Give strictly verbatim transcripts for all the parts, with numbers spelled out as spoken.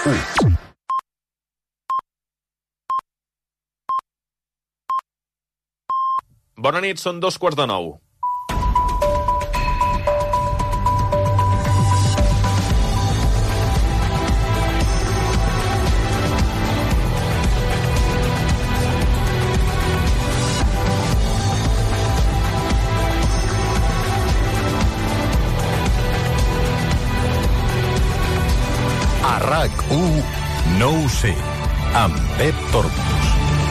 u. Bona nit, són dos quarts de nou. A RAC u, no ho sé, amb Pep Tormos.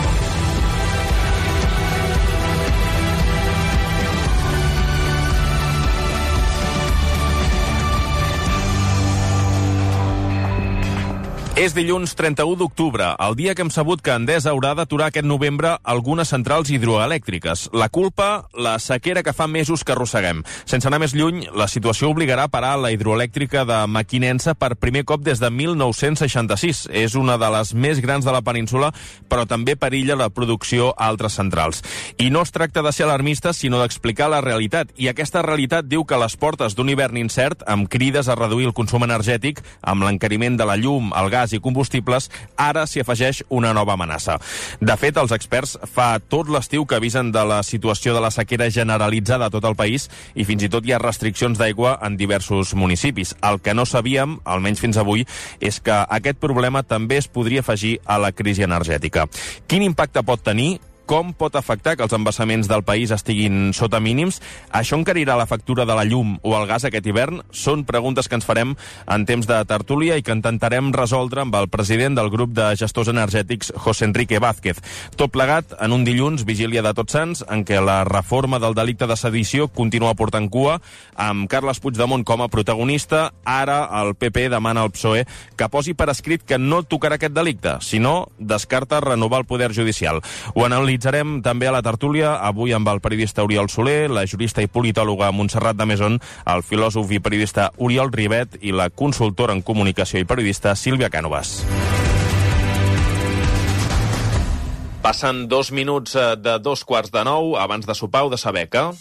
És dilluns trenta-u d'octubre, el dia que hem sabut que Endesa haurà d'aturar aquest novembre algunes centrals hidroelèctriques. La culpa, la sequera que fa mesos que arrosseguem. Sense anar més lluny, la situació obligarà a parar la hidroelèctrica de Mequinensa per primer cop des de mil nou-cents seixanta-sis. És una de les més grans de la península, però també perilla la producció a altres centrals. I no es tracta de ser alarmistes, sinó d'explicar la realitat. I aquesta realitat diu que a les portes d'un hivern incert, amb crides a reduir el consum energètic, amb l'encariment de la llum, el gas i combustibles, ara s'hi afegeix una nova amenaça. De fet, els experts fa tot l'estiu que avisen de la situació de la sequera generalitzada a tot el país i fins i tot hi ha restriccions d'aigua en diversos municipis. El que no sabíem, almenys fins avui, és que aquest problema també es podria afegir a la crisi energètica. Quin impacte pot tenir? Com pot afectar que els embassaments del país estiguin sota mínims? Això encarirà la factura de la llum o el gas aquest hivern? Són preguntes que ens farem en temps de tertúlia i que intentarem resoldre amb el president del grup de gestors energètics, José Enrique Vázquez. Tot plegat en un dilluns, vigília de Tots Sants, en què la reforma del delicte de sedició continua portant cua, amb Carles Puigdemont com a protagonista. Ara el P P demana al P S O E que posi per escrit que no tocarà aquest delicte, sinó descarta renovar el poder judicial. Ho analitzarem també a la tertúlia, avui amb el periodista Oriol Soler, la jurista i politòloga Montserrat de Mesón, el filòsof i periodista Oriol Ribet i la consultora en comunicació i periodista Sílvia Cànovas. Passen dos minuts de dos quarts de nou, abans de sopar o de saber que...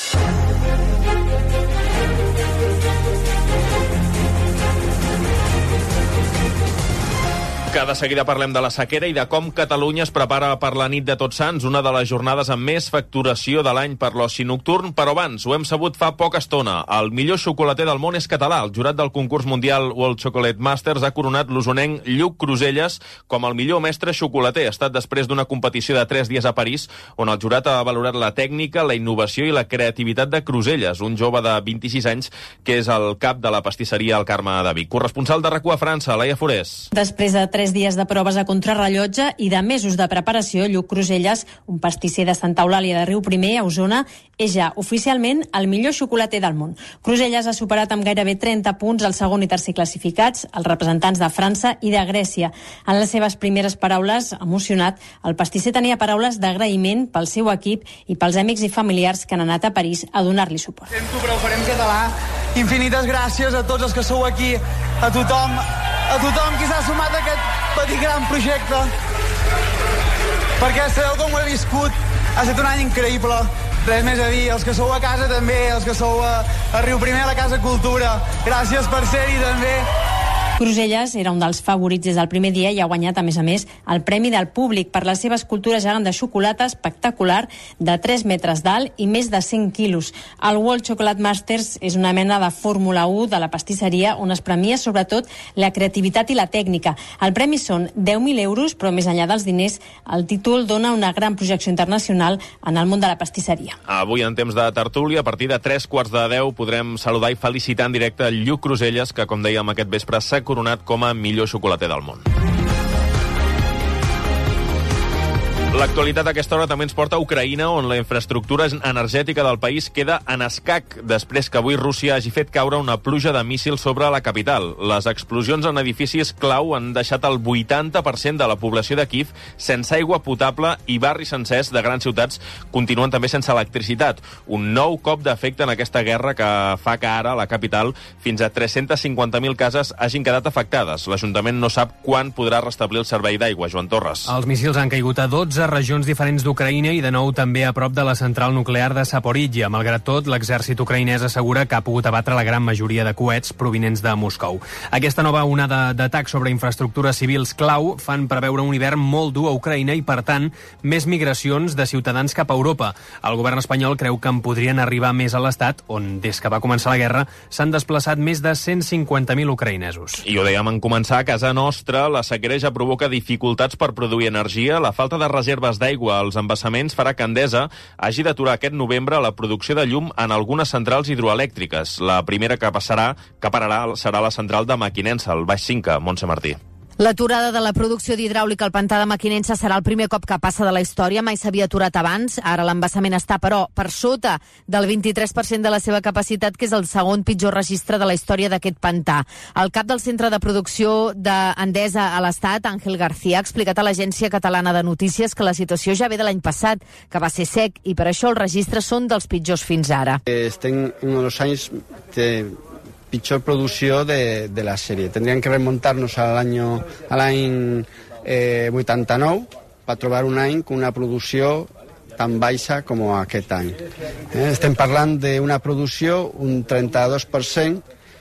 Que de seguida parlem de la sequera i de com Catalunya es prepara per la nit de Tots Sants, una de les jornades amb més facturació de l'any per l'oci nocturn, però abans, ho hem sabut fa poca estona. El millor xocolater del món és català. El jurat del concurs mundial World Chocolate Masters ha coronat l'usonenc Lluc Cruselles com el millor mestre xocolater. Ha estat després d'una competició de tres dies a París, on el jurat ha valorat la tècnica, la innovació i la creativitat de Cruselles, un jove de vint-i-sis anys que és el cap de la pastisseria El Carme de Vic. Corresponsal de RAC u a França, Laia Forés. Després de tres dies de proves a contrarrellotge i de mesos de preparació, Lluc Cruselles, un pastisser de Santa Eulàlia de Riuprimer, a Osona, és ja oficialment el millor xocolater del món. Cruselles ha superat amb gairebé trenta punts el segon i tercer classificats, els representants de França i de Grècia. En les seves primeres paraules, emocionat, el pastisser tenia paraules d'agraïment pel seu equip i pels amics i familiars que han anat a París a donar-li suport. Sento, però ho farem català. Infinites gràcies a tots els que sou aquí, a tothom, a tothom qui s'ha sumat a aquest petit gran projecte, perquè sabeu com ho he viscut. Ha estat un any increïble, res més a dir. Els que sou a casa també, els que sou a, a Riuprimer, a la Casa Cultura, gràcies per ser-hi també. Cruselles era un dels favorits des del primer dia i ha guanyat, a més a més, el Premi del Públic per la seva escultura gegant de xocolata espectacular de tres metres d'alt i més de cent quilos. El World Chocolate Masters és una mena de Fórmula u de la pastisseria on es premia sobretot la creativitat i la tècnica. El premi són deu mil euros, però més enllà dels diners, el títol dona una gran projecció internacional en el món de la pastisseria. Avui, en temps de tertúlia, a partir de tres quarts de deu, podrem saludar i felicitar en directe el Lluc Cruselles, que, com dèiem aquest vespre, s'ha coronat com a millor xocolater del món. L'actualitat a aquesta hora també ens porta a Ucraïna, on la infraestructura energètica del país queda en escac després que avui Rússia hagi fet caure una pluja de míssils sobre la capital. Les explosions en edificis clau han deixat el vuitanta per cent de la població de Kíev sense aigua potable i barris sencers de grans ciutats continuen també sense electricitat. Un nou cop d'efecte en aquesta guerra que fa que ara, a la capital, fins a tres-cents cinquanta mil cases hagin quedat afectades. L'Ajuntament no sap quan podrà restablir el servei d'aigua. Joan Torres. Els míssils han caigut a dotze onze regions diferents d'Ucraïna i de nou també a prop de la central nuclear de Zaporizhia. Malgrat tot, l'exèrcit ucraïnès assegura que ha pogut abatre la gran majoria de coets provinents de Moscou. Aquesta nova onada d'atacs sobre infraestructures civils clau fan preveure un hivern molt dur a Ucraïna i, per tant, més migracions de ciutadans cap a Europa. El govern espanyol creu que en podrien arribar més a l'estat, on, des que va començar la guerra, s'han desplaçat més de cent cinquanta mil ucraïnesos. I ho dèiem en començar, a casa nostra, la sequera ja provoca dificultats per produir energia. La falta de reserves d'aigua als embassaments farà que Endesa hagi d'aturar aquest novembre la producció de llum en algunes centrals hidroelèctriques. La primera que passarà, que pararà, serà la central de Mequinensa, al Baix Cinca. Montse Martí. L'aturada de la producció d'hidràulica al pantà de Mequinensa serà el primer cop que passa de la història. Mai s'havia aturat abans. Ara l'embassament està, però, per sota del vint-i-tres per cent de la seva capacitat, que és el segon pitjor registre de la història d'aquest pantà. El cap del centre de producció d'Endesa a l'Estat, Àngel García, ha explicat a l'Agència Catalana de Notícies que la situació ja ve de l'any passat, que va ser sec, i per això els registres són dels pitjors fins ara. Estem en uns anys de pitjor producció de, de la sèrie. Tendríem que remuntar-nos a l'any a l'any eh, vuitanta-nou per trobar un any amb una producció tan baixa com aquest any. Eh, estem parlant d'una producció un trenta-dos per cent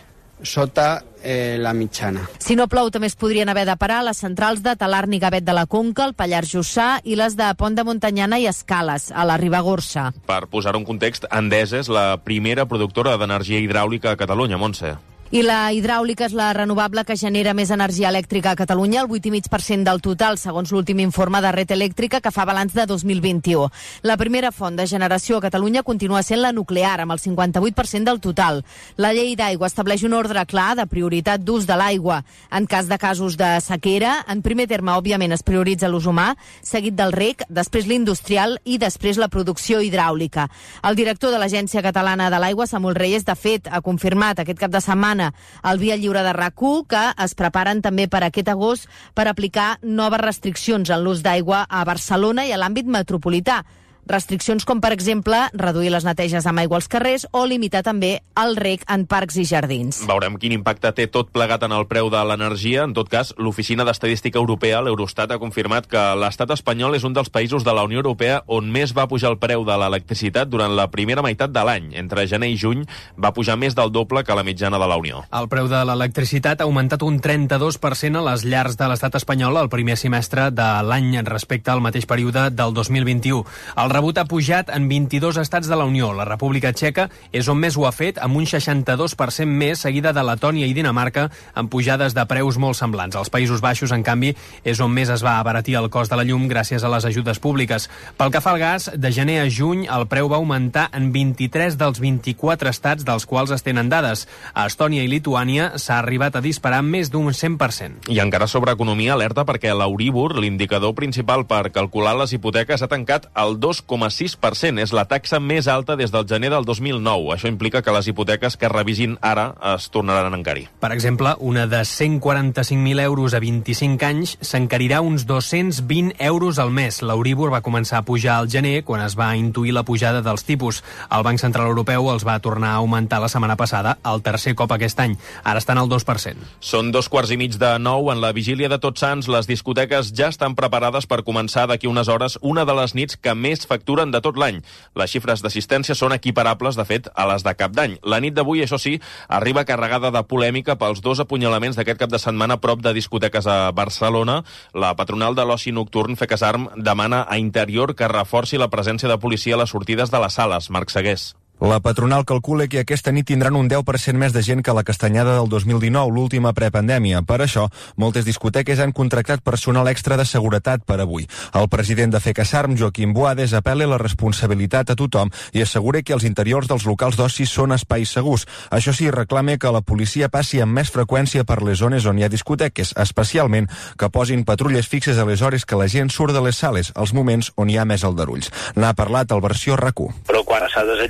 sota eh, la mitjana. Si no plou, també es podrien haver de parar les centrals de Talarn i Gavet de la Conca, el Pallars Jussà i les de Pont de Montanyana i Escales, a la Ribagorça. Per posar un context, Endesa és la primera productora d'energia hidràulica a Catalunya, Montse. I la hidràulica és la renovable que genera més energia elèctrica a Catalunya, el vuit coma cinc per cent del total, segons l'últim informe de Red Elèctrica, que fa balanç de dos mil vint-i-u. La primera font de generació a Catalunya continua sent la nuclear, amb el cinquanta-vuit per cent del total. La llei d'aigua estableix un ordre clar de prioritat d'ús de l'aigua. En cas de casos de sequera, en primer terme, òbviament, es prioritza l'ús humà, seguit del reg, després l'industrial i després la producció hidràulica. El director de l'Agència Catalana de l'Aigua, Samuel Reyes, de fet, ha confirmat aquest cap de setmana al Via Lliure de RAC u que es preparen també per aquest agost per aplicar noves restriccions en l'ús d'aigua a Barcelona i a l'àmbit metropolità. Restriccions com, per exemple, reduir les neteges amb aigua als carrers o limitar també el reg en parcs i jardins. Veurem quin impacte té tot plegat en el preu de l'energia. En tot cas, l'Oficina d'Estadística Europea, l'Eurostat, ha confirmat que l'estat espanyol és un dels països de la Unió Europea on més va pujar el preu de l'electricitat durant la primera meitat de l'any. Entre gener i juny va pujar més del doble que la mitjana de la Unió. El preu de l'electricitat ha augmentat un trenta-dos per cent a les llars de l'estat espanyol el primer semestre de l'any respecte al mateix període del dos mil vint-i-u. El rebut ha pujat en vint-i-dos estats de la Unió. La República Txeca és on més ho ha fet, amb un seixanta-dos per cent més, seguida de Letònia i Dinamarca, amb pujades de preus molt semblants. Als Països Baixos, en canvi, és on més es va abaratir el cost de la llum gràcies a les ajudes públiques. Pel que fa al gas, de gener a juny el preu va augmentar en vint-i-tres dels vint-i-quatre estats dels quals es tenen dades. A Estònia i Lituània s'ha arribat a disparar més d'un cent per cent. I encara sobre economia, alerta perquè l'Euríbor, l'indicador principal per calcular les hipoteques, ha tancat el dos coma sis per cent. És la taxa més alta des del gener del dos mil nou. Això implica que les hipoteques que revisin ara es tornaran a encarir. Per exemple, una de cent quaranta-cinc mil euros a vint-i-cinc anys s'encarirà uns dos-cents vint euros al mes. L'Euríbor va començar a pujar al gener quan es va intuir la pujada dels tipus. El Banc Central Europeu els va tornar a augmentar la setmana passada, el tercer cop aquest any. Ara estan al dos per cent. Són dos quarts i mig de nou. En la vigília de Tots Sants, les discoteques ja estan preparades per començar d'aquí unes hores una de les nits que més facturen de tot l'any. Les xifres d'assistència són equiparables, de fet, a les de cap d'any. La nit d'avui, això sí, arriba carregada de polèmica pels dos apunyalaments d'aquest cap de setmana a prop de discoteques a Barcelona. La patronal de l'oci nocturn, Fecasarm, demana a Interior que reforci la presència de policia a les sortides de les sales. Marc Segués. La patronal calcula que aquesta nit tindran un deu per cent més de gent que la castanyada del dos mil dinou, l'última prepandèmia. Per això, moltes discoteques han contractat personal extra de seguretat per avui. El president de Fecasarm, Joaquim Boades, apel·la la responsabilitat a tothom i assegura que els interiors dels locals d'oci són espais segurs. Això sí, reclama que la policia passi amb més freqüència per les zones on hi ha discoteques, especialment que posin patrulles fixes a les hores que la gent surt de les sales, als moments on hi ha més aldarulls. N'ha parlat el versió RAC u. Però quan s'ha desallotjat el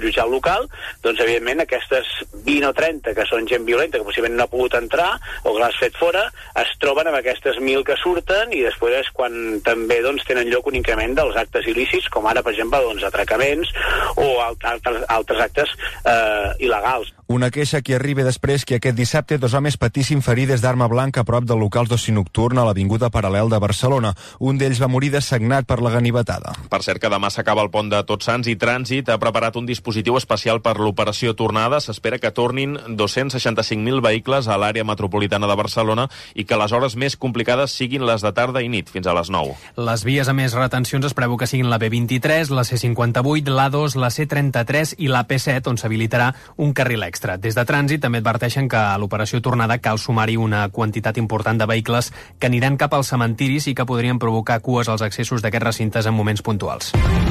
local, doncs evidentment aquestes vint o trenta que són gent violenta, que possiblement no ha pogut entrar o que l'has fet fora, es troben amb aquestes mil que surten i després és quan també doncs, tenen lloc un increment dels actes il·lícits, com ara, per exemple, doncs, atracaments o altres, altres actes eh, il·legals. Una queixa que arriba després que aquest dissabte dos homes patissin ferides d'arma blanca a prop del local d'oci nocturn a l'Avinguda Paral·lel de Barcelona. Un d'ells va morir dessagnat per la ganivetada. Per cert, que demà s'acaba el pont de Tots Sants i Trànsit ha preparat un dispositiu especial per l'operació Tornada. S'espera que tornin dos-cents seixanta-cinc mil vehicles a l'àrea metropolitana de Barcelona i que les hores més complicades siguin les de tarda i nit, fins a les nou. Les vies a més retencions es preveu que siguin la B vint-i-tres, la C cinquanta-vuit, l'A dos, la C trenta-tres i la P set, on s'habilitarà un carril extra. Des de Trànsit també adverteixen que a l'operació Tornada cal sumar-hi una quantitat important de vehicles que aniran cap als cementiris i que podrien provocar cues als accessos d'aquests recintes en moments puntuals.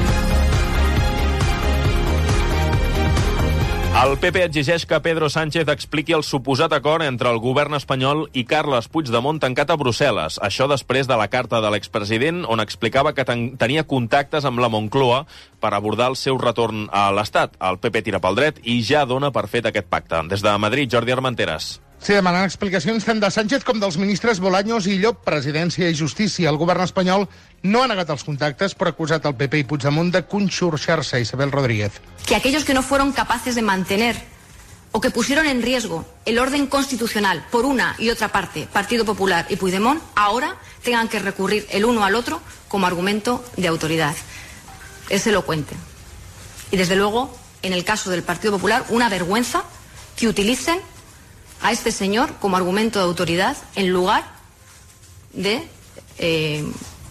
El P P exigeix que Pedro Sánchez expliqui el suposat acord entre el govern espanyol i Carles Puigdemont tancat a Brussel·les. Això després de la carta de l'expresident on explicava que ten tenia contactes amb la Moncloa per abordar el seu retorn a l'Estat. El P P tira pel dret i ja dona per fet aquest pacte. Des de Madrid, Jordi Armenteres. Sí, demanant explicacions tant de Sánchez com dels ministres Bolaños i Llop, Presidència i Justícia. El govern espanyol no ha negat els contactes, però ha acusat el P P i Puigdemont de conxorxar-se. Isabel Rodríguez. Que aquellos que no fueron capaces de mantener o que pusieron en riesgo el orden constitucional por una y otra parte, Partido Popular y Puigdemont, ahora tengan que recurrir el uno al otro como argumento de autoridad. Es elocuente. Y desde luego, en el caso del Partido Popular, una vergüenza que utilicen a este señor como argumento de autoridad en lugar de eh,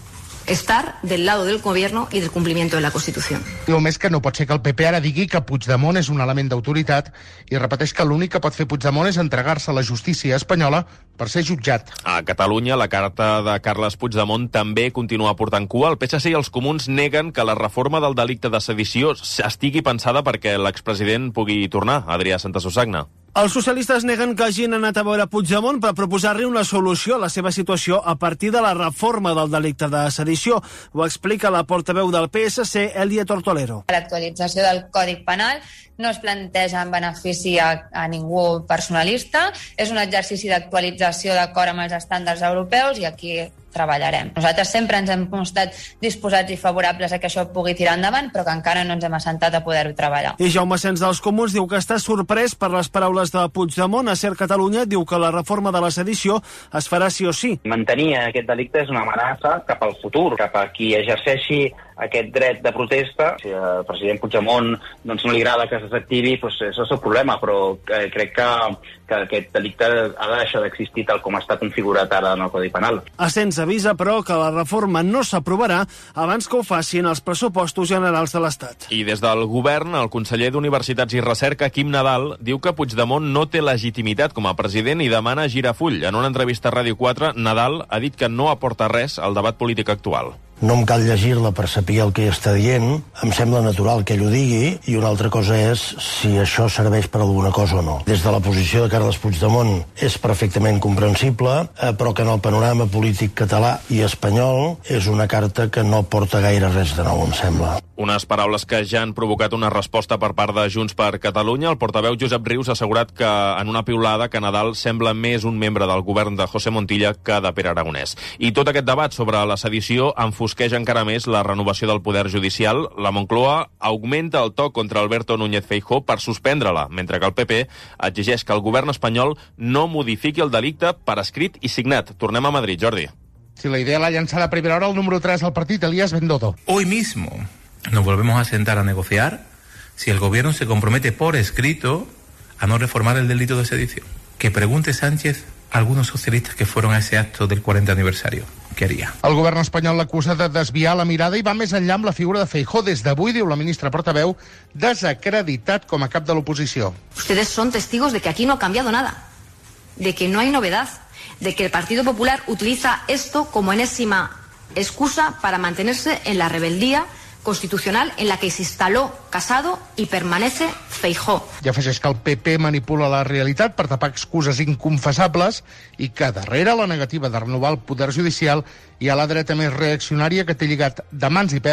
estar del lado del gobierno y del cumplimiento de la Constitución. Diu més que no pot ser que el P P ara digui que Puigdemont és un element d'autoritat i repeteix que l'únic que pot fer Puigdemont és entregar-se a la justícia espanyola per ser jutjat. A Catalunya, la carta de Carles Puigdemont també continua portant cua. El P S C i els comuns neguen que la reforma del delicte de sedició estigui pensada perquè l'expresident pugui tornar. Adrià Santasusagna. Els socialistes neguen que hagin anat a veure Puigdemont per proposar-li una solució a la seva situació a partir de la reforma del delicte de sedició. Ho explica la portaveu del P S C, Elie Tortolero. L'actualització del Codi Penal no es planteja en benefici a, a ningú personalista, és un exercici d'actualització d'acord amb els estàndards europeus i aquí treballarem. Nosaltres sempre ens hem mostrat disposats i favorables a que això pugui tirar endavant, però que encara no ens hem assentat a poder-ho treballar. I Jaume Sens dels Comuns diu que està sorprès per les paraules de Puigdemont. A Ser Catalunya diu que la reforma de la sedició es farà sí o sí. Mantenir aquest delicte és una amenaça cap al futur, cap a qui exerceixi aquest dret de protesta. Si al president Puigdemont doncs, no li agrada que s'activi, doncs és el seu problema, però eh, crec que, que aquest delicte ha de deixar d'existir tal com està configurat ara en el Codi Penal. A Sens avisa, però, que la reforma no s'aprovarà abans que ho facin els pressupostos generals de l'Estat. I des del govern, el conseller d'Universitats i Recerca, Quim Nadal, diu que Puigdemont no té legitimitat com a president i demana girar full. En una entrevista a Ràdio quatre, Nadal ha dit que no aporta res al debat polític actual. No em cal llegir-la per saber el que està dient, em sembla natural que ell ho digui, i una altra cosa és si això serveix per alguna cosa o no. Des de la posició de Carles Puigdemont és perfectament comprensible, eh, però que en el panorama polític català i espanyol és una carta que no porta gaire res de nou, em sembla. Unes paraules que ja han provocat una resposta per part de Junts per Catalunya. El portaveu Josep Rius ha assegurat que en una piulada que Nadal sembla més un membre del govern de José Montilla que de Pere Aragonès. I tot aquest debat sobre la sedició enfosqueix encara més la renovació del poder judicial. La Moncloa augmenta el to contra Alberto Núñez Feijóo per suspendre-la, mentre que el P P exigeix que el govern espanyol no modifiqui el delicte per escrit i signat. Tornem a Madrid, Jordi. Si la idea la llançada a primera hora el número tres al partit, Elías Bendodo. Hoy mismo nos volvemos a sentar a negociar si el gobierno se compromete por escrito a no reformar el delito de sedición. Que pregunte Sánchez a algunos socialistas que fueron a ese acto del cuarenta aniversario. Què haria? El govern espanyol l'acusa de desviar la mirada i va més enllà amb la figura de Feijóo. Des d'avui, diu la ministra portaveu, desacreditat com a cap de l'oposició. Ustedes son testigos de que aquí no ha cambiado nada, de que no hay novedad, de que el Partido Popular utiliza esto como enésima excusa para mantenerse en la rebeldía constitucional en la que se instaló Casado y permanece Feijóo. I afegeix que el P P manipula la realitat per tapar excuses inconfessables i que darrere la negativa de renovar el poder judicial hi ha la dreta més reaccionària que té lligat de mans i peus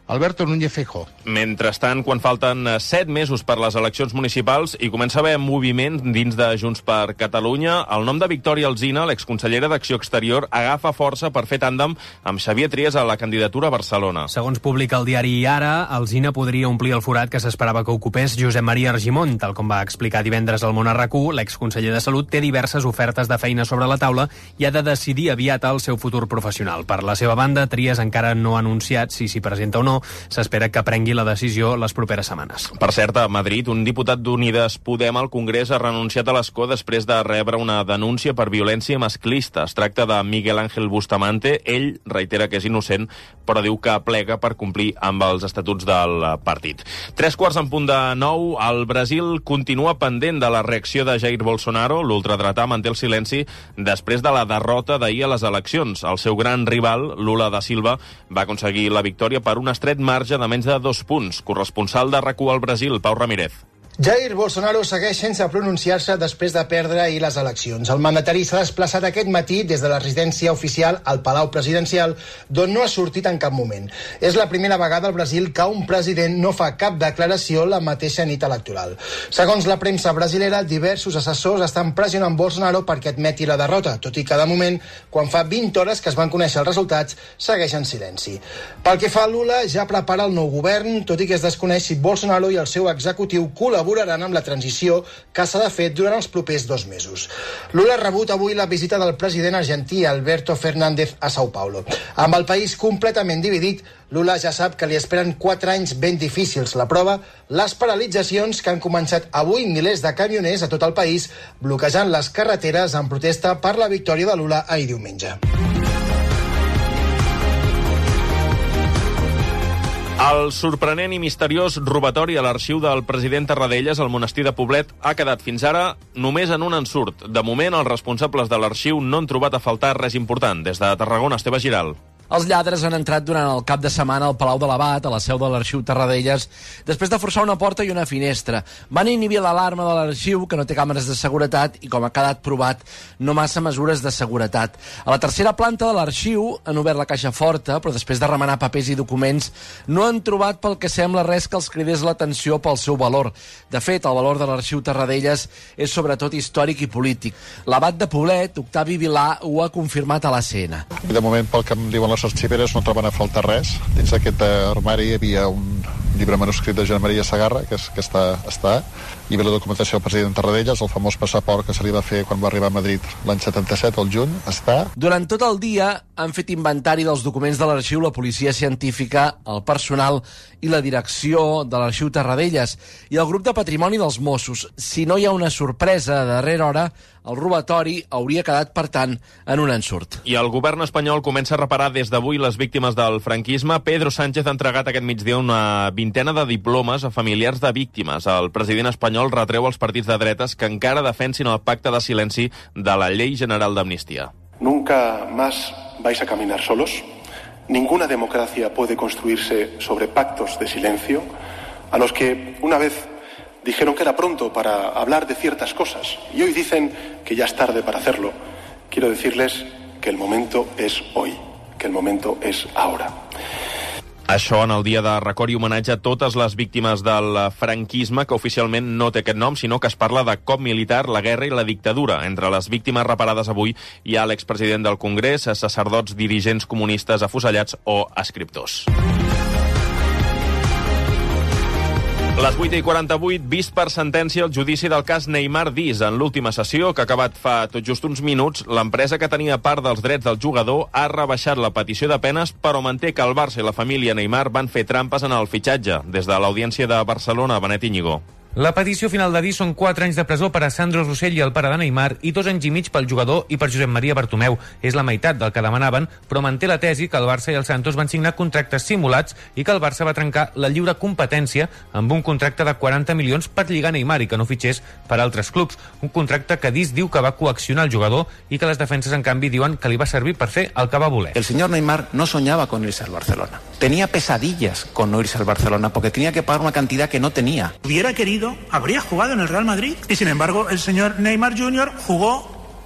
Alberto Núñez Feijóo. Mentrestant, quan falten set mesos per les eleccions municipals i comença a haver moviment dins de Junts per Catalunya, el nom de Victòria Alsina, l'exconsellera d'Acció Exterior, agafa força per fer tàndem amb Xavier Trias a la candidatura a Barcelona. Segons publica el diari Ara, Alsina podria omplir el forat que s'esperava que ocupés Josep Maria Argimon. Tal com va explicar divendres al Món a RAC1, l'exconseller de Salut té diverses ofertes de feina sobre la taula i ha de decidir aviat el seu futur professional. Per la seva banda, Trias encara no ha anunciat si s'hi presenta o no. S'espera que prengui la decisió les properes setmanes. Per cert, a Madrid, un diputat d'Unides Podem al Congrés ha renunciat a l'escó després de rebre una denúncia per violència masclista. Es tracta de Miguel Ángel Bustamante. Ell reitera que és innocent, però diu que plega per complir amb els estatuts del partit. Tres quarts en punt de nou. El Brasil continua pendent de la reacció de Jair Bolsonaro. L'ultradretà manté el silenci després de la derrota d'ahir a les eleccions. El seu gran rival, Lula da Silva, va aconseguir la victòria per un estret marge de menys de dos punts. Corresponsal de RAC1 al Brasil, Pau Ramírez. Jair Bolsonaro segueix sense pronunciar-se després de perdre ahir les eleccions. El mandatari s'ha desplaçat aquest matí des de la residència oficial al Palau Presidencial, d'on no ha sortit en cap moment. És la primera vegada al Brasil que un president no fa cap declaració la mateixa nit electoral. Segons la premsa brasilera, diversos assessors estan pressionant Bolsonaro perquè admeti la derrota, tot i que de moment, quan fa vint hores que es van conèixer els resultats, segueix en silenci. Pel que fa a Lula, ja prepara el nou govern, tot i que es desconeix si Bolsonaro i el seu executiu col·laboraran amb la transició que s'ha de fer durant els propers dos mesos. Lula ha rebut avui la visita del president argentí Alberto Fernández a Sao Paulo. Amb el país completament dividit, Lula ja sap que li esperen quatre anys ben difícils. La prova, les paralitzacions que han començat avui milers de camioners a tot el país, bloquejant les carreteres en protesta per la victòria de Lula ahir diumenge. El sorprenent i misteriós robatori a l'arxiu del president Tarradellas al monestir de Poblet ha quedat fins ara només en un ensurt. De moment, els responsables de l'arxiu no han trobat a faltar res important. Des de Tarragona, Esteve Giral. Els lladres han entrat durant el cap de setmana al Palau de l'Abat, a la seu de l'arxiu Tarradellas, després de forçar una porta i una finestra. Van inhibir l'alarma de l'arxiu, que no té càmeres de seguretat, i com ha quedat provat, no massa mesures de seguretat. A la tercera planta de l'arxiu han obert la caixa forta, però després de remenar papers i documents, no han trobat pel que sembla res que els cridés l'atenció pel seu valor. De fet, el valor de l'arxiu Tarradellas és sobretot històric i polític. L'abat de Poblet, Octavi Vilà, ho ha confirmat a l'A C N. De moment, pel que em diuen les arxiveres, no troben a faltar res. Dins d'aquest armari hi havia un llibre manuscrit de Joan Maria Sagarra, que, és, que està, està. Hi havia la documentació del president Tarradellas, el famós passaport que se li va fer quan va arribar a Madrid l'any setanta-set, al juny, està. Durant tot el dia han fet inventari dels documents de l'arxiu la policia científica, el personal i la direcció de l'arxiu Tarradellas i el grup de patrimoni dels Mossos. Si no hi ha una sorpresa a darrera hora, el robatori hauria quedat, per tant, en un ensurt. I el govern espanyol comença a reparar des d'avui les víctimes del franquisme. Pedro Sánchez ha entregat aquest migdia una vintena de diplomes a familiars de víctimes. El president espanyol retreu als partits de dretes que encara defensin el pacte de silenci de la Llei General d'Amnistia. Nunca más vais a caminar solos. Ninguna democracia puede construirse sobre pactos de silencio a los que una vez dijeron que era pronto para hablar de ciertas cosas y hoy dicen que ya es tarde para hacerlo. Quiero decirles que el momento es hoy, que el momento es ahora. Això en el dia de record i homenatge a totes les víctimes del franquisme, que oficialment no té aquest nom, sinó que es parla de cop militar, la guerra i la dictadura. Entre les víctimes reparades avui hi ha l'expresident del Congrés, sacerdots, dirigents comunistes afusellats o escriptors. Les vuit i quaranta-vuit, vist per sentència el judici del cas Neymar Dis. En l'última sessió, que ha acabat fa tot just uns minuts, l'empresa que tenia part dels drets del jugador ha rebaixat la petició de penes, però manté que el Barça i la família Neymar van fer trampes en el fitxatge. Des de l'Audiència de Barcelona, Benet Íñigo. La petició final de Dis són quatre anys de presó per a Sandro Rossell i el pare de Neymar i dos anys i mig pel jugador i per Josep Maria Bartomeu. És la meitat del que demanaven, però manté la tesi que el Barça i el Santos van signar contractes simulats i que el Barça va trencar la lliure competència amb un contracte de quaranta milions per lligar Neymar i que no fitxés per altres clubs. Un contracte que Dis diu que va coaccionar el jugador i que les defenses, en canvi, diuen que li va servir per fer el que va voler. El señor Neymar no soñaba con irse al Barcelona. Tenía pesadillas con no irse al Barcelona porque tenía que pagar una cantidad que no tenía. Hubiera querido, habría jugado en el Real Madrid y sin embargo el señor Neymar junior jugó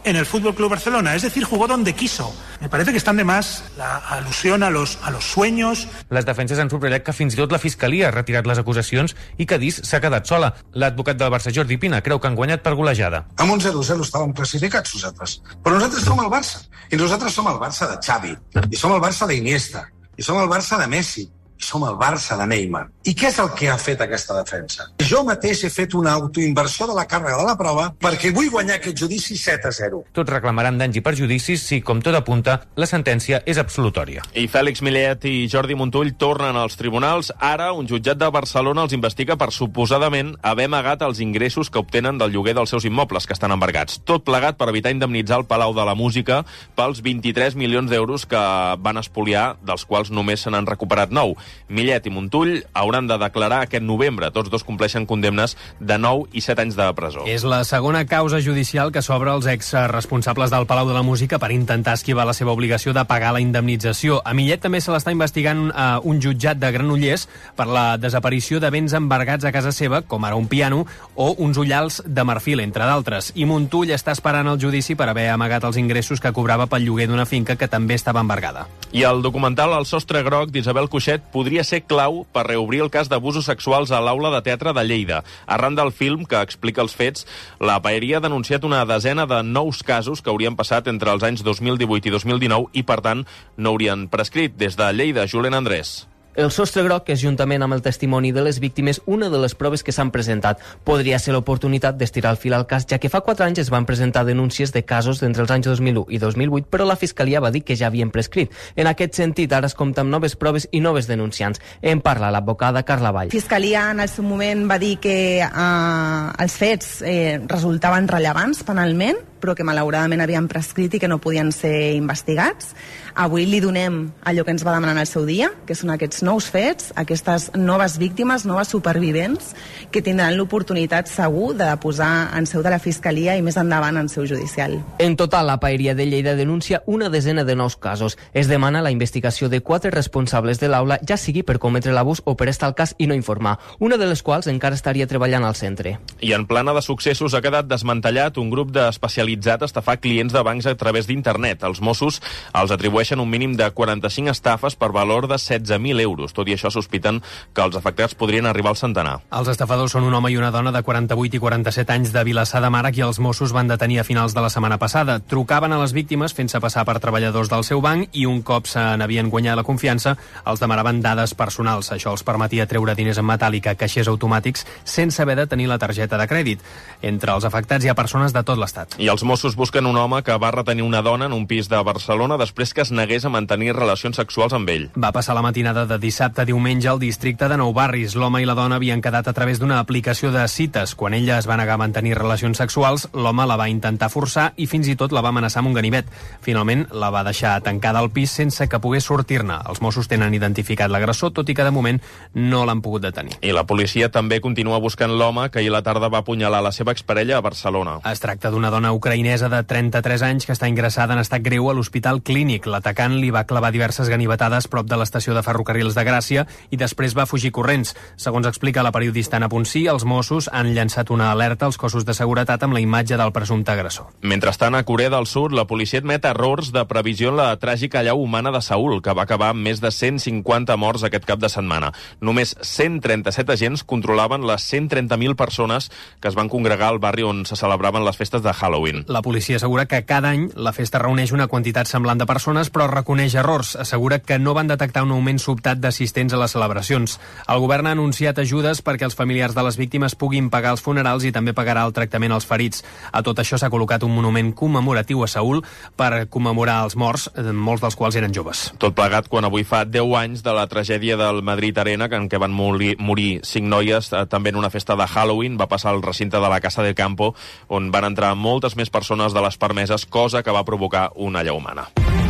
en el Fútbol Club Barcelona, es decir, jugó donde quiso. Me parece que están de más la alusión a los, a los sueños. Les defenses han subratllat que fins i tot la Fiscalia ha retirat les acusacions i que Dis s'ha quedat sola. L'advocat del Barça, Jordi Pina, creu que han guanyat per golejada. Amb un zero zero estàvem classificats nosaltres. Però nosaltres som el Barça. I nosaltres som el Barça de Xavi. I som el Barça d'Iniesta. I som el Barça de Messi. I som el Barça de Neymar. I què és el que ha fet aquesta defensa? Jo mateix he fet una autoinversió de la càrrega de la prova perquè vull guanyar aquest judici set a zero. Tots reclamaran danys i perjudicis si, com tot apunta, la sentència és absolutòria. I Fèlix Millet i Jordi Montull tornen als tribunals. Ara, un jutjat de Barcelona els investiga per suposadament haver amagat els ingressos que obtenen del lloguer dels seus immobles que estan embargats. Tot plegat per evitar indemnitzar el Palau de la Música pels vint-i-tres milions d'euros que van espoliar, dels quals només se n'han recuperat nou. Millet i Montull hauran de declarar aquest novembre. Tots dos compleixen condemnes de nou i set anys de presó. És la segona causa judicial que s'obre als ex-responsables del Palau de la Música per intentar esquivar la seva obligació de pagar la indemnització. A Millet també se l'està investigant eh, un jutjat de Granollers per la desaparició de béns embargats a casa seva, com ara un piano o uns ullals de marfil, entre d'altres. I Montull està esperant el judici per haver amagat els ingressos que cobrava pel lloguer d'una finca que també estava embargada. I el documental El sostre groc d'Isabel Cuixet podria ser clau per reobrir el cas d'abusos sexuals a l'Aula de Teatre de Lleida. Arran del film, que explica els fets, la Paeria ha denunciat una desena de nous casos que haurien passat entre els anys dos mil divuit i dos mil dinou i, per tant, no haurien prescrit. Des de Lleida, Julen Andrés. El sostre groc és, juntament amb el testimoni de les víctimes, una de les proves que s'han presentat. Podria ser l'oportunitat d'estirar el fil al cas, ja que fa quatre anys es van presentar denúncies de casos d'entre els anys dos mil u i dos mil vuit, però la Fiscalia va dir que ja havien prescrit. En aquest sentit, ara es compta amb noves proves i noves denunciants. En parla l'advocada Carla Vall. Fiscalia en el seu moment va dir que eh, els fets eh, resultaven rellevants penalment, però que malauradament havien prescrit i que no podien ser investigats. Avui li donem allò que ens va demanar en el seu dia, que són aquests nous fets, aquestes noves víctimes, noves supervivents, que tindran l'oportunitat segur de posar en seu de la Fiscalia i més endavant en seu judicial. En total, la Paeria de Lleida denuncia una desena de nous casos. Es demana la investigació de quatre responsables de l'aula, ja sigui per cometre l'abús o per estar al cas i no informar, una de les quals encara estaria treballant al centre. I en plana de successos ha quedat desmantellat un grup d'especialitzat a estafar clients de bancs a través d'internet. Els Mossos els atribueixen un mínim de quaranta-cinc estafes per valor de setze mil euros. Tot i això, sospiten que els afectats podrien arribar al centenar. Els estafadors són un home i una dona de quaranta-vuit i quaranta-set anys de Vilassar de Mar, qui els Mossos van detenir a finals de la setmana passada. Trucaven a les víctimes fent-se passar per treballadors del seu banc i un cop se n'havien guanyat la confiança, els demanaven dades personals. Això els permetia treure diners en metàl·lic a caixers automàtics sense haver de tenir la targeta de crèdit. Entre els afectats hi ha persones de tot l'Estat. I els Mossos busquen un home que va retenir una dona en un pis de Barcelona després que es negués a mantenir relacions sexuals amb ell. Va passar la matinada de dissabte a diumenge al districte de Nou Barris. L'home i la dona havien quedat a través d'una aplicació de cites. Quan ella es va negar a mantenir relacions sexuals, l'home la va intentar forçar i fins i tot la va amenaçar amb un ganivet. Finalment, la va deixar tancada al pis sense que pogués sortir-ne. Els Mossos tenen identificat l'agressor, tot i que de moment no l'han pogut detenir. I la policia també continua buscant l'home que ahir a la tarda va apunyalar la seva exparella a Barcelona. Es tracta d'una dona ucraïnesa de trenta-tres anys que està ingressada en estat greu a l'Hospital Clínic. L'atacant li va clavar diverses ganivetades prop de l'estació de ferrocarrils de Gràcia i després va fugir corrents. Segons explica la periodista Anna Ponsí, els Mossos han llançat una alerta als cossos de seguretat amb la imatge del presumpte agressor. Mentrestant, a Corea del Sud, la policia admet errors de previsió en la tràgica allau humana de Seül, que va acabar amb més de cent cinquanta morts aquest cap de setmana. Només cent trenta-set agents controlaven les cent trenta mil persones que es van congregar al barri on se celebraven les festes de Halloween. La policia assegura que cada any la festa reuneix una quantitat semblant de persones, però reconeix errors. Assegura que no van detectar un augment sobtat d'assistents a les celebracions. El govern ha anunciat ajudes perquè els familiars de les víctimes puguin pagar els funerals i també pagarà el tractament als ferits. A tot això s'ha col·locat un monument commemoratiu a Seül per commemorar els morts, molts dels quals eren joves. Tot plegat quan avui fa deu anys de la tragèdia del Madrid Arena, en què van morir, morir cinc noies, eh, també en una festa de Halloween. Va passar al recinte de la Casa del Campo, on van entrar moltes més persones de les permeses, cosa que va provocar una allau humana.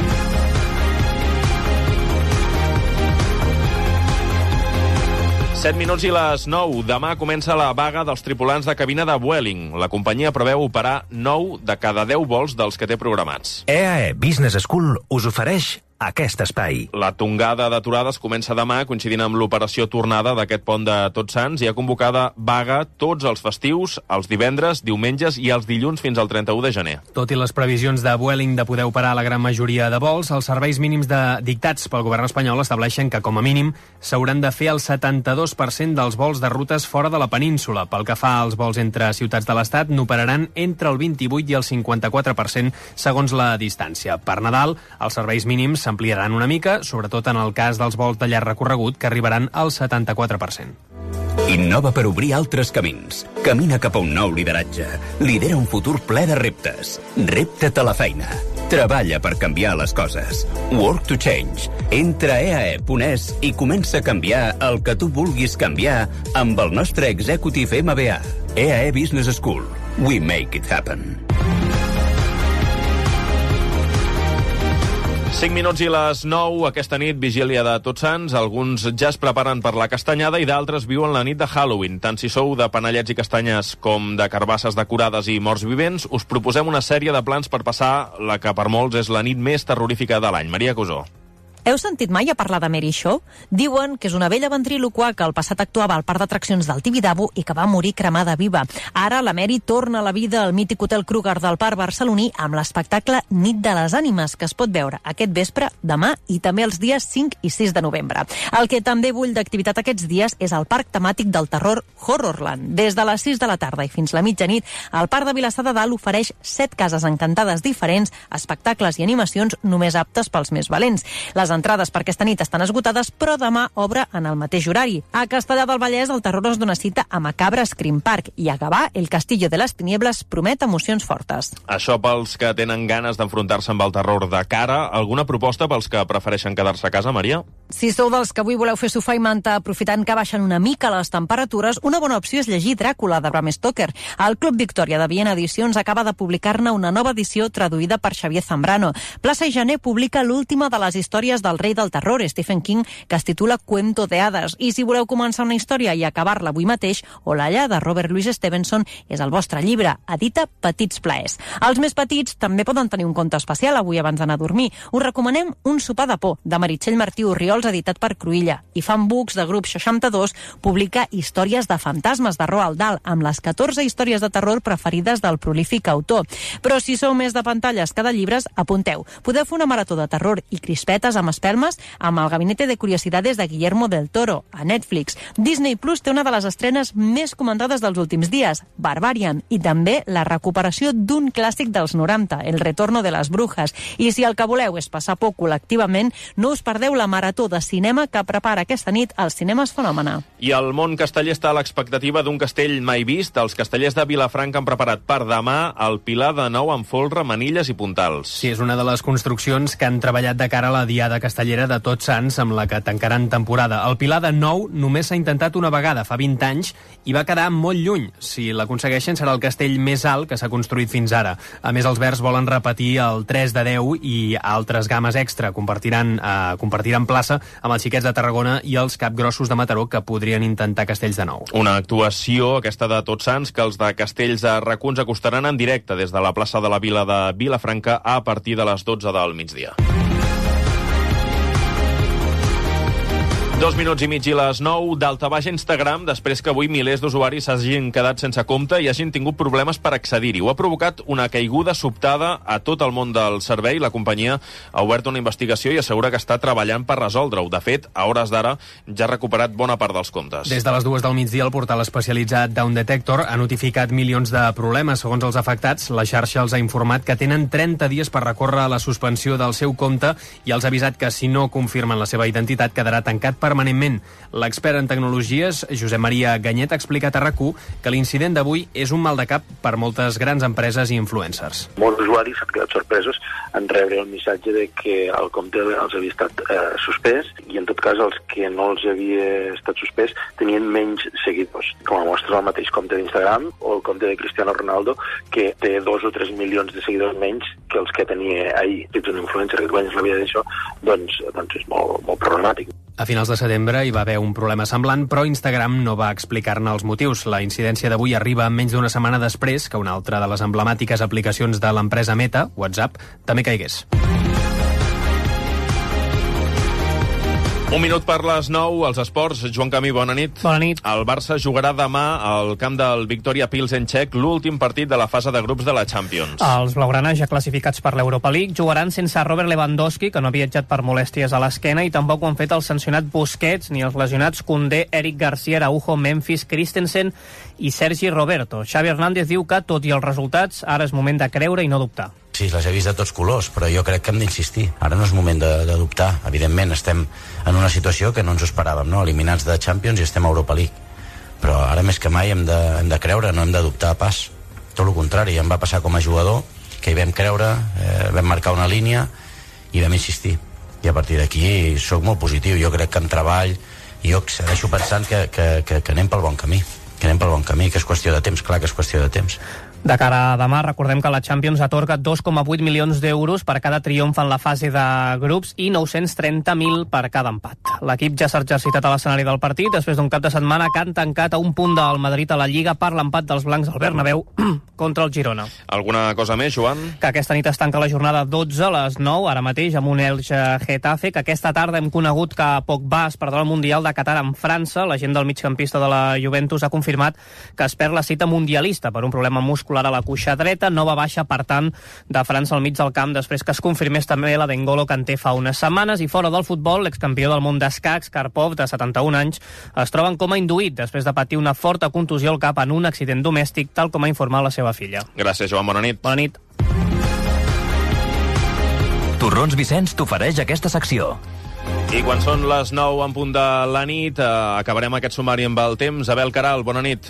set minuts i les nou. Demà comença la vaga dels tripulants de cabina de Vueling. La companyia preveu operar nou de cada deu vols dels que té programats. E A E Business School us ofereix aquest espai. La tongada d'aturades comença demà, coincidint amb l'operació tornada d'aquest pont de Tots Sants. Hi ha convocada vaga tots els festius, els divendres, diumenges i els dilluns fins al trenta-u de gener. Tot i les previsions de Vueling de poder operar la gran majoria de vols, els serveis mínims de dictats pel govern espanyol estableixen que, com a mínim, s'hauran de fer el setanta-dos per cent dels vols de rutes fora de la península. Pel que fa als vols entre ciutats de l'Estat, n'operaran entre el vint-i-vuit i el cinquanta-quatre per cent segons la distància. Per Nadal, els serveis mínims s'ampliaran una mica, sobretot en el cas dels vols de llarg recorregut, que arribaran al setanta-quatre per cent. Innova per obrir altres camins. Camina cap a un nou lideratge. Lidera un futur ple de reptes. Repta't a la feina. Treballa per canviar les coses. Work to change. Entra a e a e punt es i comença a canviar el que tu vulguis canviar amb el nostre Executive M B A. E A E Business School. We make it happen. cinc minuts i les nou, aquesta nit, vigília de Tots Sants. Alguns ja es preparen per la castanyada i d'altres viuen la nit de Halloween. Tant si sou de panellets i castanyes com de carbasses decorades i morts vivents, us proposem una sèrie de plans per passar la que per molts és la nit més terrorífica de l'any. Maria Cusó. Heu sentit mai a parlar de Mary Shaw? Diuen que és una vella ventrílocua que al passat actuava al parc d'atraccions del Tibidabo i que va morir cremada viva. Ara la Mary torna a la vida al mític Hotel Kruger del parc barceloní amb l'espectacle Nit de les Ànimes, que es pot veure aquest vespre, demà i també els dies cinc i sis de novembre. El que també vull d'activitat aquests dies és el parc temàtic del terror Horrorland. Des de les sis de la tarda i fins la mitjanit, el parc de Vilassar de Dalt ofereix set cases encantades diferents, espectacles i animacions només aptes pels més valents. Les entrades per aquesta nit estan esgotades, però demà obre en el mateix horari. A Castellar del Vallès el terror es dona cita a Macabre Scream Park i a Gavà el Castillo de les Tinieblas promet emocions fortes. Això pels que tenen ganes d'enfrontar-se amb el terror de cara. Alguna proposta pels que prefereixen quedar-se a casa, Maria? Si sou dels que avui voleu fer sofà i manta aprofitant que baixen una mica les temperatures, una bona opció és llegir Dràcula de Bram Stoker. El Club Victòria de Viena Edicions acaba de publicar-ne una nova edició traduïda per Xavier Zambrano. Plaça i Gener publica l'última de les històries del rei del terror, Stephen King, que es titula Cuento de Hades. I si voleu començar una història i acabar-la avui mateix, Olalla, de Robert Louis Stevenson, és el vostre llibre. Edita Petits Plaers. Els més petits també poden tenir un conte especial avui abans d'anar a dormir. Us recomanem Un sopar de por, de Meritxell Martí Orriols, editat per Cruïlla. I Fan Books, de Grup seixanta-dos, publica Històries de fantasmes, de Roald Dahl, amb les catorze històries de terror preferides del prolífic autor. Però si sou més de pantalles que de llibres, apunteu. Podeu fer una marató de terror i crispetes amb espelmes amb el Gabinete de Curiosidades de Guillermo del Toro, a Netflix. Disney Plus té una de les estrenes més comentades dels últims dies, Barbarian, i també la recuperació d'un clàssic dels noranta, El retorno de les brujas. I si el que voleu és passar por col·lectivament, no us perdeu la marató de cinema que prepara aquesta nit als Cinemes Fenòmena. I el món casteller està a l'expectativa d'un castell mai vist. Els castellers de Vilafranca han preparat per demà el Pilar de nou amb folre, manilles i puntals. Sí, és una de les construccions que han treballat de cara a la Diada Castellera de Tots Sants, amb la que tancaran temporada. El Pilar de nou només s'ha intentat una vegada, fa vint anys, i va quedar molt lluny. Si l'aconsegueixen, serà el castell més alt que s'ha construït fins ara. A més, els Verds volen repetir el tres de deu i altres games extra. Compartiran, eh, compartiran plaça amb els Xiquets de Tarragona i els Capgrossos de Mataró, que podrien intentar castells de nou. Una actuació, aquesta de Tots Sants, que els de Castells de Racons acostaran en directe des de la plaça de la Vila de Vilafranca a partir de les dotze del migdia. Dos minuts i mig i les nou, daltabaix a Instagram, després que avui milers d'usuaris s'hagin quedat sense compte i hagin tingut problemes per accedir-hi. Ho ha provocat una caiguda sobtada a tot el món del servei. La companyia ha obert una investigació i assegura que està treballant per resoldre-ho. De fet, a hores d'ara ja ha recuperat bona part dels comptes. Des de les dues del migdia, el portal especialitzat Down Detector ha notificat milions de problemes. Segons els afectats, la xarxa els ha informat que tenen trenta dies per recórrer a la suspensió del seu compte i els ha avisat que si no confirmen la seva identitat quedarà tancat permanentment. L'expert en tecnologies, Josep Maria Ganyet, ha explicat a RAC u que l'incident d'avui és un mal de cap per moltes grans empreses i influencers. Molts usuaris s'han quedat sorpresos en rebre el missatge de que el compte els havia estat eh, suspès i en tot cas els que no els havia estat suspès tenien menys seguidors. Com a mostra el mateix compte d'Instagram o el compte de Cristiano Ronaldo, que té dos o tres milions de seguidors menys que els que tenia ahir. Si ets un influencer que et guanyes la vida d'això, doncs, doncs és molt, molt problemàtic. A finals de setembre hi va haver un problema semblant, però Instagram no va explicar-ne els motius. La incidència d'avui arriba menys d'una setmana després que una altra de les emblemàtiques aplicacions de l'empresa Meta, WhatsApp, també caigués. Un minut per les nou, als esports. Joan Camí, bona nit. Bona nit. El Barça jugarà demà al camp del Victoria Pilsen txec l'últim partit de la fase de grups de la Champions. Els blaugranes, ja classificats per l'Europa League, jugaran sense Robert Lewandowski, que no ha viatjat per molèsties a l'esquena, i tampoc ho han fet el sancionat Busquets ni els lesionats Koundé, Eric Garcia, Araujo, Memphis, Christensen i Sergi Roberto. Xavi Hernández diu que, tot i els resultats, ara és moment de creure i no dubtar. Sí, les he vist de tots colors, però jo crec que hem d'insistir. Ara no és moment de, de dubtar. Evidentment, estem en una situació que no ens ho esperàvem, no? Eliminats de Champions i estem a Europa League. Però ara més que mai hem de, hem de creure, no hem de dubtar pas. Tot el contrari, em va passar com a jugador, que hi vam creure, eh, vam marcar una línia i vam insistir. I a partir d'aquí sóc molt positiu. Jo crec que amb treball, jo segueixo pensant que, que, que, que anem pel bon camí. Que anem pel bon camí, que és qüestió de temps, clar que és qüestió de temps. De cara a demà, recordem que la Champions atorga dos coma vuit milions d'euros per cada triomf en la fase de grups i nou-cents trenta mil per cada empat. L'equip ja s'ha exercitat a l'escenari del partit després d'un cap de setmana que han tancat a un punt del Madrid a la Lliga per l'empat dels blancs al Bernabéu contra el Girona. Alguna cosa més, Joan? Que aquesta nit es tanca la jornada dotze a les nou, ara mateix, amb un Elche Getafe, que aquesta tarda hem conegut que Pogba es perdrà el Mundial de Qatar en França. L'agent del migcampista de la Juventus ha confirmat que es perd la cita mundialista per un problema muscular a la cuixa dreta, nova baixa, per tant, de França al mig del camp, després que es confirmés també la d'Engolo Kanté fa unes setmanes. I fora del futbol, l'excampió del món d'escacs, Karpov, de setanta-un anys, es troba en coma induït després de patir una forta contusió al cap en un accident domèstic, tal com ha informat la seva filla. Gràcies, Joan. Bona nit. Bona nit. Torrons Vicenç t'ofereix aquesta secció. I quan són les nou en punt de la nit, eh, acabarem aquest sumari amb el temps. Abel Caral, bona nit.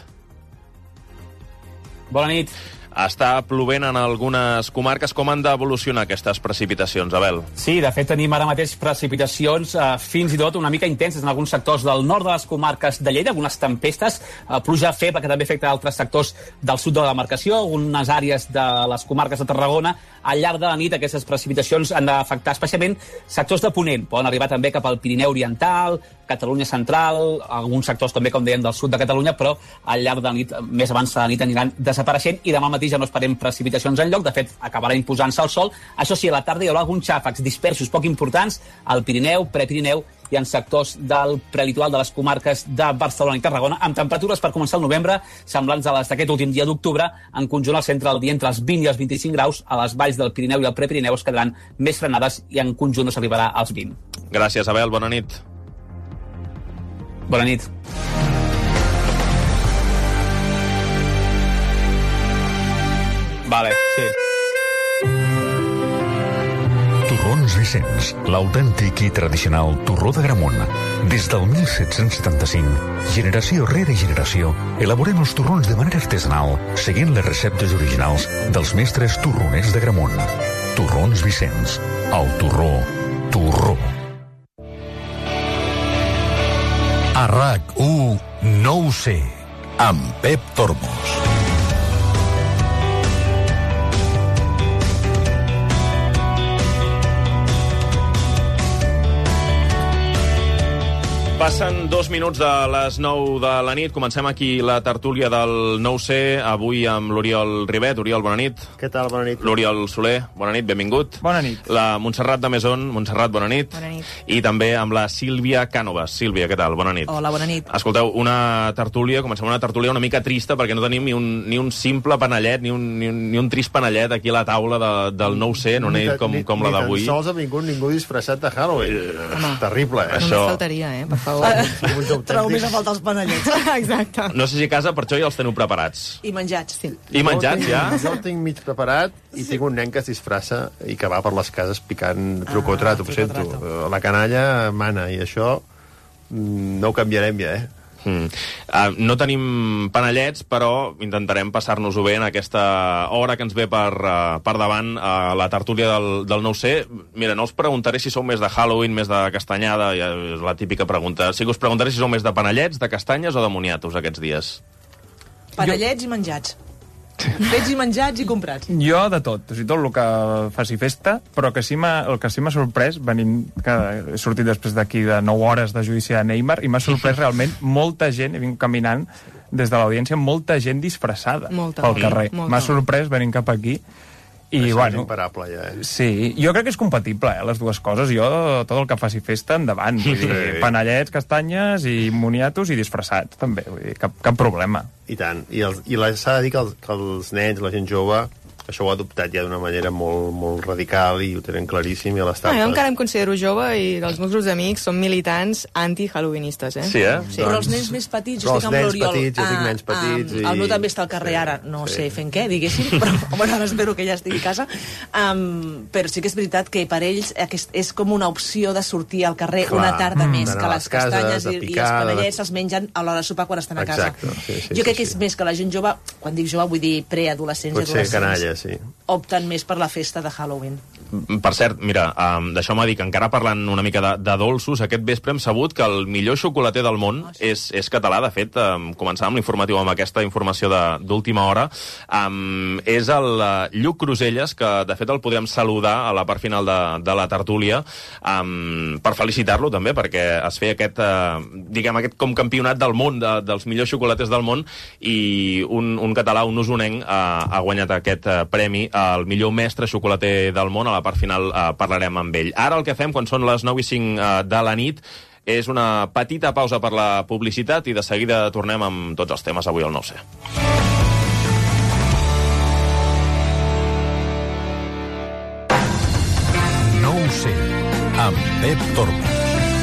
Bona nit. Està plovent en algunes comarques. Com han d'evolucionar aquestes precipitacions, Abel? Sí, de fet tenim ara mateix precipitacions eh, fins i tot una mica intenses en alguns sectors del nord de les comarques de Lleida, algunes tempestes, eh, pluja feble que també afecta altres sectors del sud de la demarcació, algunes àrees de les comarques de Tarragona. Al llarg de la nit aquestes precipitacions han d'afectar especialment sectors de Ponent. Poden arribar també cap al Pirineu Oriental, Catalunya Central, alguns sectors també, com dèiem, del sud de Catalunya, però al llarg de la nit, més abans de la nit, aniran desapareixent i demà mateix ja no esperem precipitacions enlloc. De fet, acabarà imposant-se el sol. Això sí, a la tarda hi haurà alguns xàfecs dispersos poc importants al Pirineu, Prepirineu i en sectors del prelitoral de les comarques de Barcelona i Tarragona, amb temperatures per començar el novembre semblants a les d'aquest últim dia d'octubre. En conjunt, al centre del dia entre els vint i els vint-i-cinc graus, a les valls del Pirineu i el Prepirineu es quedaran més frenades i en conjunt no s'arribarà als vint. Gràcies, Abel. Bona nit. Bona nit. Vale, sí. Torrons Vicenç, l'autèntic i tradicional torró de Gramunt. Des del mil set-cents setanta-cinc, generació rere generació, elaborem els torrons de manera artesanal, seguint les receptes originals dels mestres torroners de Gramunt. Torrons Vicenç, el torró, torró. A RAC u, no ho sé, amb Pep Tormos. Passen dos minuts de les nou de la nit. Comencem aquí la tertúlia del nou C, avui amb l'Oriol Ribet. Oriol, bona nit. Què tal? Bona nit. L'Oriol Soler, bona nit, benvingut. Bona nit. La Montserrat de Mesón. Montserrat, bona nit. Bona nit. I també amb la Sílvia Cànovas. Sílvia, què tal? Bona nit. Hola, bona nit. Escolteu, una tertúlia, comencem una tertúlia una mica trista perquè no tenim ni un, ni un simple panellet, ni un, ni un, ni un trist panellet aquí a la taula de, del nou C, no n'he dit com, com la d'avui. Ni tan sols ha vingut ningú disfressat de Halloween. Home, terrible, eh? Això... Només faltaria, eh? Per favor. Trobo més a faltar els panellets. Exacte. No sé si a casa per això ja els teniu preparats. I menjats, sí. I menjats, ja? Jo el tinc mig preparat i tinc un nen que es disfressa i que va per les cases picant truco o trato, ho sento. La canalla mana i això no ho canviarem ja, eh? Mm. Uh, no tenim panellets, però intentarem passar-nos-ho bé en aquesta hora que ens ve per, uh, per davant a uh, la tertúlia del, del nou C. Mira, no us preguntaré si sou més de Halloween, més de castanyada, ja és la típica pregunta. Sí que us preguntaré si sou més de panellets, de castanyes o de moniatos aquests dies. Panellets jo... i menjats. Fets i menjats i comprats. Jo de tot, o sigui, tot el que faci festa, però que sí el que sí m'ha sorprès, venint, que he sortit després d'aquí de nou hores de judici de Neymar, i m'ha sorprès realment molta gent, he vingut caminant des de l'audiència, molta gent disfressada molta, pel carrer. M'ha sorprès venint cap aquí, I, Això bueno, és imparable, ja, eh? Sí, jo crec que és compatible, eh, les dues coses. Jo, tot el que faci festa, endavant. Vull dir, Sí. panellets, castanyes i moniatos i disfressats, també. Vull dir, cap, cap problema. I tant. I, els, i la- s'ha de dir que els, que els nens, la gent jove, això ho ha adoptat ja d'una manera molt, molt radical i ho tenen claríssim i a l'estat... Ah, jo encara em considero jove i els meus grups d'amics són militants anti-halloweenistes, eh? Sí, eh? Sí. Però els nens més petits, jo Però estic els amb nens l'Oriol. petits, jo dic ah, nens petits ah, i- El meu també està al carrer ara, no sí. sé fent què, diguéssim, però bueno, ara espero que ja estigui a casa. Um, però sí que és veritat que per ells aquest és com una opció de sortir al carrer Clar. una tarda Mm. més, D'anar que a les les cases, castanyes de i, i picar, els de- panellets els mengen a l'hora de sopar quan estan a casa. Exacte, sí, sí, jo crec sí, que és més que la gent jove, quan dic jove vull dir preadolescents i Pot ser adolescents, canalla, sí. opten més per la festa de Halloween. Per cert, mira, um, deixeu-me dir que encara parlant una mica de, de dolços, aquest vespre hem sabut que el millor xocolater del món oh, sí. és, és català. De fet, um, començàvem l'informatiu amb aquesta informació de- d'última hora. Um, és el uh, Lluc Cruselles, que de fet el podem saludar a la part final de, de la tertúlia, um, per felicitar-lo també, perquè es feia aquest, uh, diguem, aquest com campionat del món, de, dels millors xocolaters del món, i un, un català, un usonenc, uh, ha guanyat aquest uh, premi al millor mestre xocolater del món. A la part final uh, parlarem amb ell. Ara el que fem, quan són les nou i cinc uh, de la nit, és una petita pausa per la publicitat i de seguida tornem amb tots els temes avui al nou C. nou C, amb Pep Tormos.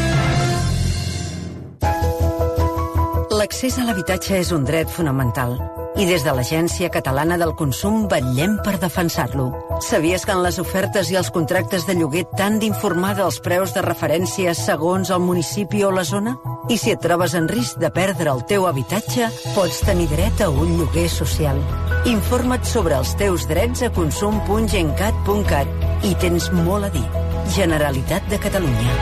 L'accés a l'habitatge és un dret fonamental i des de l'Agència Catalana del Consum vetllem per defensar-lo. Sabies que en les ofertes i els contractes de lloguer t'han d'informar dels preus de referència segons el municipi o la zona? I si et trobes en risc de perdre el teu habitatge, pots tenir dret a un lloguer social. Informa't sobre els teus drets a consum punt gencat punt cat i tens molt a dir. Generalitat de Catalunya.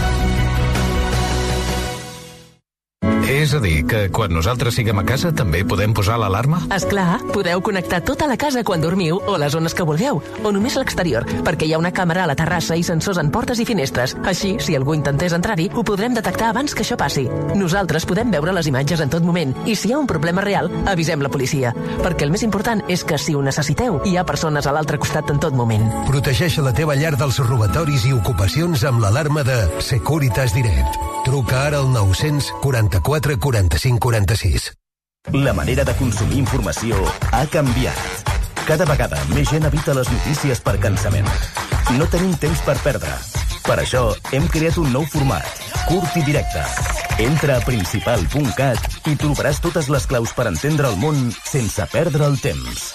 És a dir, que quan nosaltres siguem a casa també podem posar l'alarma? Esclar, podeu connectar tota la casa quan dormiu o les zones que vulgueu, o només l'exterior, perquè hi ha una càmera a la terrassa i sensors en portes i finestres. Així, si algú intentés entrar-hi, ho podrem detectar abans que això passi. Nosaltres podem veure les imatges en tot moment i si hi ha un problema real, avisem la policia. Perquè el més important és que si ho necessiteu, hi ha persones a l'altre costat en tot moment. Protegeix la teva llar dels robatoris i ocupacions amb l'alarma de Securitas Direct. Truca ara al nou-cents quaranta-quatre quaranta-cinc quaranta-sis. La manera de consumir informació ha canviat. Cada vegada més gent evita les notícies per cansament. No tenim temps per perdre. Per això hem creat un nou format, curt i directe. Entra a principal punt cat i trobaràs totes les claus per entendre el món sense perdre el temps.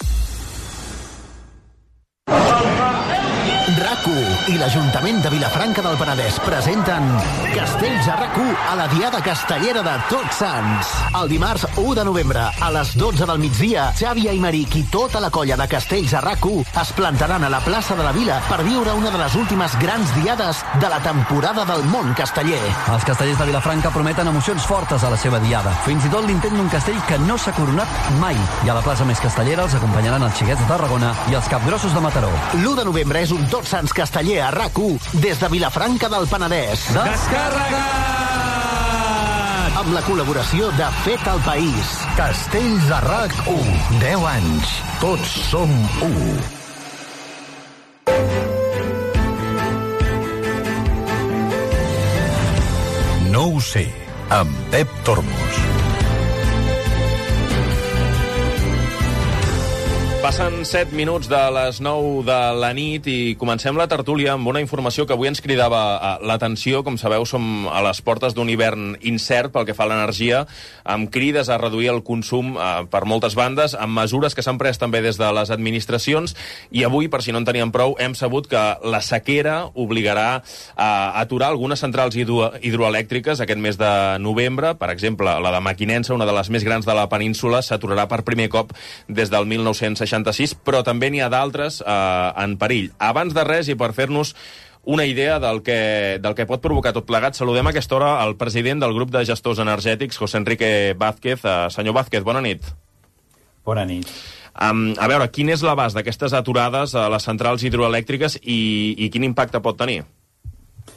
RAC u i l'Ajuntament de Vilafranca del Penedès presenten Castells a RAC u a la Diada Castellera de Tots Sants. El dimarts u de novembre, a les dotze del migdia, Xavi Aymeric i tota la colla de Castells a RAC u es plantaran a la plaça de la Vila per viure una de les últimes grans diades de la temporada del món casteller. Els castellers de Vilafranca prometen emocions fortes a la seva diada. Fins i tot l'intent d'un castell que no s'ha coronat mai. I a la plaça més castellera els acompanyaran els xiquets de Tarragona i els capgrossos de Mataró. l'u de novembre és un Tots Sants casteller a RAC u des de Vilafranca del Penedès. Descarregat! Amb la col·laboració de Fet al País. Castells a RAC u. deu anys. Tots som u. nou C, amb Pep Tormos. Passen set minuts de les nou de la nit i comencem la tertúlia amb una informació que avui ens cridava l'atenció. Com sabeu, som a les portes d'un hivern incert pel que fa a l'energia, amb crides a reduir el consum eh, per moltes bandes, amb mesures que s'han pres també des de les administracions, i avui, per si no en teníem prou, hem sabut que la sequera obligarà a aturar algunes centrals hidro hidroelèctriques aquest mes de novembre. Per exemple, la de Mequinensa, una de les més grans de la península, s'aturarà per primer cop des del mil nou-cents seixanta-sis, però també n'hi ha d'altres eh, en perill. Abans de res, i per fer-nos una idea del que, del que pot provocar tot plegat, saludem a aquesta hora el president del grup de gestors energètics, José Enrique Vázquez. Uh, senyor Vázquez, bona nit. Bona nit. Um, a veure, quin és l'abast d'aquestes aturades a les centrals hidroelèctriques i, i quin impacte pot tenir?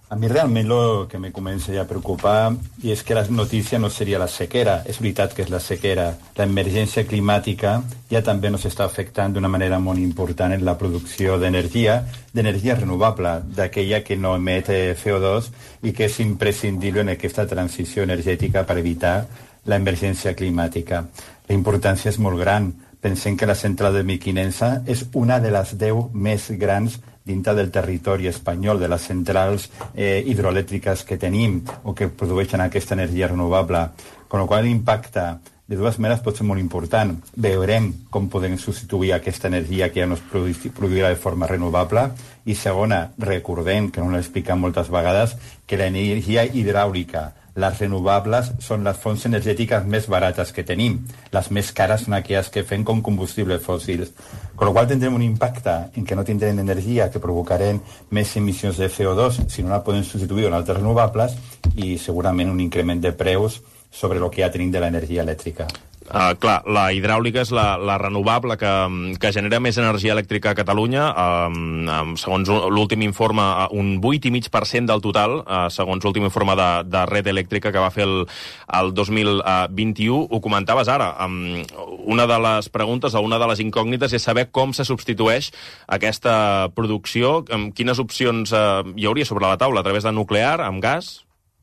A mí realment lo que me comença ja a preocupar i és que la notícia no seria la sequera. És veritat que és la sequera. La emergència climàtica ja també nos està afectant d'una manera molt important en la producció d'energia, d'energia renovable, d'aquella que no emet C O dos i que és imprescindible en aquesta transició energètica per evitar la emergència climàtica. La importància és molt gran. Pensem que la central de Mequinensa és una de les deu més grans dintre del territori espanyol, de les centrals eh, hidroelèctriques que tenim o que produeixen aquesta energia renovable. Con lo qual l'impacte de dues maneres pot ser molt important. Veurem com podem substituir aquesta energia que ja no es produirà de forma renovable. I segona, recordem, que no l'he explicat moltes vegades, que l'energia hidràulica, les renovables són les fonts energètiques més barates que tenim. Les més cares són aquelles que fem com combustibles fòssils. Con lo qual tindrem un impacte en què no tindrem energia, que provocarem més emissions de C O dos si no la podem substituir en altres renovables i segurament un increment de preus sobre el que ja tenim de l'energia elèctrica. Uh, clar, la hidràulica és la, la renovable que, que genera més energia elèctrica a Catalunya. Uh, segons l'últim informe, un vuit coma cinc per cent del total, uh, segons l'últim informe de, de Red Elèctrica que va fer el, el dos mil vint-i-u. Ho comentaves ara. Um, una de les preguntes o una de les incògnites és saber com se substitueix aquesta producció. Um, quines opcions uh, hi hauria sobre la taula? A través de nuclear, amb gas?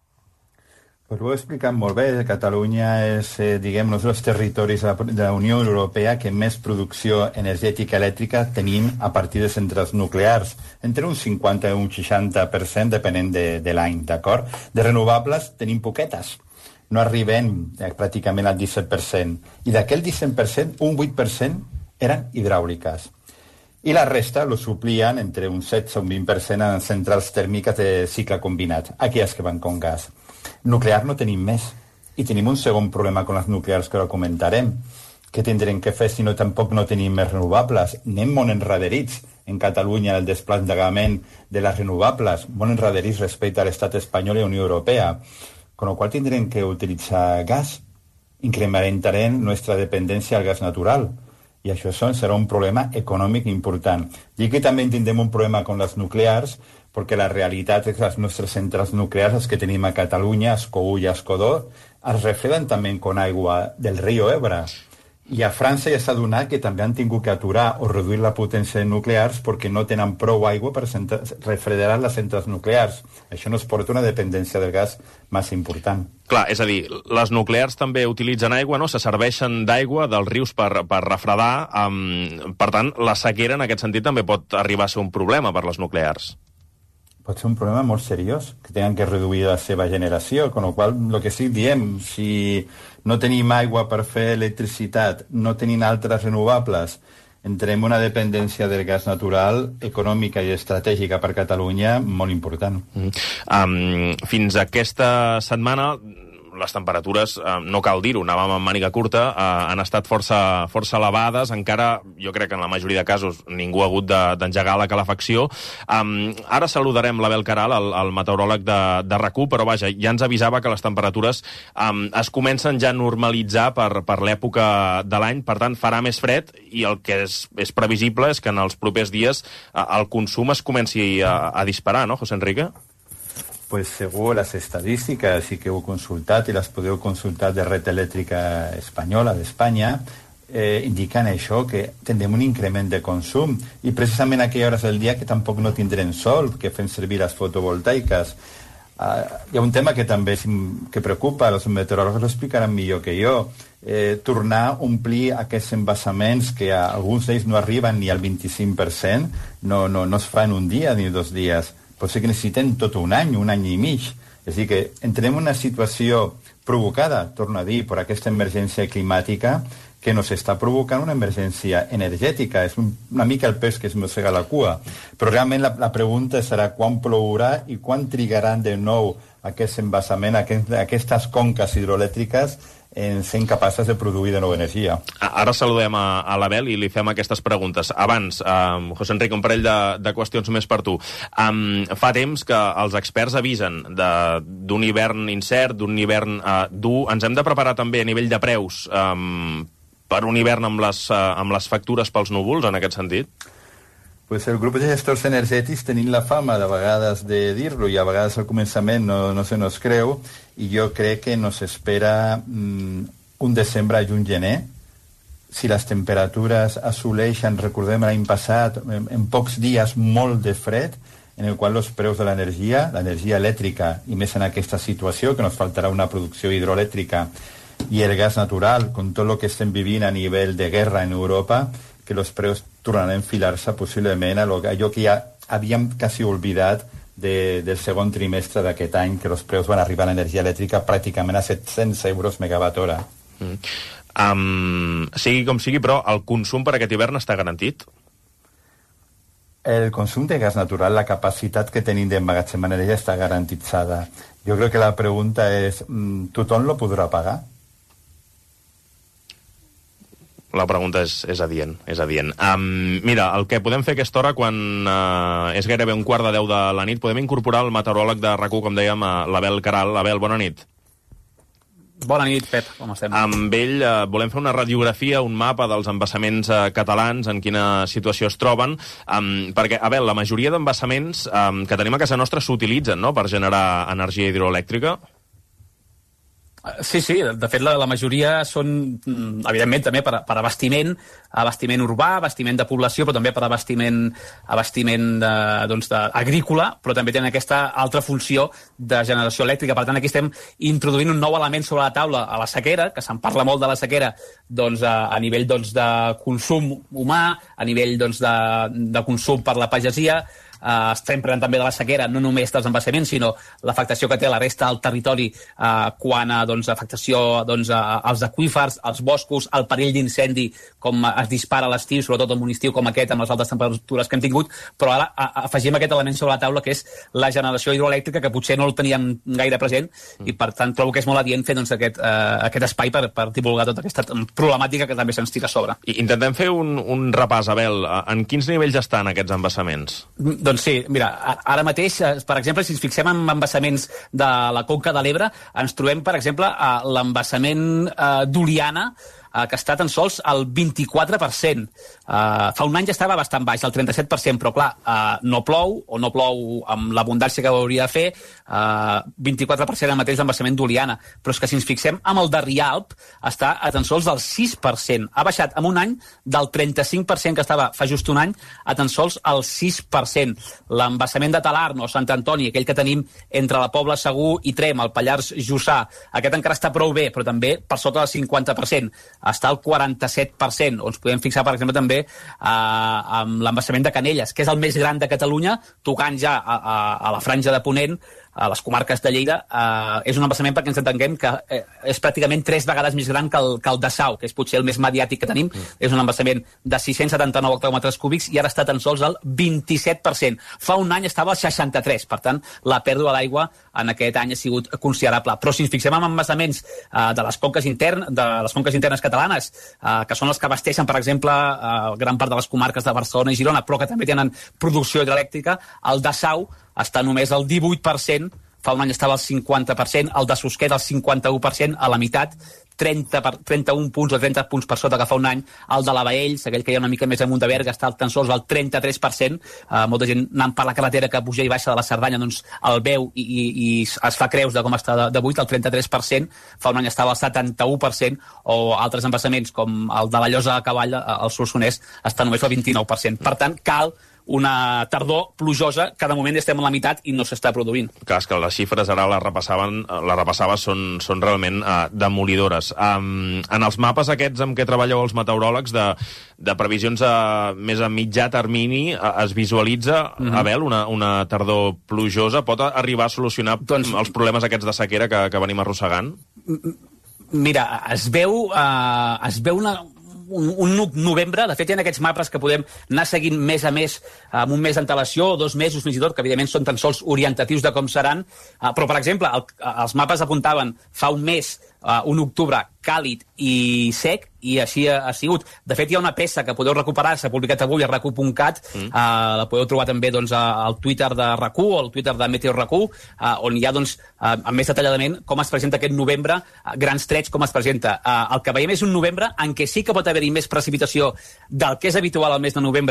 Pues ho he explicat molt bé. Catalunya és, eh, diguem, un dels territoris de la Unió Europea que més producció energètica elèctrica tenim a partir de centrals nuclears. Entre un cinquanta i un seixanta per cent, depenent de, de l'any, d'acord? De renovables tenim poquetes. No arribem eh, pràcticament al disset per cent. I d'aquell disset per cent, un vuit per cent eren hidràuliques. I la resta lo suplien entre un setze o un vint per cent en centrals tèrmiques de cicle combinat, aquelles que van con gas. Nuclear no tenim més. I tenim un segon problema amb les nuclears que ara comentarem. Què tindrem que fer si no tampoc no tenim més renovables? Anem molt enraderits en Catalunya el desplegament de les renovables, molt enraderits respecte a l'estat espanyol i la Unió Europea. Con lo qual tindrem que utilitzar gas. Incrementarem nostra dependència al gas natural. I això serà un problema econòmic important. I aquí també tindrem un problema amb les nuclears, perquè la realitat és que les nostres centrals nuclears, les que tenim a Catalunya, Escó u i Escó dos, es refreden també con aigua del riu Ebre. I a França ja s'ha donat que també han tingut que aturar o reduir la potència de nuclears perquè no tenen prou aigua per refredar les centrals nuclears. Això nos porta una dependència del gas massa important. Clar, és a dir, les nuclears també utilitzen aigua, no? Se serveixen d'aigua dels rius per, per refredar. Um, per tant, la sequera en aquest sentit també pot arribar a ser un problema per les nuclears. Pot ser un problema molt seriós, que tenen que reduir la seva generació, con lo qual, el que estic dient, si no tenim aigua per fer electricitat, no tenim altres renovables, entrem en una dependència del gas natural econòmica i estratègica per Catalunya molt important. Mm. Um, fins aquesta setmana les temperatures, eh, no cal dir-ho, anàvem amb màniga curta, eh, han estat força, força elevades, encara, jo crec que en la majoria de casos ningú ha hagut d'engegar de, la calefacció. Um, ara saludarem l'Abel Caral, el, el meteoròleg de, de RAC u, però vaja, ja ens avisava que les temperatures um, es comencen ja a normalitzar per, per l'època de l'any, per tant farà més fred i el que és, és previsible és que en els propers dies eh, el consum es comenci a, a disparar, no, José Enrique? Pues segur les estadístiques, sí que heu consultat i les podeu consultar de Red Elèctrica Espanyola, d'Espanya, eh, indiquen això, que tindrem un increment de consum i precisament a aquelles hores del dia que tampoc no tindrem sol, que fem servir les fotovoltaiques. Uh, hi ha un tema que també que preocupa, els meteoròlegs ho explicaran millor que jo, eh, tornar a omplir aquests embassaments que a, alguns d'ells no arriben ni al vint-i-cinc per cent, no, no, no es fa en un dia ni dos dies. Pot ser que necessitem tot un any, un any i mig. És a dir, que entrem en una situació provocada, torno a dir, per aquesta emergència climàtica que nos està provocant una emergència energètica. És un, una mica el pes que es mossega la cua. Però realment la, la pregunta serà quan plourà i quan trigaran de nou aquest embassament, aquest, aquestes conques hidroelèctriques en sent capaces de produir de nova energia. Ara saludem a, a l'Abel i li fem aquestes preguntes. Abans, um, José Enrique, un parell de, de qüestions més per tu. Um, fa temps que els experts avisen d'un hivern incert, d'un hivern uh, dur. Ens hem de preparar també a nivell de preus um, per un hivern amb les, uh, amb les factures pels núvols, en aquest sentit? Pues el grup de gestors energètics tenim la fama de vegades de dir-lo i a vegades al començament no, no se nos creu, i jo crec que nos espera mm, un desembre i un gener. Si les temperatures assoleixen, recordem l'any passat, en, en pocs dies molt de fred, en el qual els preus de l'energia, l'energia elèctrica, i més en aquesta situació, que nos faltarà una producció hidroelèctrica, i el gas natural, con tot el que estem vivint a nivell de guerra en Europa, que els preus tornaran a enfilar-se possiblement a allò que ja havíem quasi oblidat de, del segon trimestre d'aquest any, que els preus van arribar a l'energia elèctrica pràcticament a set-cents euros megawatt hora. Mm. Um, sigui com sigui, però el consum per aquest hivern està garantit? El consum de gas natural, la capacitat que tenim d'emmagatzemar energia està garantitzada. Jo crec que la pregunta és, tothom lo podrà pagar? La pregunta és, és adient, és adient. Um, mira, el que podem fer a aquesta hora, quan uh, és gairebé un quart de deu de la nit, podem incorporar el meteoròleg de RAC u, com dèiem, a l'Abel Caral. Abel, bona nit. Bona nit, Pep, com estem? Amb ell uh, volem fer una radiografia, un mapa dels embassaments uh, catalans, en quina situació es troben, um, perquè, Abel, la majoria d'embassaments um, que tenim a casa nostra s'utilitzen, no?, per generar energia hidroelèctrica. Sí, sí, de fet la, la majoria són, evidentment, també per, per abastiment, abastiment urbà, abastiment de població, però també per abastiment, abastiment de, doncs, de, agrícola, però també tenen aquesta altra funció de generació elèctrica. Per tant, aquí estem introduint un nou element sobre la taula, a la sequera, que se'n parla molt de la sequera doncs, a, a nivell doncs, de consum humà, a nivell doncs, de, de consum per la pagesia. Uh, estem parlant també de la sequera, no només dels embassaments, sinó l'afectació que té la resta del territori uh, quan a doncs, afectació doncs, a, als aqüífers, als boscos, el perill d'incendi, com es dispara a l'estiu, sobretot en un estiu com aquest, amb les altes temperatures que hem tingut, però ara a, afegim aquest element sobre la taula, que és la generació hidroelèctrica, que potser no el teníem gaire present, mm. i per tant trobo que és molt adient fer doncs, aquest, uh, aquest espai per, per divulgar tota aquesta problemàtica que també se'ns tira a sobre. I intentem fer un, un repàs, Abel. En quins nivells estan aquests embassaments? Doncs sí, mira, ara mateix, per exemple, si ens fixem en embassaments de la Conca de l'Ebre, ens trobem, per exemple, a l'embassament eh, d'Oliana, eh, que està tan sols al vint-i-quatre per cent. Eh, fa un any ja estava bastant baix, al trenta-set per cent, però clar, eh, no plou, o no plou amb l'abundància que hauria de fer, eh, vint-i-quatre per cent el mateix l'embassament d'Oliana. Però és que si ens fixem amb el de Rialp, està a tan sols del sis per cent. Ha baixat en un any del trenta-cinc per cent que estava fa just un any a tan sols el sis per cent. L'embassament de Talarn o Sant Antoni, aquell que tenim entre la Pobla Segur i Trem, el Pallars Jussà, aquest encara està prou bé, però també per sota del cinquanta per cent. Està al quaranta-set per cent. O ens podem fixar, per exemple, també eh, amb l'embassament de Canelles, que és el més gran de Catalunya, tocant ja a, a, a la franja de Ponent, a les comarques de Lleida. Eh, és un embassament, perquè ens entenguem, que eh, és pràcticament tres vegades més gran que el, que el de Sau, que és potser el més mediàtic que tenim. Mm. És un embassament de sis-cents setanta-nou hectòmetres cúbics i ara està tan sols al vint-i-set per cent. Fa un any estava al seixanta-tres per cent. Per tant, la pèrdua d'aigua en aquest any ha sigut considerable. Però si ens fixem en embassaments eh, de les conques internes, de les conques internes catalanes, eh, que són els que abasteixen, per exemple, eh, gran part de les comarques de Barcelona i Girona, però que també tenen producció hidroelèctrica, el de Sau està només al divuit per cent, fa un any estava al cinquanta per cent, el de Susquet al cinquanta-u per cent, a la meitat, trenta per, trenta-un punts o trenta punts per sota que fa un any, el de la Baells, aquell que hi ha una mica més amunt de Berga, està tan sols al trenta-tres per cent, uh, molta gent anant per la carretera que puja i baixa de la Cerdanya, doncs el veu i, i, i es fa creus de com està d'avui, el trenta-tres per cent, fa un any estava al setanta-u per cent, o altres embassaments com el de la Llosa de Cavall, al Solsonès, està només al vint-i-nou per cent. Per tant, cal una tardor plujosa, cada moment estem a la meitat i no s'està produint. Clar, és que les xifres ara les repassaven, les repassaves són, són realment uh, demolidores. Um, en els mapes aquests amb què treballeu els meteoròlegs de, de previsions a, més a mitjà termini, uh, es visualitza, mm-hmm. Abel, una, una tardor plujosa? Pot arribar a solucionar doncs, els problemes aquests de sequera que, que venim arrossegant? Mira, es veu, uh, es veu una... Un, un novembre, de fet hi ha aquests mapes que podem anar seguint més a més amb un mes d'antelació o dos mesos fins i tot, que evidentment són tan sols orientatius de com seran, uh, però per exemple el, els mapes apuntaven fa un mes uh, un octubre càlid i sec, i així ha, ha sigut. De fet, hi ha una peça que podeu recuperar, s'ha publicat avui a rac u punt cat, mm. uh, la podeu trobar també doncs, al Twitter de RAC u o al Twitter de Meteo RAC u, uh, on hi ha doncs, uh, més detalladament com es presenta aquest novembre, uh, grans trets com es presenta. Uh, el que veiem és un novembre en què sí que pot haver-hi més precipitació del que és habitual al mes de novembre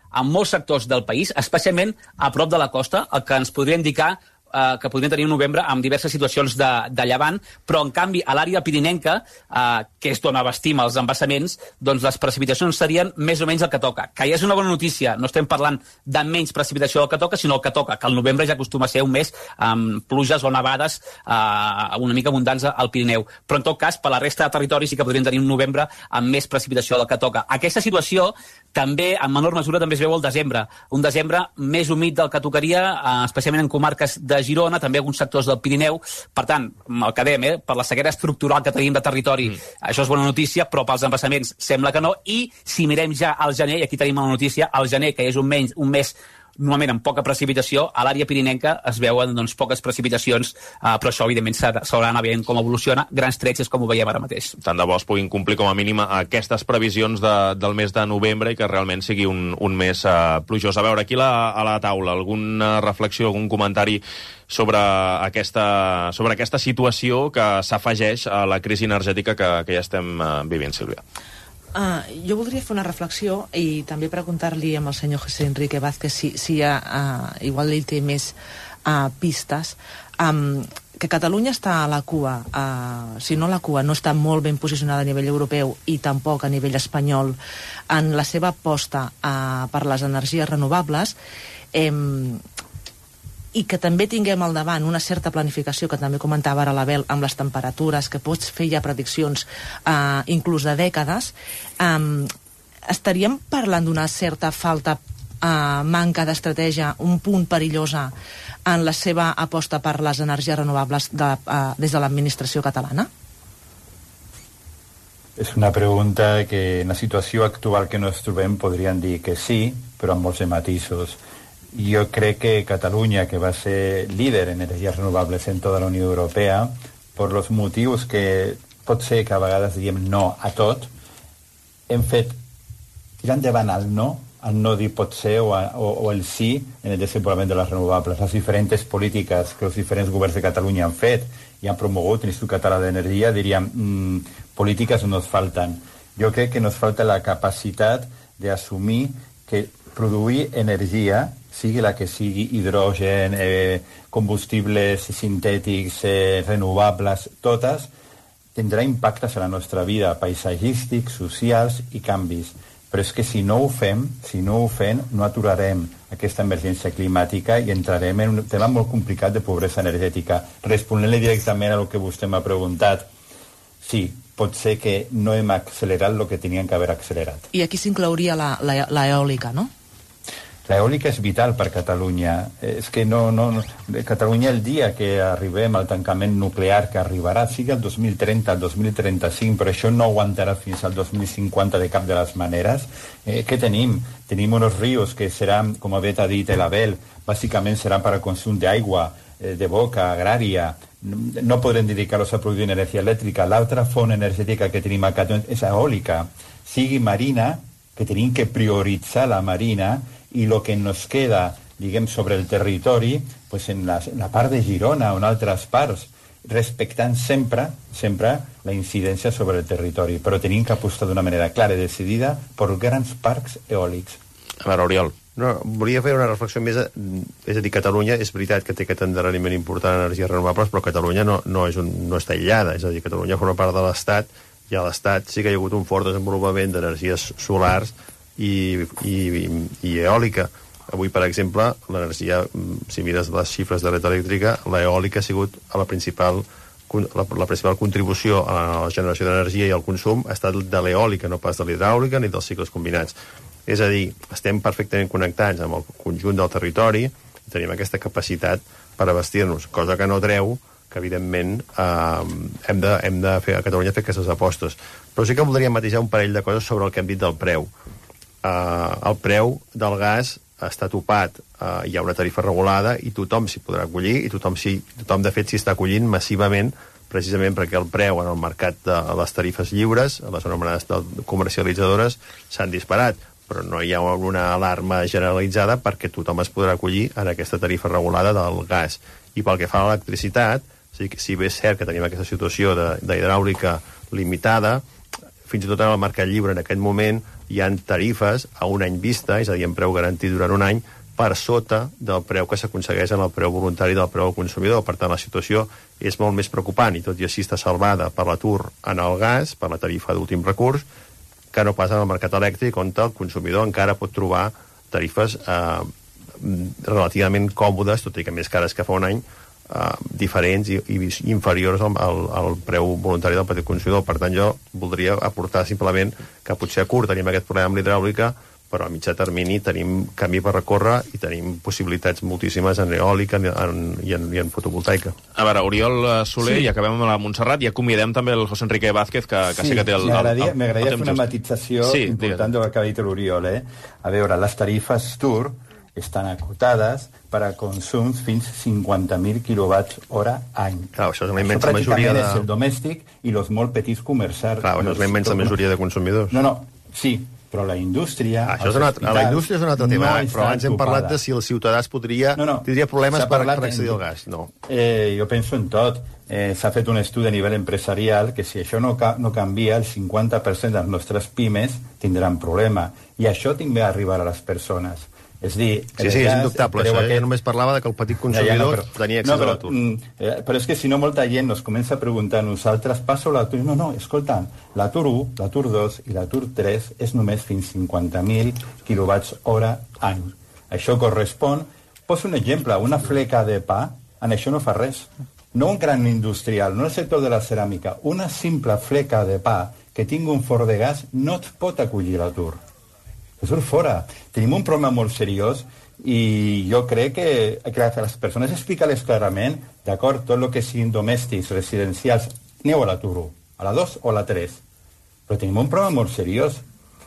en molts sectors del país, especialment a prop de la costa, el que ens podria indicar eh, que podríem tenir un novembre amb diverses situacions de, de llevant, però en canvi a l'àrea pirinenca, eh, que és d'on abastim els embassaments, doncs les precipitacions serien més o menys el que toca. Que ja és una bona notícia, no estem parlant de menys precipitació del que toca, sinó el que toca, que el novembre ja acostuma a ser un mes amb pluges o nevades eh, una mica abundants al Pirineu. Però en tot cas, per la resta de territoris sí que podríem tenir un novembre amb més precipitació del que toca. Aquesta situació també, en menor mesura, també es veu al desembre. Un desembre més humit del que tocaria, eh, especialment en comarques de Girona, també alguns sectors del Pirineu. Per tant, el que dèiem, eh, per la sequera estructural que tenim de territori, mm. això és bona notícia, però pels embassaments sembla que no. I si mirem ja al gener, i aquí tenim la notícia, al gener, que és un, menys, un mes normalment amb poca precipitació, a l'àrea pirinenca es veuen doncs, poques precipitacions, eh, però això evidentment s'haurà d'anar veient com evoluciona. Grans trets és com ho veiem ara mateix. Tant de bo es puguin complir com a mínim aquestes previsions de, del mes de novembre i que realment sigui un, un mes eh, plujós. A veure, aquí la, a la taula, alguna reflexió, algun comentari sobre aquesta, sobre aquesta situació que s'afegeix a la crisi energètica que, que ja estem eh, vivint, Sílvia? Uh, jo voldria fer una reflexió i també preguntar-li amb el senyor José Enrique Vázquez si, si hi ha, uh, igual ell té més uh, pistes, um, que Catalunya està a la cua, uh, si no a la cua, no està molt ben posicionada a nivell europeu i tampoc a nivell espanyol en la seva aposta uh, per les energies renovables, um, i que també tinguem al davant una certa planificació, que també comentava ara l'Abel, amb les temperatures, que pots fer ja prediccions eh, inclús de dècades, eh, estaríem parlant d'una certa falta, eh, manca d'estratègia, un punt perillosa en la seva aposta per les energies renovables de, eh, des de l'administració catalana? És una pregunta que en la situació actual que no ens trobem podríem dir que sí, però amb molts de matisos. Jo crec que Catalunya, que va ser líder en energies renovables en tota la Unió Europea, per els motius que pot ser que a vegades diem no a tot, hem fet tirar endavant el no, el no dir pot ser o, a, o, o el sí en el desenvolupament de les renovables. Les diferents polítiques que els diferents governs de Catalunya han fet i han promogut l'Institut Català d'Energia, diríem, mmm, polítiques no ens falten. Jo crec que nos falta la capacitat d'assumir que produir energia, sigui la que sigui, hidrogen, eh, combustibles sintètics, eh, renovables, totes, tindrà impactes a la nostra vida, paisatgístics, socials i canvis. Però és que si no ho fem, si no ho fem, no aturarem aquesta emergència climàtica i entrarem en un tema molt complicat de pobresa energètica. Responent-li directament a el que vostè m'ha preguntat, sí, pot ser que no hem accelerat el que teníem que haver accelerat. I aquí s'inclouria l'eòlica, no? L'eòlica és vital per Catalunya. És que no, no, no... Catalunya, el dia que arribem al tancament nuclear, que arribarà, sigui el dos mil trenta, el dos mil trenta-cinc, però això no aguantarà fins al dos mil cinquanta de cap de les maneres. Eh, què tenim? Tenim uns rius que seran, com ha dit l'Abel, bàsicament seran per a consum d'aigua, eh, de boca, agrària. No podrem dedicar-los a produir energia elèctrica. L'altra font energètica que tenim a Catalunya és eòlica. Sigui marina, que tenim que prioritzar la marina, i el que ens queda, diguem, sobre el territori, pues en, la, en la part de Girona o en altres parts, respectant sempre, sempre la incidència sobre el territori, però tenim que apostar d'una manera clara i decidida per grans parcs eòlics. A veure, Oriol. No, volia fer una reflexió més, és a dir, Catalunya és veritat que té aquest endarreriment important en energies renovables, però Catalunya no, no, és un, no està aïllada, és a dir, Catalunya forma part de l'Estat, i a l'Estat sí que hi ha hagut un fort desenvolupament d'energies solars i, i, i eòlica. Avui, per exemple, l'energia, si mires les xifres de red elèctrica, l'eòlica ha sigut la principal, la, la principal contribució a la generació d'energia i al consum ha estat de l'eòlica, no pas de l'hidràulica ni dels cicles combinats. És a dir, estem perfectament connectats amb el conjunt del territori i tenim aquesta capacitat per abastir-nos, cosa que no treu que, evidentment, eh, hem, de, hem de fer a Catalunya fer aquestes apostes. Però sí que voldria matisar un parell de coses sobre el que hem dit del preu. Uh, el preu del gas està topat, uh, hi ha una tarifa regulada i tothom s'hi podrà acollir i tothom, si, tothom de fet s'hi està acollint massivament, precisament perquè el preu en el mercat de les tarifes lliures, les anomenades comercialitzadores, s'han disparat, però no hi ha una alarma generalitzada perquè tothom es podrà acollir en aquesta tarifa regulada del gas. I pel que fa a l'electricitat, si, si bé és cert que tenim aquesta situació d'hidràulica limitada, fins i tot en el mercat lliure en aquest moment hi ha tarifes a un any vista, és a dir, en preu garantit durant un any, per sota del preu que s'aconsegueix en el preu voluntari del preu al consumidor. Per tant, la situació és molt més preocupant i tot i així està salvada per l'atur en el gas, per la tarifa d'últim recurs, que no passa en el mercat elèctric, on el consumidor encara pot trobar tarifes eh, relativament còmodes, tot i que més cares que fa un any, eh, diferents i, i inferiors al, al, al preu voluntari del petit consumidor. Per tant, jo voldria aportar simplement que potser a curt tenim aquest problema amb l'hidràulica, però a mitjà termini tenim camí per recórrer i tenim possibilitats moltíssimes en eòlica en, en, i, en, i en fotovoltaica. A veure, Oriol Soler, sí. I acabem amb la Montserrat, i acomiadem també el José Enrique Vázquez, que, que sí, sé que té el... M'agradaria fer una matització sí, important del que ha dit l'Oriol. Eh? A veure, les tarifes Tur estan acotades per a consums fins cinquanta mil quilowatts hora any. Clar, això és una immensa majoria de... és el domèstic i els molt petits comercials. Clar, això és una immensa majoria de consumidors. No, no, sí, però la indústria... Ah, això és una, la indústria és un altre tema, no però abans hem parlat de si el ciutadà es podria, no, no, tindria problemes per, per accedir al gas. No. Eh, jo penso en tot. Eh, S'ha fet un estudi a nivell empresarial que si això no, ca no canvia, el cinquanta per cent de les nostres pimes tindran problema. I això també arribarà a les persones. És dir... Sí, sí, és indubtable. Això, aquest... Jo només parlava de que el petit consumidor ja, ja, no, però, tenia accés no, però, a l'atur. Eh, però és que si no, molta gent nos comença a preguntar a nosaltres, passo l'atur... No, no, escolta, l'atur u, l'atur dos i l'atur tres és només fins cinquanta mil quilowatts hora any. Això correspon... Poso un exemple, una fleca de pa, en això no fa res. No un gran industrial, no el sector de la ceràmica. Una simple fleca de pa que tingui un forn de gas no et pot acollir l'atur. Que surt fora. Tenim un problema molt seriós i jo crec que, que a les persones explicar-les clarament, d'acord, tot el que siguin domèstics, residencials, aneu a l'atur u, a la dos o a la tres. Però tenim un problema molt seriós.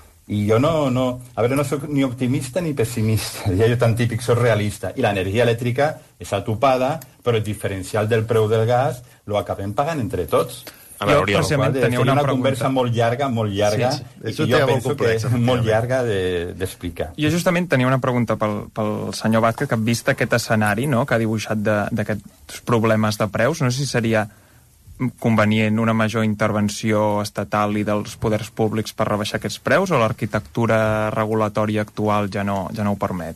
I jo no, no... A veure, no soc ni optimista ni pessimista. Ja jo tan típic, soc realista. I l'energia elèctrica és atopada, però el diferencial del preu del gas lo acabem pagant entre tots. A veure, Oriol, precisament tenia una, una conversa molt llarga, molt llarga, sí, sí. I jo penso complex, que és molt llarga d'explicar. De, jo justament tenia una pregunta pel, pel senyor Vázquez, que vist aquest escenari, no?, que ha dibuixat d'aquests problemes de preus, no sé si seria convenient una major intervenció estatal i dels poders públics per rebaixar aquests preus, o l'arquitectura regulatòria actual ja no, ja no ho permet?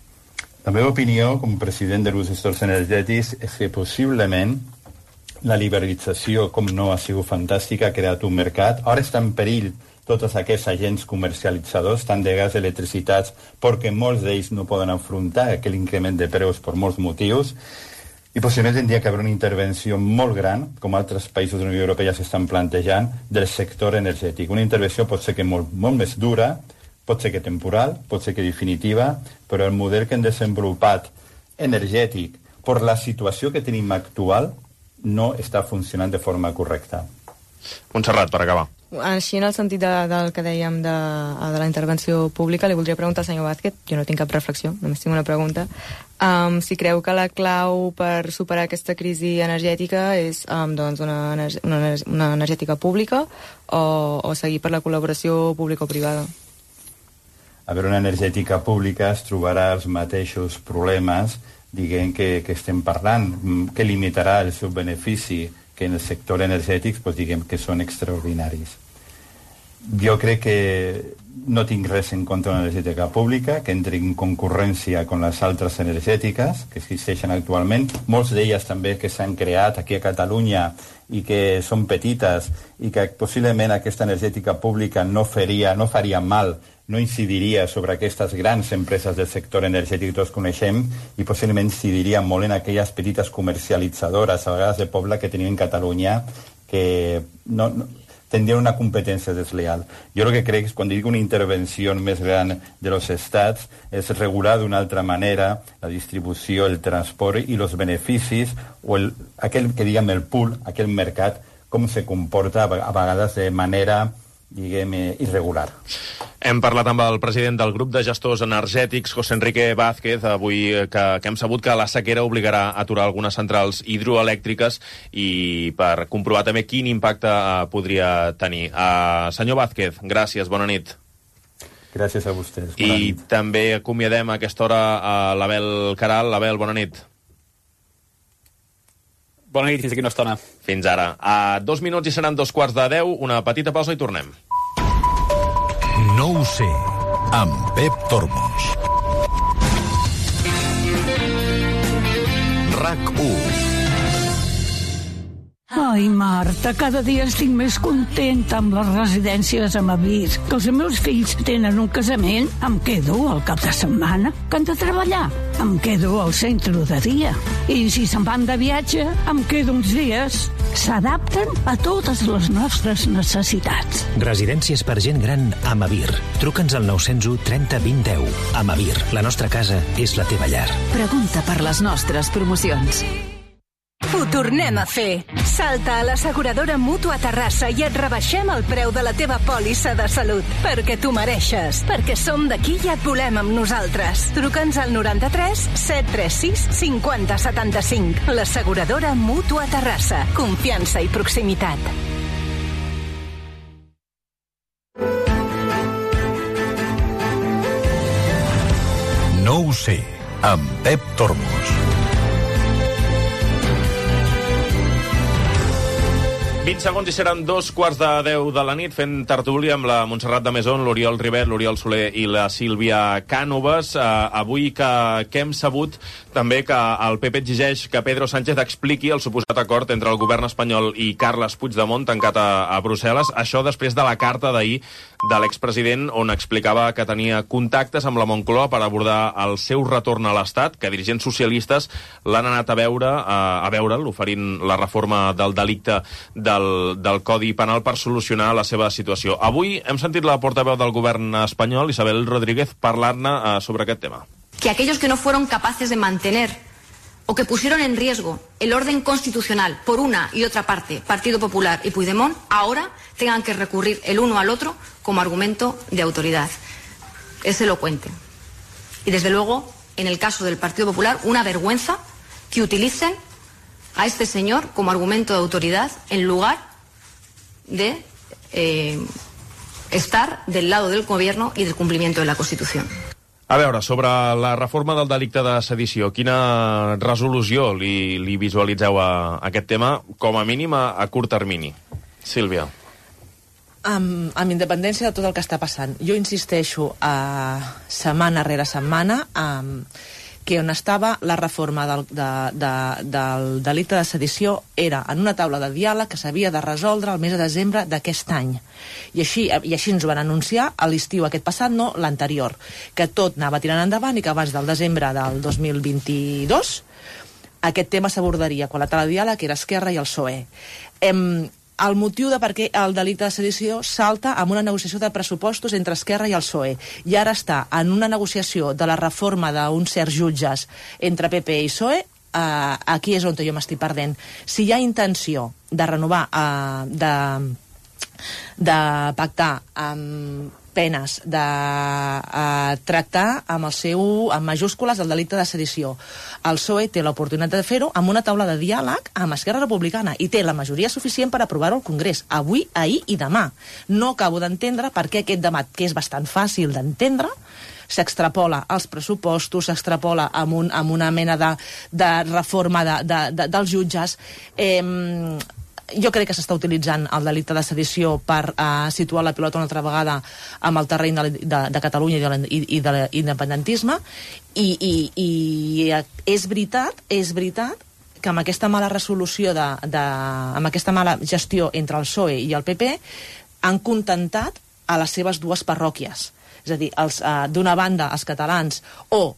La meva opinió, com a president de l'ús sectors energètics, és que possiblement la liberalització, com no, ha sigut fantàstica, ha creat un mercat. Ara està en perill tots aquests agents comercialitzadors, tant de gas, electricitats, perquè molts d'ells no poden enfrontar aquell increment de preus per molts motius. I possiblement tindria que haver una intervenció molt gran, com altres països de la Unió Europea s'estan plantejant, del sector energètic. Una intervenció pot ser que molt, molt més dura, pot ser que temporal, pot ser que definitiva, però el model que hem desenvolupat energètic per la situació que tenim actual no està funcionant de forma correcta. Montserrat, per acabar. Així, en el sentit de, del que dèiem de, de la intervenció pública, li voldria preguntar al senyor Vázquez, jo no tinc cap reflexió, només tinc una pregunta, um, si creu que la clau per superar aquesta crisi energètica és um, doncs una, una, una energètica pública o, o seguir per la col·laboració pública-privada? A veure, una energètica pública es trobarà els mateixos problemes diguem que, que estem parlant, que limitarà el seu benefici, que en el sector energètic pues, diguem que són extraordinaris. Jo crec que no tinc res en contra de l'energètica pública, que entri en concurrència amb les altres energètiques que existeixen actualment, molts d'elles també que s'han creat aquí a Catalunya i que són petites i que possiblement aquesta energètica pública no faria, no faria mal, no incidiria sobre aquestes grans empreses del sector energètic que tots coneixem i possiblement incidiria molt en aquelles petites comercialitzadores, a vegades de poble, que tenim en Catalunya, que no, no, tindrien una competència desleal. Jo el que crec és, quan dic una intervenció més gran de los estats, és regular d'una altra manera la distribució, el transport i els beneficis, o el, aquell que diguem el pool, aquell mercat, com se comporta a vegades de manera diguem, irregular. Hem parlat amb el president del grup de gestors energètics, José Enrique Vázquez, avui que, que hem sabut que la sequera obligarà a aturar algunes centrals hidroelèctriques i per comprovar també quin impacte uh, podria tenir. Uh, senyor Vázquez, gràcies, bona nit. Gràcies a vostès. I nit. També acomiadem a aquesta hora a l'Abel Caral. Abel, bona nit. Bona nit, fins aquí una estona. Fins ara. A dos minuts i seran dos quarts de deu, una petita pausa i tornem. No ho sé, amb Pep Tormos. RAC u. Ai, Marta, cada dia estic més contenta amb les residències a Mavir. Que els meus fills tenen un casament, em quedo al cap de setmana. Que han de treballar, em quedo al centre de dia. I si se'n van de viatge, em quedo uns dies. S'adapten a totes les nostres necessitats. Residències per gent gran a Mavir. Truca'ns al nou zero u trenta vint deu. A Mavir, la nostra casa és la teva llar. Pregunta per les nostres promocions. Ho tornem a fer. Salta a l'asseguradora Mútua Terrassa i et rebaixem el preu de la teva pòlissa de salut. Perquè tu mereixes. Perquè som d'aquí i et volem amb nosaltres. Truca'ns al noranta-tres set tres sis cinquanta setanta-cinc. L'asseguradora Mútua Terrassa. Confiança i proximitat. No ho sé, amb Pep Tormos. vint segons i seran dos quarts de deu de la nit fent tertúlia amb la Montserrat de Mesón, l'Oriol Ribet, l'Oriol Soler i la Sílvia Cànovas. Uh, avui que, que hem sabut també que el P P exigeix que Pedro Sánchez expliqui el suposat acord entre el govern espanyol i Carles Puigdemont tancat a, a Brussel·les. Això després de la carta d'ahir de l'expresident on explicava que tenia contactes amb la Moncloa per abordar el seu retorn a l'Estat, que dirigents socialistes l'han anat a veure, a, a veure'l, oferint la reforma del delicte de Del, del Codi Penal per solucionar la seva situació. Avui hem sentit la portaveu del govern espanyol, Isabel Rodríguez, parlar-ne uh, sobre aquest tema. Que aquellos que no fueron capaces de mantener o que pusieron en riesgo el orden constitucional por una y otra parte, Partido Popular y Puigdemont, ahora tengan que recurrir el uno al otro como argumento de autoridad. Es elocuente. Y desde luego, en el caso del Partido Popular, una vergüenza que utilicen a este señor como argumento de autoridad en lugar de eh, estar del lado del gobierno y del cumplimiento de la Constitución. A veure, sobre la reforma del delicte de sedició, quina resolució li, li visualitzeu a, a aquest tema, com a mínim a, a curt termini? Sílvia. Amb, amb independència de tot el que està passant, jo insisteixo a setmana rere setmana amb que on estava la reforma del, de, de, del delicte de sedició era en una taula de diàleg que s'havia de resoldre el mes de desembre d'aquest any. I així, i així ens ho van anunciar a l'estiu aquest passat, no l'anterior, que tot anava tirant endavant i que abans del desembre del dos mil vint-i-dos aquest tema s'abordaria quan la taula de diàleg era Esquerra i el P S O E. Em, el motiu de per què el delicte de sedició salta amb una negociació de pressupostos entre Esquerra i el P S O E i ara està en una negociació de la reforma d'uns certs jutges entre P P i P S O E. Uh, aquí és on jo m'estic perdent. Si hi ha intenció de renovar, uh, de, de pactar amb penes, de uh, tractar amb el seu, amb majúscules el delicte de sedició, el P S O E té l'oportunitat de fer-ho amb una taula de diàleg amb Esquerra Republicana i té la majoria suficient per aprovar-ho al Congrés, avui, ahir i demà. No acabo d'entendre per què aquest debat, que és bastant fàcil d'entendre, s'extrapola als pressupostos, s'extrapola amb, un, amb una mena de, de reforma de, de, de, dels jutges. Eh, jo crec que s'està utilitzant el delicte de sedició per uh, situar la pilota una altra vegada amb el terreny de, de, de Catalunya i de, i, i de l'independentisme i, i, i és veritat, és veritat que amb aquesta mala resolució de, de, amb aquesta mala gestió entre el P S O E i el P P han contentat a les seves dues parròquies. És a dir, els, uh, d'una banda, els catalans o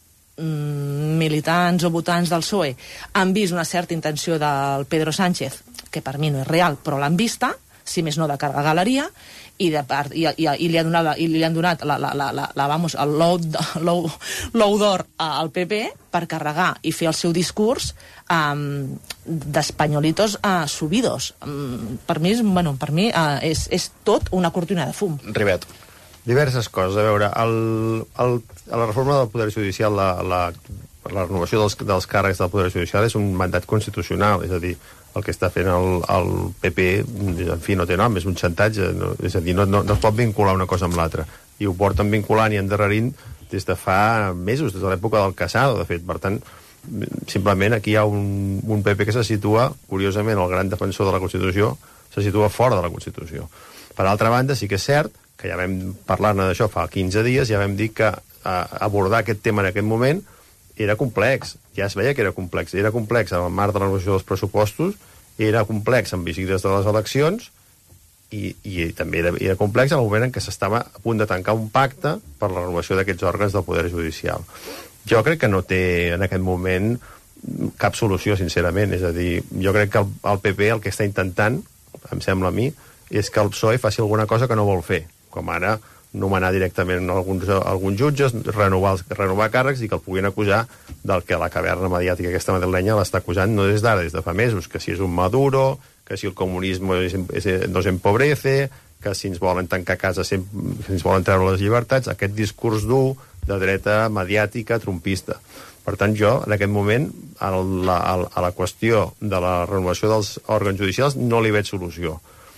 mm, militants o votants del P S O E han vist una certa intenció del Pedro Sánchez, que per mi no és real, però l'han vista, si més no de carga galeria, i, de part, i, i, i, li, ha donat, i li han donat la, la, la, la, la, vamos, el l'ou d'or al P P per carregar i fer el seu discurs um, d'espanyolitos uh, subidos. Um, per mi, és, bueno, per mi uh, és, és tot una cortina de fum. Ribet. Diverses coses. A veure, el, el, a la reforma del Poder Judicial, la, la, la renovació dels, dels càrrecs del Poder Judicial és un mandat constitucional, és a dir, el que està fent el, el P P, en fi, no té nom, és un xantatge, no, és a dir, no, no, no es pot vincular una cosa amb l'altra. I ho porten vinculant i endarrerint des de fa mesos, des de l'època del Casado, de fet. Per tant, simplement aquí hi ha un, un P P que se situa, curiosament, el gran defensor de la Constitució, se situa fora de la Constitució. Per altra banda, sí que és cert que ja vam parlar-ne d'això fa quinze dies, ja vam dir que eh, abordar aquest tema en aquest moment era complex, ja es veia que era complex. Era complex en el marc de la negociació dels pressupostos, era complex en visites de les eleccions, i, i també era, era complex en el moment en què s'estava a punt de tancar un pacte per la renovació d'aquests òrgans del Poder Judicial. Jo crec que no té en aquest moment cap solució, sincerament. És a dir, jo crec que el, el P P el que està intentant, em sembla a mi, és que el P S O E faci alguna cosa que no vol fer, com ara nomenar directament alguns, alguns jutges, renovar, renovar càrrecs i que el puguin acusar del que la caverna mediàtica aquesta madrilenya l'està acusant no des d'ara, des de fa mesos, que si és un Maduro, que si el comunisme es, es, nos empobrece, que si ens volen tancar a casa, si ens volen treure les llibertats, aquest discurs dur de dreta mediàtica trumpista. Per tant, jo, en aquest moment, a la, a la qüestió de la renovació dels òrgans judicials no li veig solució.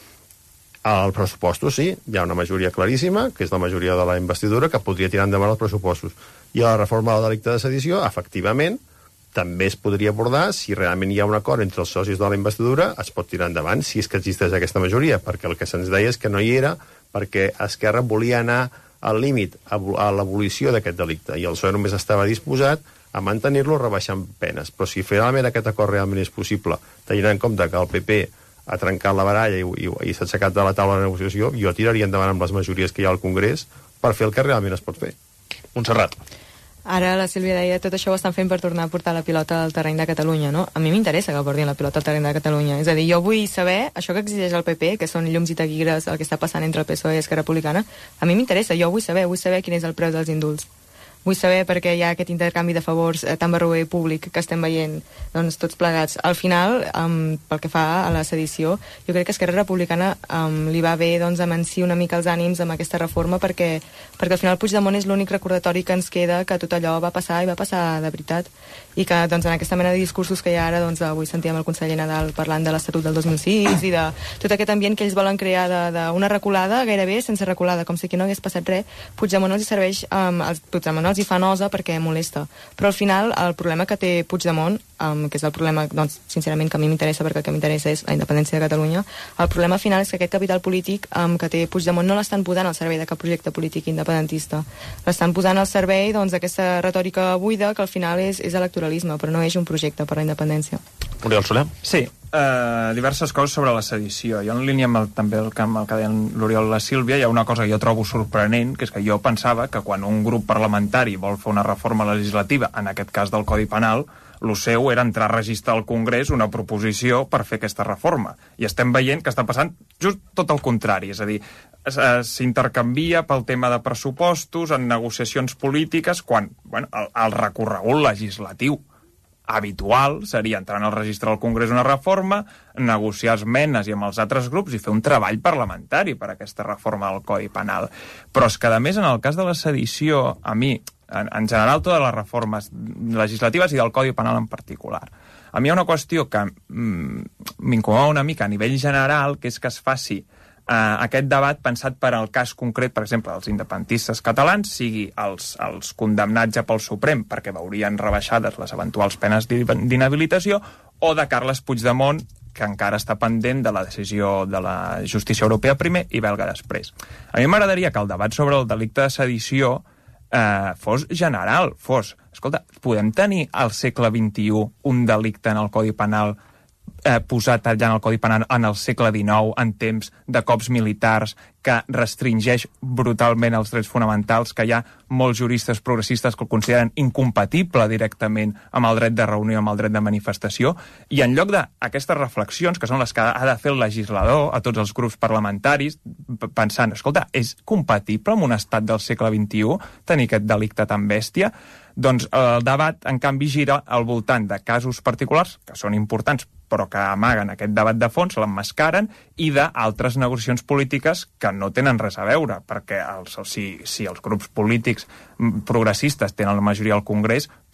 Al pressupostos, sí, hi ha una majoria claríssima, que és la majoria de la investidura, que podria tirar endavant els pressupostos. I a la reforma del delicte de sedició, efectivament, també es podria abordar si realment hi ha un acord entre els socis de la investidura, es pot tirar endavant, si és que existeix aquesta majoria, perquè el que se'ns deia és que no hi era, perquè Esquerra volia anar al límit, a l'abolició d'aquest delicte, i el P S O E només estava disposat a mantenir-lo rebaixant penes. Però si realment aquest acord realment és possible, tenint en compte que el P P ha trencat la baralla i, i, i s'ha aixecat de la taula de negociació, jo tiraria endavant amb les majories que hi ha al Congrés per fer el que realment es pot fer. Montserrat. Ara la Sílvia deia tot això ho estan fent per tornar a portar la pilota al terreny de Catalunya, no? A mi m'interessa que portin la pilota al terreny de Catalunya. És a dir, jo vull saber això que exigeix el P P, que són llums i taquígrafs, el que està passant entre el P S O E i Esquerra Republicana, a mi m'interessa, jo vull saber, vull saber quin és el preu dels indults. Vull saber perquè hi ha aquest intercanvi de favors eh, tan barroer públic que estem veient doncs, tots plegats. Al final, um, pel que fa a la sedició, jo crec que Esquerra Republicana um, li va bé doncs, amansir una mica els ànims amb aquesta reforma perquè, perquè al final Puigdemont és l'únic recordatori que ens queda que tot allò va passar i va passar de veritat. I que doncs, en aquesta mena de discursos que hi ha ara, doncs, avui sentíem el conseller Nadal parlant de l'Estatut del dos mil sis i de tot aquest ambient que ells volen crear d'una reculada gairebé sense reculada, com si aquí no hagués passat res. Puigdemont els serveix, um, els, Puigdemont els hi fa nosa perquè molesta. Però al final el problema que té Puigdemont, um, que és el problema, doncs, sincerament, que a mi m'interessa perquè el que m'interessa és la independència de Catalunya, el problema final és que aquest capital polític um, que té Puigdemont no l'estan posant al servei de cap projecte polític independentista. L'estan posant al servei doncs, d'aquesta retòrica buida que al final és, és electoralisme, però no és un projecte per la independència. Oriol Soler? Sí, eh, diverses coses sobre la sedició. Jo en línia amb el, també el que, amb el que deien l'Oriol i la Sílvia, hi ha una cosa que jo trobo sorprenent, que és que jo pensava que quan un grup parlamentari vol fer una reforma legislativa, en aquest cas del Codi Penal, el seu era entrar a registrar al Congrés una proposició per fer aquesta reforma. I estem veient que està passant just tot el contrari, és a dir, s'intercanvia pel tema de pressupostos en negociacions polítiques quan bueno, el, el recorregut legislatiu habitual seria entrar en el registre del Congrés una reforma, negociar esmenes i amb els altres grups i fer un treball parlamentari per a aquesta reforma del Codi Penal. Però és que, a més, en el cas de la sedició, a mi, en, en general, totes les reformes legislatives i del Codi Penal en particular, a mi hi ha una qüestió que mm, m'incomoda una mica a nivell general, que és que es faci Uh, aquest debat pensat per al cas concret, per exemple, dels independentistes catalans, sigui els, els condemnats ja pel Suprem perquè veurien rebaixades les eventuals penes d'inhabilitació, o de Carles Puigdemont, que encara està pendent de la decisió de la justícia europea primer i belga després. A mi m'agradaria que el debat sobre el delicte de sedició eh, fos general, fos, escolta, podem tenir al segle vint-i-u un delicte en el Codi Penal Eh, posat allà en el Codi Penal en el segle dinou, en temps de cops militars, que restringeix brutalment els drets fonamentals, que hi ha molts juristes progressistes que el consideren incompatible directament amb el dret de reunió, amb el dret de manifestació, i en lloc d'aquestes reflexions, que són les que ha de fer el legislador a tots els grups parlamentaris, pensant, escolta, és compatible amb un estat del segle vint-i-u tenir aquest delicte tan bèstia? Doncs el debat, en canvi, gira al voltant de casos particulars, que són importants, però que amaguen aquest debat de fons, l'emmascaren, i d'altres negociacions polítiques que no tenen res a veure, perquè els, si, si els grups polítics progressistes tenen la majoria al Congrés,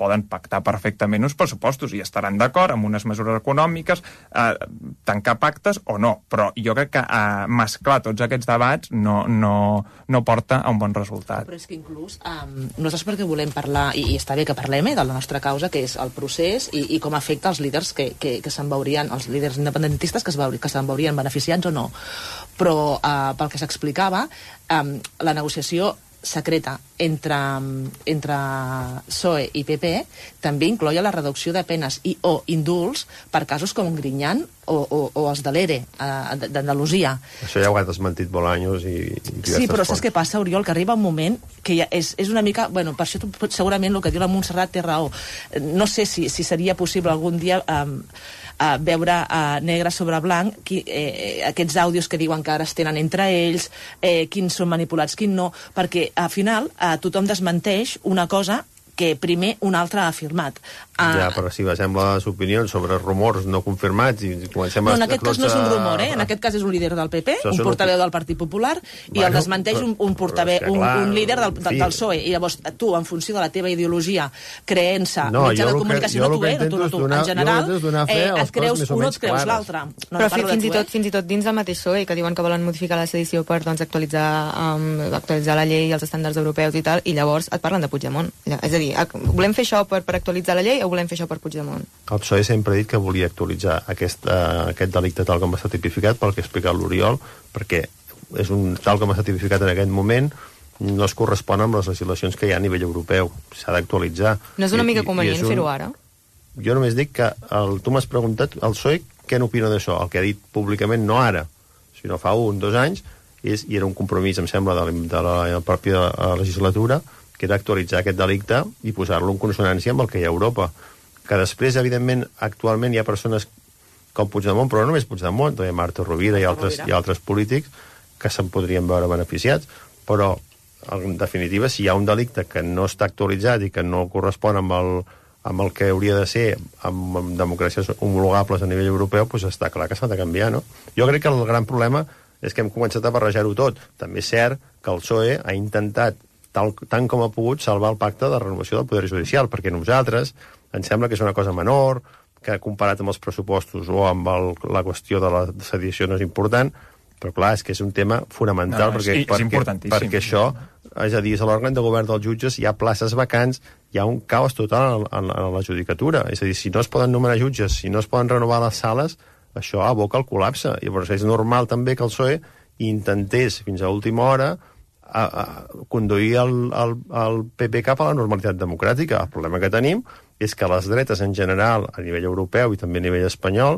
poden pactar perfectament uns pressupostos i estaran d'acord amb unes mesures econòmiques, eh, tancar pactes o no. Però jo crec que eh, mesclar tots aquests debats no, no, no porta a un bon resultat. Però és que inclús um, nosaltres perquè volem parlar, i, i està bé que parlem eh, de la nostra causa, que és el procés i, i com afecta els líders que, que, que se'n veurien, els líders independentistes que, es veurien, que se'n veurien beneficiats o no. Però uh, pel que s'explicava, um, la negociació secreta entre, entre P S O E i P P també incloia la reducció de penes i o indults per casos com Griñán o, o, o els de l'E R E, uh, d'Andalusia. Això ja ho ha desmentit Bolaños i, i sí, però saps què passa, Oriol? Que arriba un moment que ja és, és una mica... Bueno, per això segurament el que diu la Montserrat té raó. No sé si, si seria possible algun dia... Um, Uh, veure uh, negre sobre blanc qui, eh, aquests àudios que diuen que ara es tenen entre ells, eh, quins són manipulats, quins no, perquè al final uh, tothom desmenteix una cosa que primer un altre ha afirmat. Uh, ja, però si basem les opinions sobre rumors no confirmats i comencem no, a... en aquest cas no és un rumor, eh? En aquest cas és un líder del P P, un portaveu del Partit Popular, i bueno, el desmenteix un, un, portaveu, un, un líder del, del, del P S O E. I llavors tu, en funció de la teva ideologia, creença, no, mitjà de comunicació, que, no tu, eh? No tu, no tu, donar, en general, eh, et creus un o et creus l'altre. No, però fi, fins, i tot, fins i tot dins del mateix P S O E, que diuen que volen modificar la sedició per doncs, actualitzar, um, actualitzar la llei i els estàndards europeus i tal, i llavors et parlen de Puigdemont. És a dir, volem fer això per, per actualitzar la llei o volem fer això per Puigdemont? El P S O E sempre ha dit que volia actualitzar aquest, uh, aquest delicte tal com està tipificat, pel que ha explicat l'Oriol, perquè és un tal com està tipificat en aquest moment, no es correspon amb les legislacions que hi ha a nivell europeu. S'ha d'actualitzar. No és una mica convenient un... fer-ho ara? Jo només dic que el, tu m'has preguntat, el P S O E, què n'opina d'això? El que ha dit públicament, no ara, sinó fa un, dos anys, és, i era un compromís, em sembla, de la, de la, de la pròpia legislatura, que era actualitzar aquest delicte i posar-lo en consonància amb el que hi ha a Europa. Que després, evidentment, actualment hi ha persones com Puigdemont, però no només Puigdemont, també Marta Rovira i altres, i altres polítics que se'n podrien veure beneficiats, però, en definitiva, si hi ha un delicte que no està actualitzat i que no correspon amb el, amb el que hauria de ser amb, amb democràcies homologables a nivell europeu, doncs està clar que s'ha de canviar, no? Jo crec que el gran problema és que hem començat a barrejar-ho tot. També és cert que el P S O E ha intentat, tal, tant com ha pogut, salvar el pacte de renovació del Poder Judicial, perquè nosaltres ens sembla que és una cosa menor, que comparat amb els pressupostos o amb el, la qüestió de la sedició no és important, però clar, és que és un tema fonamental, no, perquè, és, és perquè, perquè això, és a dir, és a l'òrgan de govern dels jutges, hi ha places vacants, hi ha un caos total en, en, en la judicatura, és a dir, si no es poden nomenar jutges, si no es poden renovar les sales, això aboca el col·lapse, i llavors és normal també que el P S O E intentés fins a última hora a, a conduir el, el, el P P cap a la normalitat democràtica. El problema que tenim és que les dretes en general, a nivell europeu i també a nivell espanyol,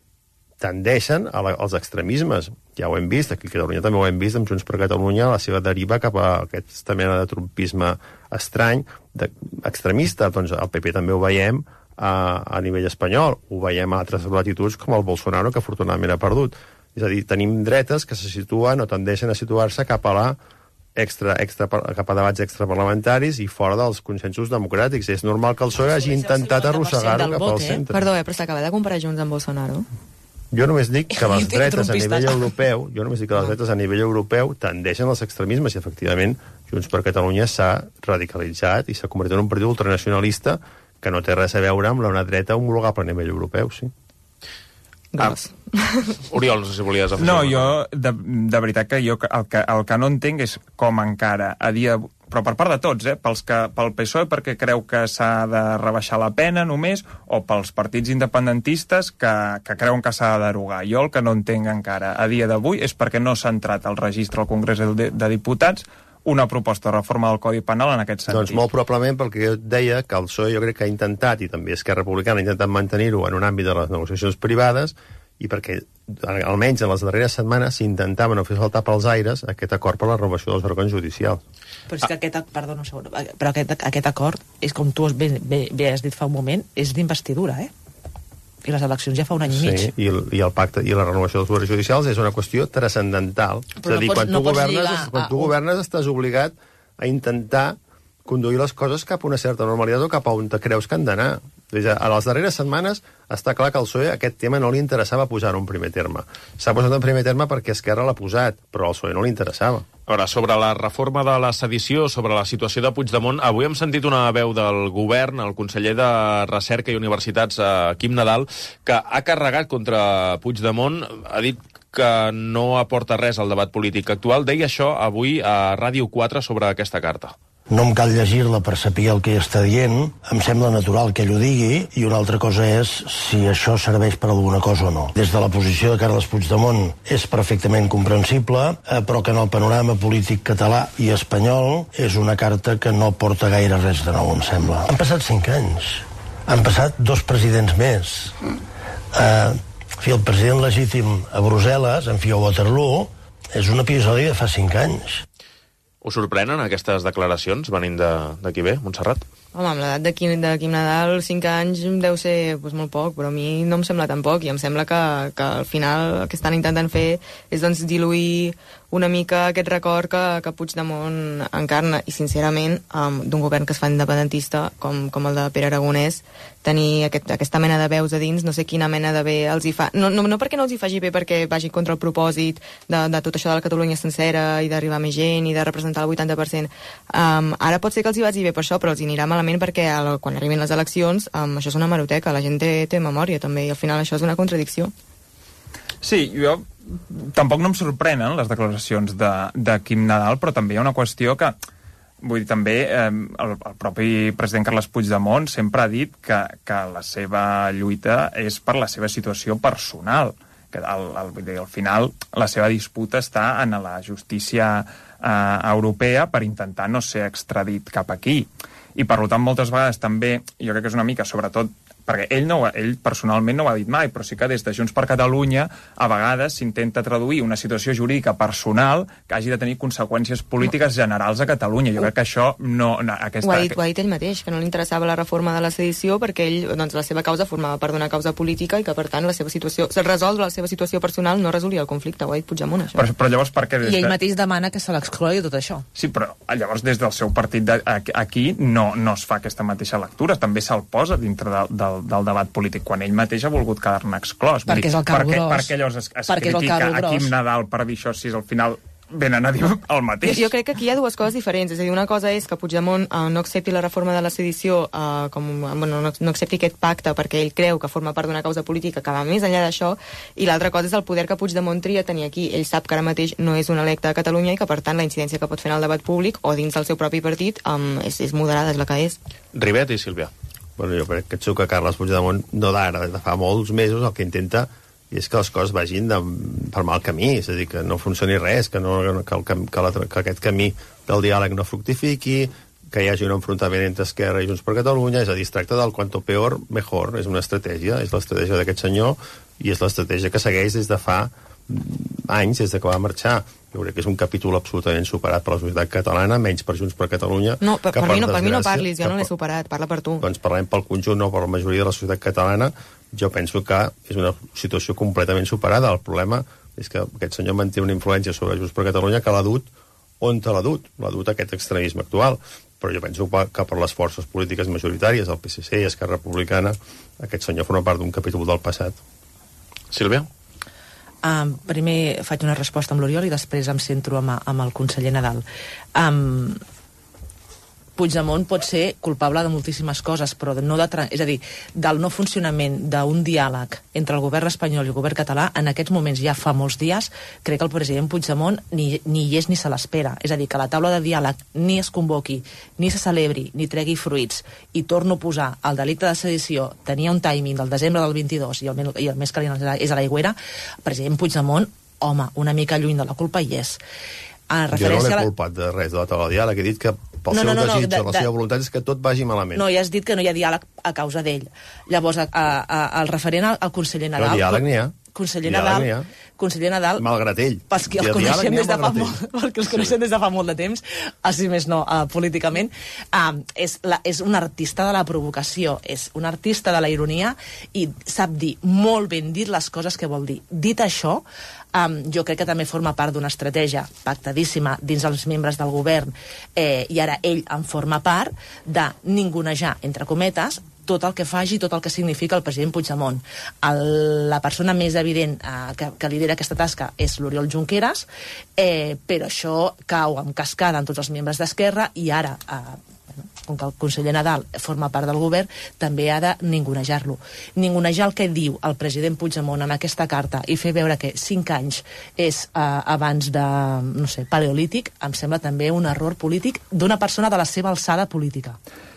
tendeixen a la, als extremismes. Ja ho hem vist, aquí a Catalunya també ho hem vist amb Junts per Catalunya, la seva deriva cap a aquesta mena de trumpisme estrany, de, extremista. Doncs el P P també ho veiem a, a nivell espanyol, ho veiem a altres latituds com el Bolsonaro, que afortunadament ha perdut. És a dir, tenim dretes que se situen o tendeixen a situar-se cap a la Extra, extra, cap a debats extraparlamentaris i fora dels consensos democràtics. És normal que el P S O E hagi intentat arrossegar-ho cap al centre. Perdó, eh, però s'acaba de comparar Junts amb Bolsonaro? Jo només dic que les dretes a nivell europeu, jo només dic que les dretes a nivell europeu tendeixen als extremismes i, efectivament, Junts per Catalunya s'ha radicalitzat i s'ha convertit en un partit ultranacionalista que no té res a veure amb una dreta homologable a nivell europeu, sí. Ah, Oriol, no sé si volies afegir. No, jo, de, de veritat que jo el que, el que no entenc és com encara a dia... Però per part de tots, eh? Pels que, pel P S O E perquè creu que s'ha de rebaixar la pena només, o pels partits independentistes que, que creuen que s'ha de derogar. Jo el que no entenc encara a dia d'avui és perquè no s'ha entrat al registre al Congrés de, de Diputats una proposta de reforma del Codi Penal en aquest sentit. Doncs molt probablement perquè jo deia que el P S O E jo crec que ha intentat, i també Esquerra Republicana ha intentat mantenir-ho en un àmbit de les negociacions privades, i perquè almenys en les darreres setmanes s'intentava no fer saltar pels aires aquest acord per la renovació dels òrgans judicials. Però és que aquest, perdó, no segon, però aquest, aquest acord, és com tu bé, bé, bé has dit fa un moment, és d'investidura, eh? I les eleccions ja fa un any i mig. Sí, i el, i el pacte i la renovació dels poders judicials és una qüestió transcendental. Però és a dir, no pots, quan, no tu governes, lligar, quan tu governes estàs obligat a intentar conduir les coses cap a una certa normalitat o cap a on te creus que han d'anar. A les darreres setmanes està clar que al P S O E aquest tema no li interessava posar-ho en primer terme. S'ha posat en primer terme perquè Esquerra l'ha posat, però al P S O E no li interessava. A veure, sobre la reforma de la sedició, sobre la situació de Puigdemont, avui hem sentit una veu del govern, el conseller de Recerca i Universitats, Quim Nadal, que ha carregat contra Puigdemont, ha dit que no aporta res al debat polític actual. Deia això avui a Ràdio quatre sobre aquesta carta. No em cal llegir-la per saber el que està dient, em sembla natural que ell ho digui, i una altra cosa és si això serveix per alguna cosa o no. Des de la posició de Carles Puigdemont és perfectament comprensible, eh, però que en el panorama polític català i espanyol és una carta que no porta gaire res de nou, em sembla. Han passat cinc anys. Han passat dos presidents més. Eh, en fi, el president legítim a Brussel·les, en fi, a Waterloo, és un episodi de fa cinc anys. Us sorprenen aquestes declaracions venint d'aquí bé, Montserrat? Home, amb l'edat de Quim, de Quim Nadal, cinc anys deu ser doncs, molt poc, però a mi no em sembla tan poc, i em sembla que, que al final el que estan intentant fer és doncs, diluir una mica aquest record que, que Puigdemont encarna, i sincerament um, d'un govern que es fa independentista com, com el de Pere Aragonès, tenir aquest, aquesta mena de veus a dins, no sé quina mena de bé els hi fa, no, no, no perquè no els hi faci bé perquè vagi contra el propòsit de, de tot això de la Catalunya sencera i d'arribar més gent i de representar el vuitanta per cent, um, ara pot ser que els hi vagi bé per això, però els hi anirà malament perquè el, quan arribin les eleccions um, això és una hemeroteca, la gent té, té memòria també, i al final això és una contradicció. Sí, jo tampoc no em sorprenen les declaracions de, de Quim Nadal, però també hi ha una qüestió que, vull dir, també eh, el, el propi president Carles Puigdemont sempre ha dit que, que la seva lluita és per la seva situació personal, que al, al, vull dir, al final la seva disputa està en la justícia eh, europea per intentar no ser extradit cap aquí. I per tant, moltes vegades també, jo crec que és una mica, sobretot, perquè ell, no, ell personalment no ho ha dit mai, però sí que des de Junts per Catalunya a vegades s'intenta traduir una situació jurídica personal que hagi de tenir conseqüències polítiques generals a Catalunya. Jo crec que això no... no aquesta... ho, ha dit, ho ha dit ell mateix, que no li interessava la reforma de la sedició perquè ell, doncs, la seva causa formava part d'una causa política i que, per tant, la seva situació, se resoldre la seva situació personal no resolia el conflicte. Ho ha dit Puigdemont, això. Però, però llavors per què... I ell mateix demana que se l'exclogui tot això. Sí, però llavors des del seu partit de, aquí no, no es fa aquesta mateixa lectura. També se'l posa dintre del, del del debat polític, quan ell mateix ha volgut quedar-ne exclòs. Perquè és el carro gros. Per què llavors es, es critica a Quim Nadal per dir això si al final venen a dir el mateix? Jo, jo crec que aquí hi ha dues coses diferents. És a dir, una cosa és que Puigdemont uh, no accepti la reforma de la sedició, uh, com, bueno, no, no accepti aquest pacte perquè ell creu que forma part d'una causa política que va més enllà d'això, i l'altra cosa és el poder que Puigdemont tria tenir aquí. Ell sap que ara mateix no és un electe a Catalunya i que, per tant, la incidència que pot fer en el debat públic o dins del seu propi partit um, és, és moderada, és la que és. Ribet i Sílvia. Bueno, jo crec que que Carles Puigdemont no d'ara, de fa molts mesos, el que intenta és que les coses vagin de, per mal camí, és a dir, que no funcioni res, que, no, que, el, que, la, que aquest camí del diàleg no fructifiqui, que hi hagi un enfrontament entre Esquerra i Junts per Catalunya, és a dir, es tracta del cuanto peor, mejor, és una estratègia, és l'estratègia d'aquest senyor, i és l'estratègia que segueix des de fa anys, des de que va marxar. Jo crec que és un capítol absolutament superat per la societat catalana, menys per Junts per Catalunya. No, per, per, per, mi, no, per mi no parlis, jo no l'he superat, parla per tu. Doncs parlem pel conjunt, no per la majoria de la societat catalana. Jo penso que és una situació completament superada. El problema és que aquest senyor manté una influència sobre Junts per Catalunya que l'ha dut on te l'ha dut, l'ha dut aquest extremisme actual. Però jo penso que per les forces polítiques majoritàries, el P S C i Esquerra Republicana, aquest senyor forma part d'un capítol del passat. Sílvia? Um, primer faig una resposta amb l'Oriol i després em centro amb, amb el conseller Nadal. Um, Puigdemont pot ser culpable de moltíssimes coses, però no de, és a dir, del no funcionament d'un diàleg entre el govern espanyol i el govern català, en aquests moments ja fa molts dies, crec que el president Puigdemont ni, ni hi és ni se l'espera. És a dir, que la taula de diàleg ni es convoqui, ni se celebri, ni tregui fruits, i torno a posar el delicte de sedició, tenia un timing del desembre del vint-i-dos i el, i el més calent és a l'aigüera, el president Puigdemont, home, una mica lluny de la culpa hi és. A jo no l'he culpat de res de la taula de diàleg, he dit que pel no, seu no, no, desig, no, de, la seva voluntat és que tot vagi malament. No, ja has dit que no hi ha diàleg a causa d'ell. Llavors, a, a, a, el referent al, al conseller Nadal... Però diàleg n'hi ha. Conseller Nadal, conseller Nadal... Malgrat ell. Perquè els coneixem des de fa molt, perquè els coneixem des de fa molt de temps, així més no, uh, políticament, uh, és, la, és un artista de la provocació, és un artista de la ironia i sap dir molt ben dit les coses que vol dir. Dit això, Um, jo crec que també forma part d'una estratègia pactadíssima dins els membres del govern, eh, i ara ell en forma part, de ningunejar, entre cometes, tot el que faci, tot el que significa el president Puigdemont. El, la persona més evident eh, que, que lidera aquesta tasca és l'Oriol Junqueras, eh, però això cau en cascada en tots els membres d'Esquerra i ara, eh, com que el conseller Nadal forma part del govern, també ha de ningunejar-lo. Ningunejar el que diu el president Puigdemont en aquesta carta i fer veure que cinc anys és eh, abans de, no sé, paleolític, em sembla també un error polític d'una persona de la seva alçada política.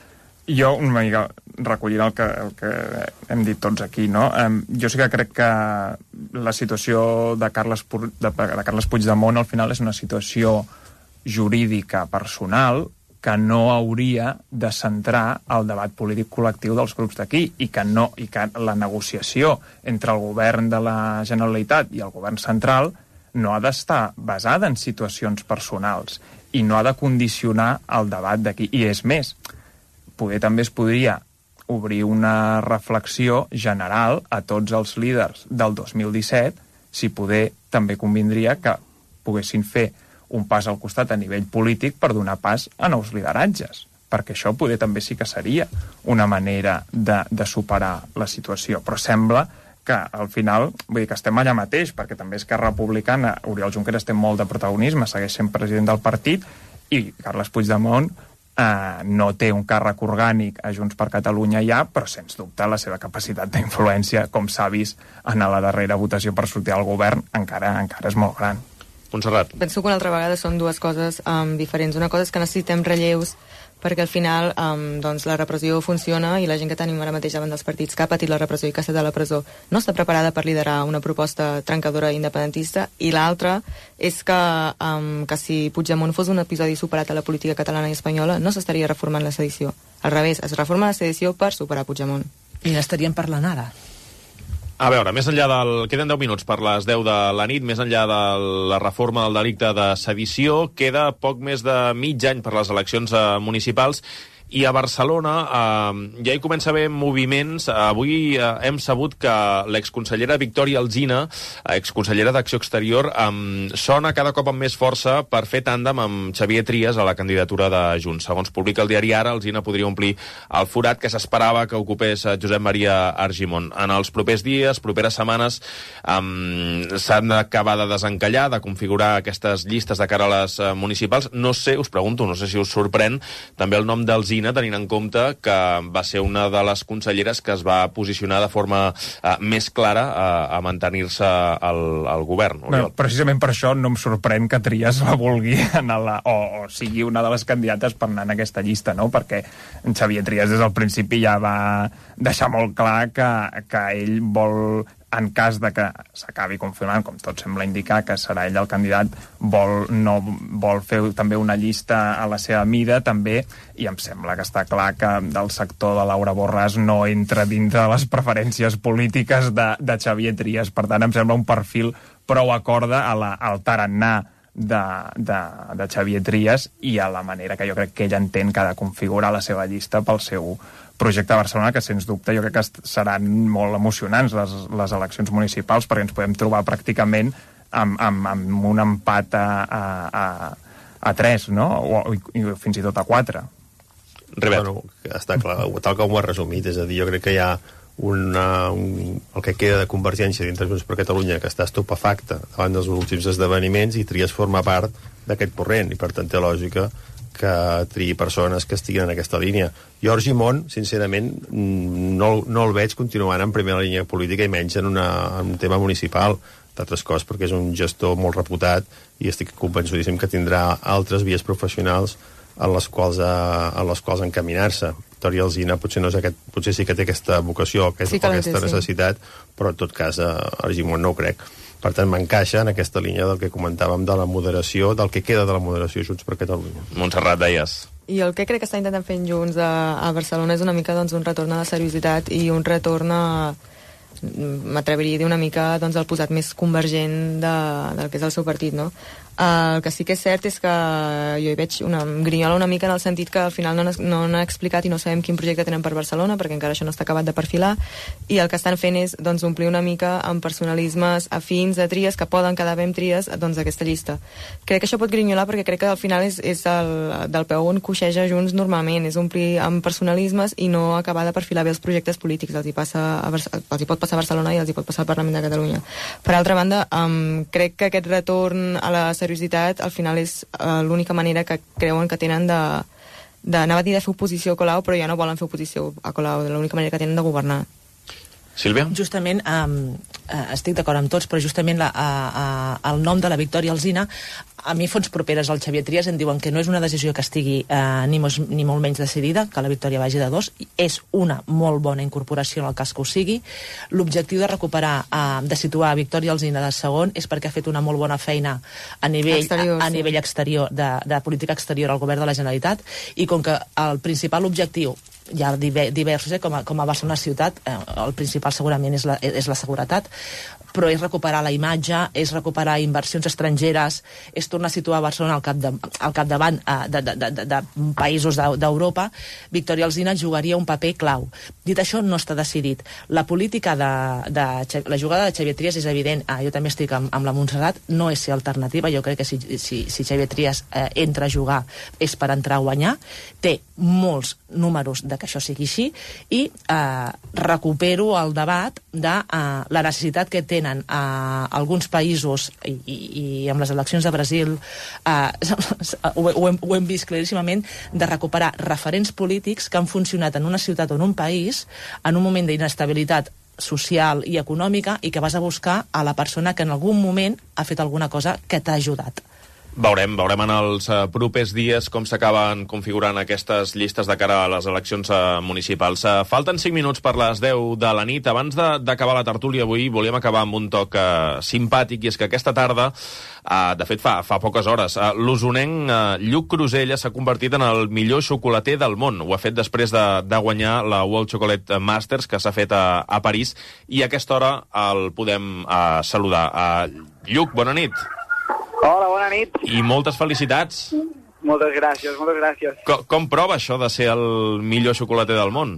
Jo, una mica recollint el que, el que hem dit tots aquí, no? Um, jo sí que crec que la situació de Carles, de, de Carles Puigdemont al final és una situació jurídica personal que no hauria de centrar el debat polític col·lectiu dels grups d'aquí i que no i que la negociació entre el govern de la Generalitat i el govern central no ha d'estar basada en situacions personals i no ha de condicionar el debat d'aquí. I és més, poder també es podria obrir una reflexió general a tots els líders del dos mil disset, si poder també convindria que poguessin fer un pas al costat a nivell polític per donar pas a nous lideratges, perquè això poder també sí que seria una manera de, de superar la situació. Però sembla que al final, vull dir que estem allà mateix, perquè també Esquerra Republicana, Oriol Junqueras té molt de protagonisme, segueix sent president del partit, i Carles Puigdemont eh, no té un càrrec orgànic a Junts per Catalunya ja, però sens dubte la seva capacitat d'influència, com s'ha vist en la darrera votació per sortir al govern, encara encara és molt gran. Montserrat. Penso que una altra vegada són dues coses um, diferents. Una cosa és que necessitem relleus perquè al final um, doncs, la repressió funciona i la gent que tenim ara mateix davant dels partits que ha patit la repressió i que ha estat a la presó no està preparada per liderar una proposta trencadora independentista. I l'altra és que, um, que si Puigdemont fos un episodi superat a la política catalana i espanyola no s'estaria reformant la sedició. Al revés, es reforma la sedició per superar Puigdemont. I n'estaríem parlant ara. A veure, més enllà del... Queden deu minuts per les deu de la nit, més enllà de la reforma del delicte de sedició, queda poc més de mig any per les eleccions eh, municipals, i a Barcelona eh, ja hi comença a haver moviments. Avui eh, hem sabut que l'exconsellera Victòria Alsina, exconsellera d'Acció Exterior, eh, sona cada cop amb més força per fer tàndem amb Xavier Trias a la candidatura de Junts. Segons publica el diari Ara, Alsina podria omplir el forat que s'esperava que ocupés Josep Maria Argimon. En els propers dies, properes setmanes, eh, s'han d'acabar de desencallar, de configurar aquestes llistes de cara a les eh, municipals. No sé, us pregunto, no sé si us sorprèn també el nom d'Alsina, tenint en compte que va ser una de les conselleres que es va posicionar de forma uh, més clara uh, a mantenir-se al, al govern. Bueno, precisament per això no em sorprèn que Trias la vulgui anar la, o, o sigui una de les candidates per anar en aquesta llista, no? Perquè en Xavier Trias des del principi ja va deixar molt clar que, que ell vol, en cas de que s'acabi confirmant, com tot sembla indicar que serà ell el candidat, vol, no, vol fer també una llista a la seva mida també, i em sembla que està clar que del sector de Laura Borràs no entra dintre de les preferències polítiques de, de Xavier Trias. Per tant, em sembla un perfil prou acorda a la, al tarannà de, de, de Xavier Trias i a la manera que jo crec que ell entén que ha de configurar la seva llista pel seu projecte a Barcelona, que sens dubte jo crec que seran molt emocionants les, les eleccions municipals, perquè ens podem trobar pràcticament amb, amb, amb un empat a, a, a, a tres, no? O, i, i fins i tot a quatre. Ribet. Bueno, està clar, tal com ho ha resumit, és a dir, jo crec que hi ha una, un, el que queda de Convergència dintre Junts per Catalunya que està estupefacta davant dels últims esdeveniments i Trias forma part d'aquest corrent i per tant té lògica que triï persones que estiguin en aquesta línia. Jo Argimon, sincerament, no, no el veig continuant en primera línia política i menys en, una, en un tema municipal, d'altres coses perquè és un gestor molt reputat i estic convençudíssim que tindrà altres vies professionals en les quals, a, en les quals encaminar-se. Victòria Alsina potser, no és aquest, potser sí que té aquesta vocació, aquest, sí aquesta té, necessitat, sí. Però en tot cas a Argimon no ho crec. Per tant, m'encaixa en aquesta línia del que comentàvem de la moderació, del que queda de la moderació Junts per Catalunya. Montserrat, deies. I el que crec que està intentant fer Junts a, a Barcelona és una mica doncs, un retorn a la seriositat i un retorn a, m'atreviria a dir una mica doncs, el posat més convergent de, del que és el seu partit, no? Uh, el que sí que és cert és que jo hi veig una grinyola una mica en el sentit que al final no, no han explicat i no sabem quin projecte tenen per Barcelona, perquè encara això no està acabat de perfilar, i el que estan fent és doncs, omplir una mica amb personalismes afins a tries que poden quedar bé amb tries doncs, aquesta llista. Crec que això pot grinyolar perquè crec que al final és, és el, del peu on coixeja Junts normalment, és omplir amb personalismes i no acabar de perfilar bé els projectes polítics. Els hi, passa a, els hi pot passar a Barcelona i els hi pot passar al Parlament de Catalunya. Per altra banda, um, crec que aquest retorn a la seriositat al final és uh, l'única manera que creuen que tenen de, de anava a dir de fer oposició a Colau, però ja no volen fer oposició a Colau, l'única manera que tenen de governar. Sílvia? Justament, um, uh, estic d'acord amb tots, però justament la, uh, uh, el nom de la Victòria Alsina, a mi fons properes al Xavier Trias em diuen que no és una decisió que estigui uh, ni, mos, ni molt menys decidida, que la Victòria vagi de dos, és una molt bona incorporació en el cas que ho sigui. L'objectiu de recuperar, uh, de situar Victòria Alsina de segon és perquè ha fet una molt bona feina a nivell exterior, a, a nivell exterior de, de política exterior al govern de la Generalitat, i com que el principal objectiu hi ha diversos, eh? com, a, com a Barcelona ciutat, eh, el principal segurament és la, és la seguretat, però és recuperar la imatge, és recuperar inversions estrangeres, és tornar a situar Barcelona al, cap de, al capdavant eh, de, de, de, de països d'Europa. Victòria Alsina jugaria un paper clau. Dit això, no està decidit. La política de, de la jugada de Xavier Trias és evident, eh, jo també estic amb, amb la Montserrat, no és ser alternativa, jo crec que si, si, si Xavier Trias eh, entra a jugar és per entrar a guanyar, té molts números de que això sigui així, i eh, recupero el debat de eh, la necessitat que tenen eh, alguns països, i, i, i amb les eleccions de Brasil eh, ho, ho, hem, ho hem vist claríssimament, de recuperar referents polítics que han funcionat en una ciutat o en un país en un moment d'inestabilitat social i econòmica, i que vas a buscar a la persona que en algun moment ha fet alguna cosa que t'ha ajudat. Veurem, veurem en els uh, propers dies com s'acaben configurant aquestes llistes de cara a les eleccions uh, municipals. Uh, falten cinc minuts per les deu de la nit. Abans d'acabar la tertúlia avui volíem acabar amb un toc uh, simpàtic, i és que aquesta tarda, uh, de fet fa, fa poques hores, uh, l'usonenc uh, Lluc Crusella s'ha convertit en el millor xocolater del món. Ho ha fet després de, de guanyar la World Chocolate Masters, que s'ha fet a, a París, i a aquesta hora el podem uh, saludar. Uh, Lluc, bona nit. Hola, bona nit. I moltes felicitats. Moltes gràcies, moltes gràcies. Com, com prova això de ser el millor xocolater del món?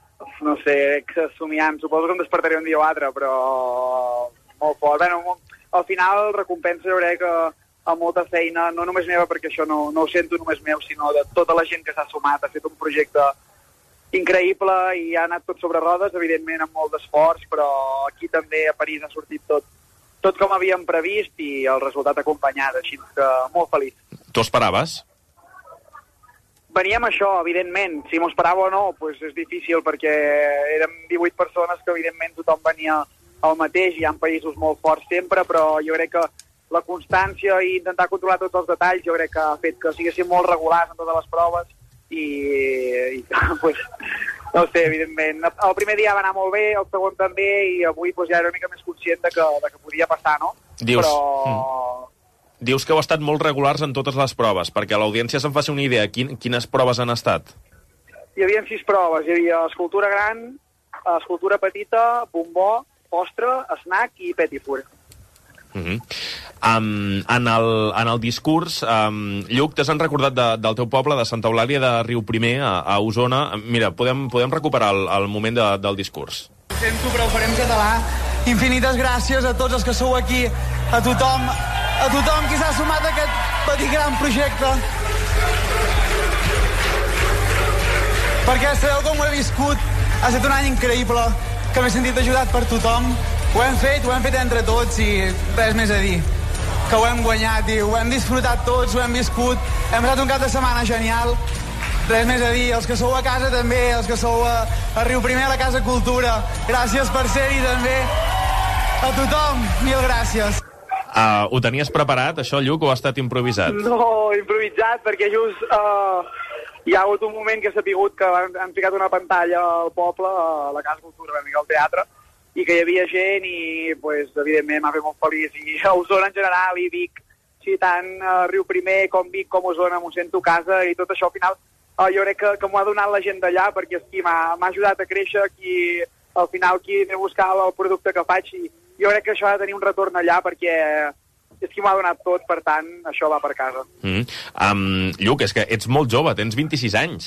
No sé, somiant. Suposo que em despertaré un dia o altre, però molt fort. Bueno, al final recompensa, jo crec que amb molta feina, no només meva, perquè això no, no ho sento només meu, sinó de tota la gent que s'ha sumat. Ha fet un projecte increïble i ha anat tot sobre rodes, evidentment amb molt d'esforç, però aquí també a París ha sortit tot tot com havíem previst, i el resultat acompanyat, així que molt feliç. Tu esperaves? Veníem això, evidentment. Si m'ho esperava o no, pues és difícil, perquè érem divuit persones que evidentment tothom venia al mateix, hi ha països molt forts sempre, però jo crec que la constància i intentar controlar tots els detalls jo crec que ha fet que siguéssim molt regulars en totes les proves, i, i pues, no sé, evidentment. El primer dia va anar molt bé, el segon també, i avui pues, ja era una mica més conscient de que, de que podia passar, no? Dius, Però... mm. Dius que heu estat molt regulars en totes les proves, perquè l'audiència se'n faci una idea. Quin, quines proves han estat? Hi havia sis proves. Hi havia escultura gran, escultura petita, bombó, postre, snack i petit four. Uh -huh. um, en, el, en el discurs, um, Lluc, t'has recordat de, del teu poble, de Santa Eulàlia de Riuprimer, a, a Osona. Mira, podem, podem recuperar el, el moment de, del discurs. Ho sento, però ho farem català. Infinites gràcies a tots els que sou aquí, a tothom, a tothom qui s'ha sumat a aquest petit gran projecte. Perquè sabeu com ho he viscut. Ha estat un any increïble, que m'he sentit ajudat per tothom. Ho hem fet, ho hem fet entre tots i res més a dir. Que ho hem guanyat i ho hem disfrutat tots, ho hem viscut. Hem passat un cap de setmana genial. Res més a dir. Els que sou a casa també, els que sou a, a Riuprimer, a la Casa Cultura. Gràcies per ser-hi també. A tothom, mil gràcies. Uh, ho tenies preparat, això, Lluc, o ha estat improvisat? No, improvisat, perquè just uh, hi ha hagut un moment que s'ha sapigut que han, han ficat una pantalla al poble, a la Casa Cultura, una mica al teatre, i que hi havia gent i, pues, evidentment, m'ha fet molt feliç. I a Osona en general, i Vic, sí, tant uh, Riuprimer com Vic com Osona, m'ho sento a casa, i tot això al final uh, jo crec que, que m'ho ha donat la gent d'allà, perquè és qui m'ha ajudat a créixer, qui al final qui ve a buscar el producte que faig, i jo crec que això ha de tenir un retorn allà, perquè és qui m'ha donat tot, per tant, això va per casa. Mm. Um, Lluc, és que ets molt jove, tens vint-i-sis anys.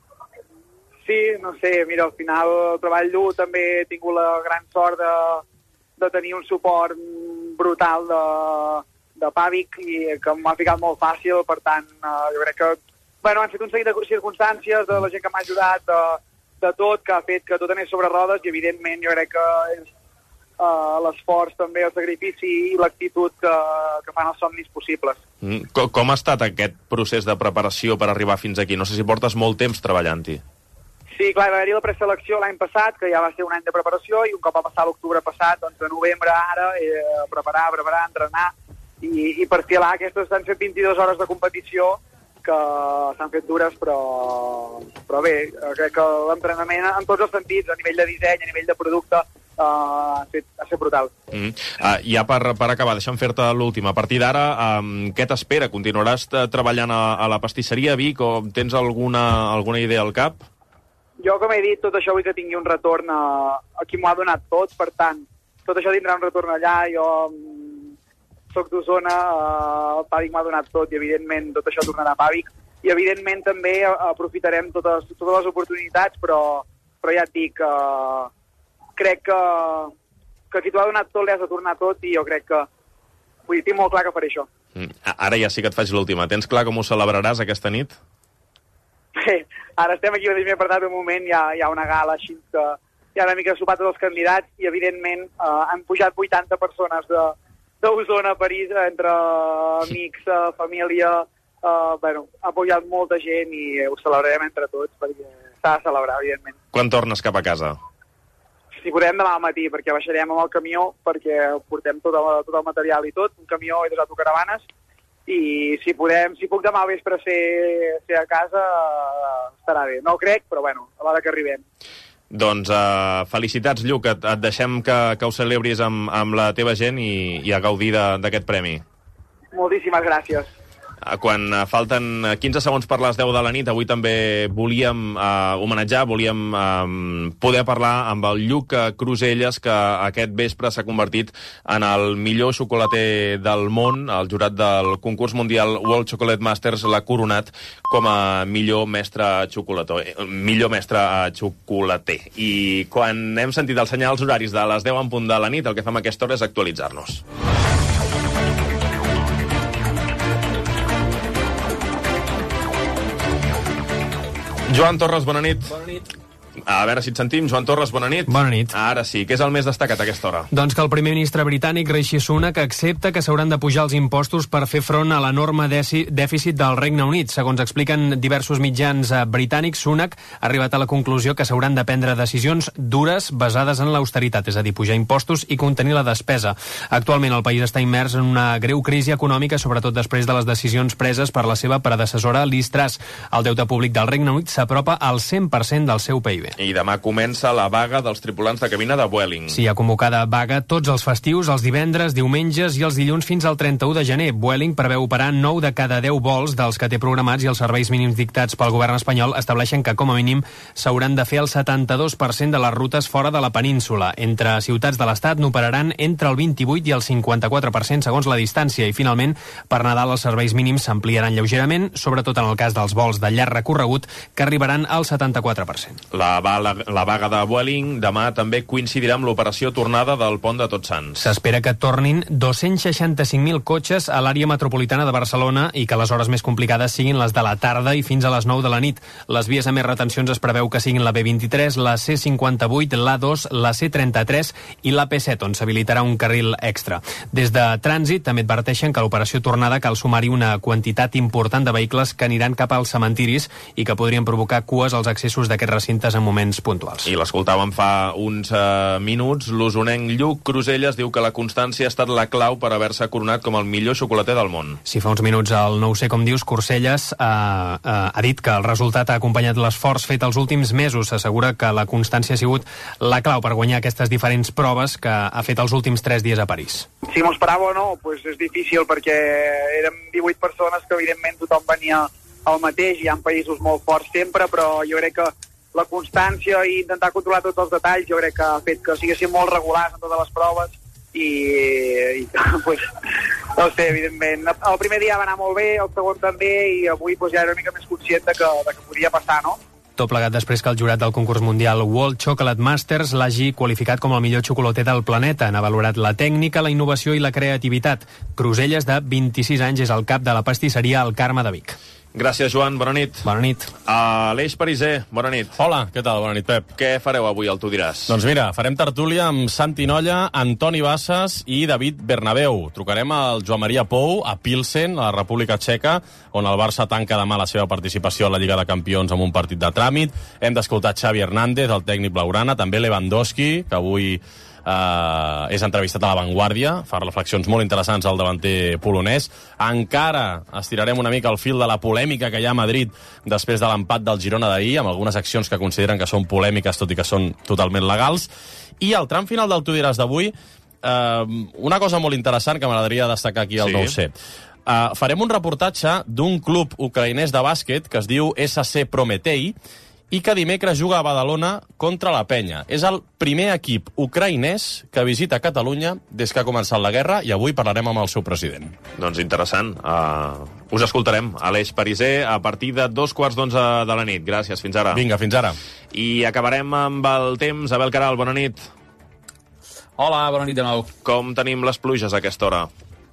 Sí, no sé, mira, al final el treball dur també he tingut la gran sort de, de tenir un suport brutal de, de Pàvic i que m'ha ficat molt fàcil, per tant, uh, jo crec que bueno, han fet un seguit de circumstàncies de la gent que m'ha ajudat, de, de tot, que ha fet que tot anés sobre rodes i, evidentment, jo crec que és uh, l'esforç també, el sacrifici i l'actitud que, que fan els somnis possibles. Mm. Com, com ha estat aquest procés de preparació per arribar fins aquí? No sé si portes molt temps treballant-hi. Sí, clar, va haver-hi la preselecció l'any passat, que ja va ser un any de preparació, i un cop va passar l'octubre passat, doncs de novembre ara, eh, preparar, preparar, entrenar, i, i per filar aquestes han fet vint-i-dues hores de competició, que s'han fet dures, però, però bé, crec que l'entrenament en tots els sentits, a nivell de disseny, a nivell de producte, uh, ha, fet, ha estat brutal. Mm. Uh, ja per, per acabar, deixa'm fer-te l'última. A partir d'ara, um, què t'espera? Continuaràs treballant a, a la pastisseria a Vic o tens alguna, alguna idea al cap? Jo, com he dit, tot això vull que tingui un retorn a, a qui m'ho ha donat tot, per tant, tot això tindrà un retorn allà, jo soc d'Osona, uh, el Pàvic m'ha donat tot i, evidentment, tot això tornarà a Pàvic. I, evidentment, també uh, aprofitarem totes, totes les oportunitats, però, però ja et dic, uh, crec que, que qui t'ho ha donat tot li has de tornar tot i jo crec que, vull dir, tinc molt clar que faré això. Mm. Ara ja sí que et faig l'última. Tens clar com ho celebraràs aquesta nit? Bé, ara estem aquí, m'he apartat un moment, hi ha, hi ha una gala així que hi ha una mica de sopar tots els candidats i, evidentment, uh, han pujat vuitanta persones de d'Osona a París, entre amics, uh, família, uh, bueno, ha pujat molta gent i ho celebrarem entre tots perquè s'ha de celebrar, evidentment. Quan tornes cap a casa? Si podem demà al matí, perquè baixarem amb el camió, perquè portem tot el, tot el material i tot, un camió i dues autocaravanes, i si podem, si puc demà al vespre ser, ser a casa, uh, estarà bé. No ho crec, però bueno, a l'hora que arribem. Doncs uh, felicitats, Lluc, et, et deixem que, que ho celebris amb, amb la teva gent i, i a gaudir d'aquest premi. Moltíssimes gràcies. Uh, quan uh, falten quinze segons per les deu de la nit, avui també volíem uh, homenatjar, volíem uh, poder parlar amb el Lluc Cruselles, que aquest vespre s'ha convertit en el millor xocolater del món. El jurat del concurs mundial World Chocolate Masters l'ha coronat com a millor mestre xocolater. Millor mestre xocolater. I quan hem sentit els senyals horaris de les deu en punt de la nit, el que fem a aquesta hora és actualitzar-nos. Joan Torres, bona nit. Bona nit. A veure si et sentim. Joan Torres, bona nit. Bona nit. Ara sí. Què és el més destacat a aquesta hora? Doncs que el primer ministre britànic, Rishi Sunak, accepta que s'hauran de pujar els impostos per fer front a l'enorme dèficit del Regne Unit. Segons expliquen diversos mitjans britànics, Sunak ha arribat a la conclusió que s'hauran de prendre decisions dures basades en l'austeritat, és a dir, pujar impostos i contenir la despesa. Actualment el país està immers en una greu crisi econòmica, sobretot després de les decisions preses per la seva predecessora Liz Truss. El deute públic del Regne Unit s'apropa al cent per cent del seu P I B. I demà comença la vaga dels tripulants de cabina de Vueling. Sí, ha convocada vaga tots els festius, els divendres, diumenges i els dilluns fins al trenta-u de gener. Vueling preveu operar nou de cada deu vols dels que té programats i els serveis mínims dictats pel govern espanyol estableixen que, com a mínim, s'hauran de fer el setanta-dos per cent de les rutes fora de la península. Entre ciutats de l'Estat n'operaran entre el vint-i-vuit i el cinquanta-quatre per cent segons la distància i, finalment, per Nadal els serveis mínims s'ampliaran lleugerament, sobretot en el cas dels vols de llarg recorregut, que arribaran al setanta-quatre per cent. La La, la vaga de Vueling demà també coincidirà amb l'operació tornada del pont de Tots Sants. S'espera que tornin dos-cents seixanta-cinc mil cotxes a l'àrea metropolitana de Barcelona i que les hores més complicades siguin les de la tarda i fins a les nou de la nit. Les vies amb més retencions es preveu que siguin la B vint-i-tres, la C cinquanta-vuit, l'A dos, la C trenta-tres i la P set, on s'habilitarà un carril extra. Des de Trànsit també adverteixen que a l'operació tornada cal sumar-hi una quantitat important de vehicles que aniran cap als cementiris i que podrien provocar cues als accessos d'aquests recintes en moments puntuals. I l'escoltàvem fa uns uh, minuts. L'osonenc Lluc Cruselles diu que la constància ha estat la clau per haver-se coronat com el millor xocolater del món. Sí, fa uns minuts el No ho sé com dius, Cruselles uh, uh, ha dit que el resultat ha acompanyat l'esforç fet els últims mesos. S'assegura que la constància ha sigut la clau per guanyar aquestes diferents proves que ha fet els últims tres dies a París. Si m'ho esperava o no, pues és difícil perquè érem divuit persones que evidentment tothom venia al mateix, hi ha països molt forts sempre, però jo crec que la constància i intentar controlar tots els detalls jo crec que ha fet que siguéssim molt regulars en totes les proves i, i pues, No sé, evidentment. El primer dia va anar molt bé, el segon també, i avui doncs, ja era una mica més conscient de que, de que podia passar, no? Tot plegat després que el jurat del concurs mundial World Chocolate Masters l'hagi qualificat com el millor xocolater del planeta. N'ha valorat la tècnica, la innovació i la creativitat. Cruselles, de vint-i-sis anys, és el cap de la pastisseria El Carme de Vic. Gràcies, Joan. Bona nit. Bona nit. Aleix Pariser, bona nit. Hola, què tal? Bona nit, Pep. Què fareu avui al Tu diràs? Doncs mira, farem tertúlia amb Santi Nolla, Antoni Bassas i David Bernabéu. Trucarem al Joan Maria Pou, a Pilsen, a la República Txeca, on el Barça tanca demà la seva participació a la Lliga de Campions amb un partit de tràmit. Hem d'escoltar Xavi Hernández, el tècnic blaugrana, també Lewandowski, que avui Uh, és entrevistat a La Vanguardia, fa reflexions molt interessants al davanter polonès. Encara estirarem una mica el fil de la polèmica que hi ha a Madrid després de l'empat del Girona d'ahir, amb algunes accions que consideren que són polèmiques, tot i que són totalment legals. I al tram final del Tu diràs d'avui, uh, una cosa molt interessant que m'agradaria destacar aquí al sí. nou C. Uh, farem un reportatge d'un club ucraïnès de bàsquet que es diu S C Prometei, i que dimecres juga a Badalona contra la Penya. És el primer equip ucraïnès que visita Catalunya des que ha començat la guerra, i avui parlarem amb el seu president. Doncs interessant. Uh, us escoltarem. Aleix Pariser, a partir de dos quarts d'onze de la nit. Gràcies, fins ara. Vinga, fins ara. I acabarem amb el temps. Abel Caral, bona nit. Hola, bona nit de nou. Com tenim les pluges a aquesta hora?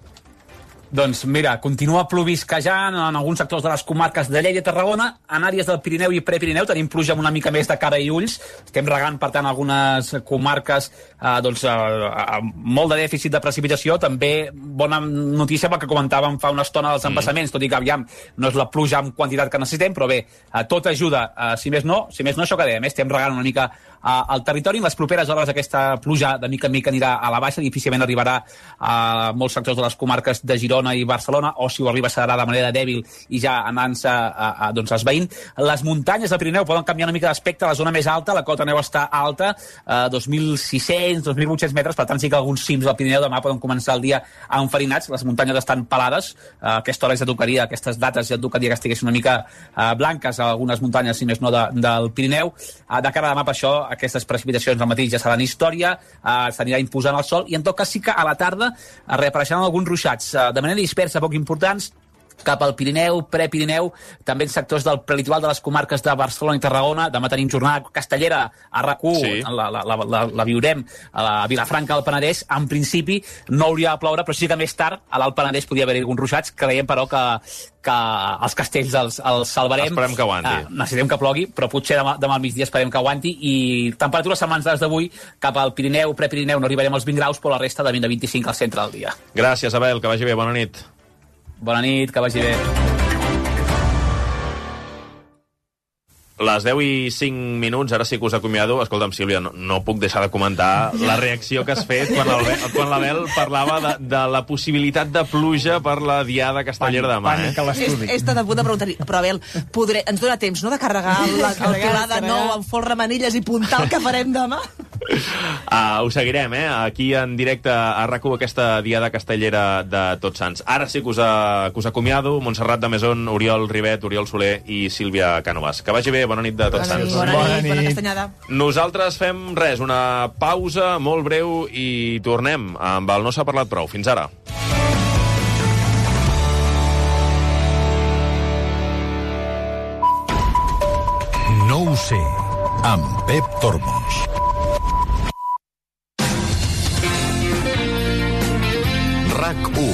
Doncs mira, continua plovisquejant en alguns sectors de les comarques de Lleida i Tarragona. En àrees del Pirineu i Prepirineu tenim pluja amb una mica més de cara i ulls. Estem regant, per tant, algunes comarques eh, doncs, eh, molt de dèficit de precipitació. També bona notícia pel que comentàvem fa una estona dels embassaments, mm. tot i que aviam, no és la pluja amb quantitat que necessitem, però bé, eh, tot ajuda. Eh, si més no, si més no, això que dèiem, eh, estem regant una mica eh, al territori. En les properes hores aquesta pluja de mica en mica anirà a la baixa, difícilment arribarà a molts sectors de les comarques de Girona i Barcelona, o si ho arriba serà de manera dèbil i ja anant-se doncs, esveint. Les muntanyes del Pirineu poden canviar una mica d'aspecte. La zona més alta, la cota neu està alta, eh, dos mil sis-cents, dos mil vuit-cents metres, per tant sí que alguns cims del Pirineu demà poden començar el dia enfarinats. Les muntanyes estan pelades, eh, a aquesta hora ja tocaria, aquestes dates ja tocaria que estiguessin una mica eh, blanques a algunes muntanyes, si més no, de, del Pirineu. Eh, de cara a demà, per això, aquestes precipitacions al matí ja seran història, eh, s'anirà imposant el sol, i en tot cas sí que a la tarda eh, reapareixeran alguns ruixats, eh, de manera dispersa, poc importants, cap al Pirineu, Prepirineu, també en sectors del prelitoral de les comarques de Barcelona i Tarragona. Demà tenim jornada castellera a R A C u, sí. la, la, la, la, la viurem a la Vilafranca del Penedès. En principi no hauria de ploure, però sí que més tard a l'Alt Penedès podria haver-hi alguns ruixats. Creiem, però, que, que els castells els, els salvarem. Esperem que aguanti. Uh, necessitem que plogui, però potser demà, demà al migdia esperem que aguanti. I temperatures setmanes des d'avui, cap al Pirineu, Prepirineu, no arribarem als vint graus, però la resta de vint a vint-i-cinc al centre del dia. Gràcies, Abel, que vagi bé. Bona nit. Bona nit, que vagi bé. Les deu i cinc minuts, ara sí que us acomiado. Escolta'm, Sílvia, no, no puc deixar de comentar la reacció que has fet quan, el, quan l'Abel parlava de, de la possibilitat de pluja per la diada castellera demà. Eh? He, he estat a punt de preguntar-hi, però Abel, podré, ens dona temps, no?, de carregar la calculada de nou amb folre, manilles i puntal que farem demà? Uh, ho seguirem, eh? Aquí en directe a R A C u, aquesta diada castellera de Tots Sants. Ara sí que us, uh, que us acomiado. Montserrat de Mesón, Oriol Ribet, Oriol Soler i Sílvia Cànovas. Que vagi bé, bona nit de Tots Sants. Bona nit, bona nit, bona castanyada. Nosaltres fem res, una pausa molt breu i tornem amb el No s'ha parlat prou. Fins ara. No ho sé, amb Pep Tormos. R A C u.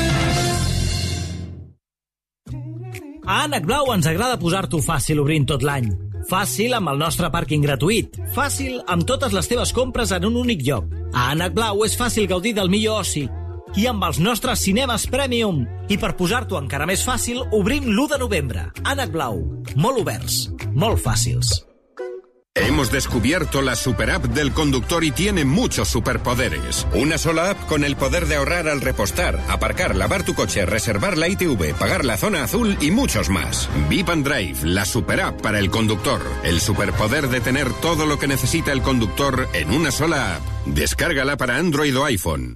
A Ànec Blau ens agrada posar-t'ho fàcil obrint tot l'any. Fàcil amb el nostre pàrquing gratuït. Fàcil amb totes les teves compres en un únic lloc. A Ànec Blau és fàcil gaudir del millor oci. I amb els nostres cinemes Premium. I per posar-t'ho encara més fàcil, obrim l'u de novembre. Ànec Blau. Molt oberts. Molt fàcils. Hemos descubierto la superapp del conductor y tiene muchos superpoderes. Una sola app con el poder de ahorrar al repostar, aparcar, lavar tu coche, reservar la I T V, pagar la zona azul y muchos más. Vip and Drive, la superapp para el conductor. El superpoder de tener todo lo que necesita el conductor en una sola app. Descárgala para Android o iPhone.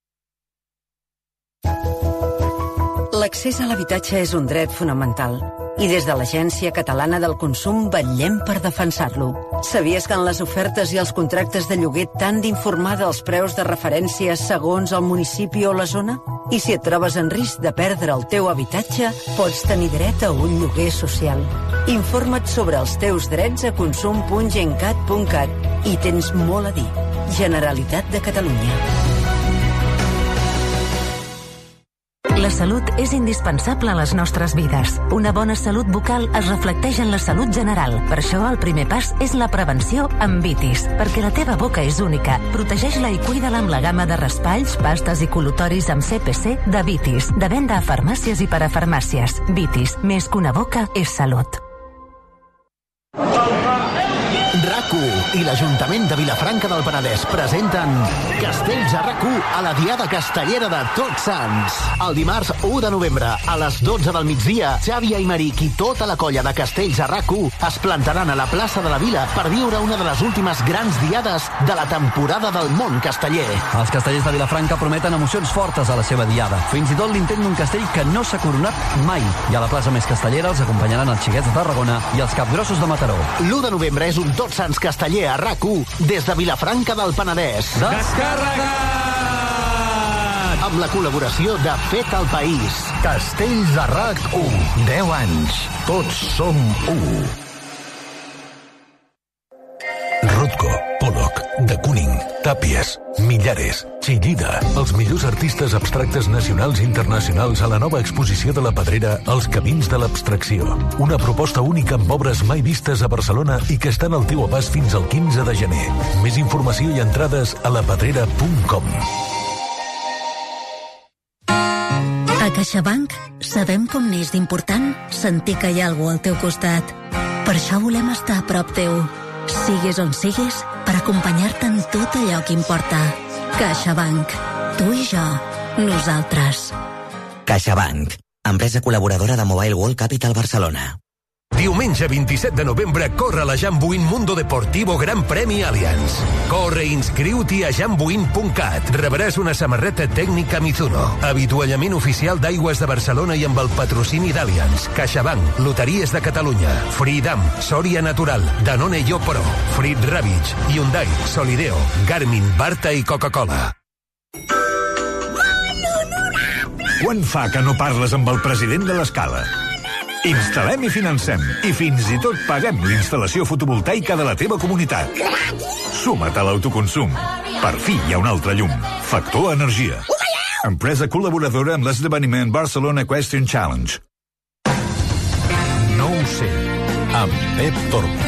L'accés a l'habitatge és un dret fonamental. I des de l'Agència Catalana del Consum vetllem per defensar-lo. Sabies que en les ofertes i els contractes de lloguer t'han d'informar dels preus de referència segons el municipi o la zona? I si et trobes en risc de perdre el teu habitatge, pots tenir dret a un lloguer social. Informa't sobre els teus drets a consum punt gencat punt cat i tens molt a dir. Generalitat de Catalunya. La salut és indispensable a les nostres vides. Una bona salut bucal es reflecteix en la salut general. Per això el primer pas és la prevenció amb Vitis, perquè la teva boca és única. Protegeix-la i cuida-la amb la gamma de raspalls, pastes i col·lutoris amb C P C de Vitis, de venda a farmàcies i parafarmàcies. Vitis, més que una boca, és salut. RAC u i l'Ajuntament de Vilafranca del Penedès presenten Castells a RAC u a la Diada Castellera de Tots Sants. El dimarts u de novembre, a les dotze del migdia, Xavi Aymeric i tota la colla de Castells a RAC u es plantaran a la plaça de la Vila per viure una de les últimes grans diades de la temporada del món casteller. Els castellers de Vilafranca prometen emocions fortes a la seva diada. Fins i tot l'intent d'un castell que no s'ha coronat mai. I a la plaça més castellera els acompanyaran els xiquets de Tarragona i els capgrossos de Mataró. l'u de novembre és un Tots Sants casteller a RAC u des de Vilafranca del Penedès. Descarregat! Amb la col·laboració de Fet al País. Castells a RAC u. deu anys. Tots som u. Rothko, Pollock, de Kooning, Tàpies, Millares, Chillida, els millors artistes abstractes nacionals i internacionals a la nova exposició de la Pedrera Els camins de l'abstracció. Una proposta única amb obres mai vistes a Barcelona i que estan al teu abast fins al quinze de gener. Més informació i entrades a la pedrera punt com. A CaixaBank sabem com n'és d'important sentir que hi ha algú al teu costat. Per això volem estar a prop teu, sigues on sigues, per acompanyar-te en tot allò que importa. CaixaBank. Tu i jo. Nosaltres. CaixaBank. Empresa col·laboradora de Mobile World Capital Barcelona. Diumenge vint-i-set de novembre corre la Jambuin Mundo Deportivo Gran Premi Allianz. Corre i inscriu-t'hi a jambuin punt cat. Rebràs una samarreta tècnica Mizuno, avituallament oficial d'Aigües de Barcelona i amb el patrocini d'Allianz, CaixaBank, Loteries de Catalunya, Freedom, Soria Natural, Danone Yo Pro, Frit Ravitch, Hyundai, Solideo, Garmin, Barta i Coca-Cola. Quan fa que no parles amb el president de l'Escala? Instal·lem i financem, i fins i tot paguem l'instal·lació fotovoltaica de la teva comunitat. Suma't a l'autoconsum. Per fi hi ha un altre llum. Factor Energia. Empresa col·laboradora amb l'esdeveniment Barcelona Question Challenge. No ho sé, amb Pep Tormo.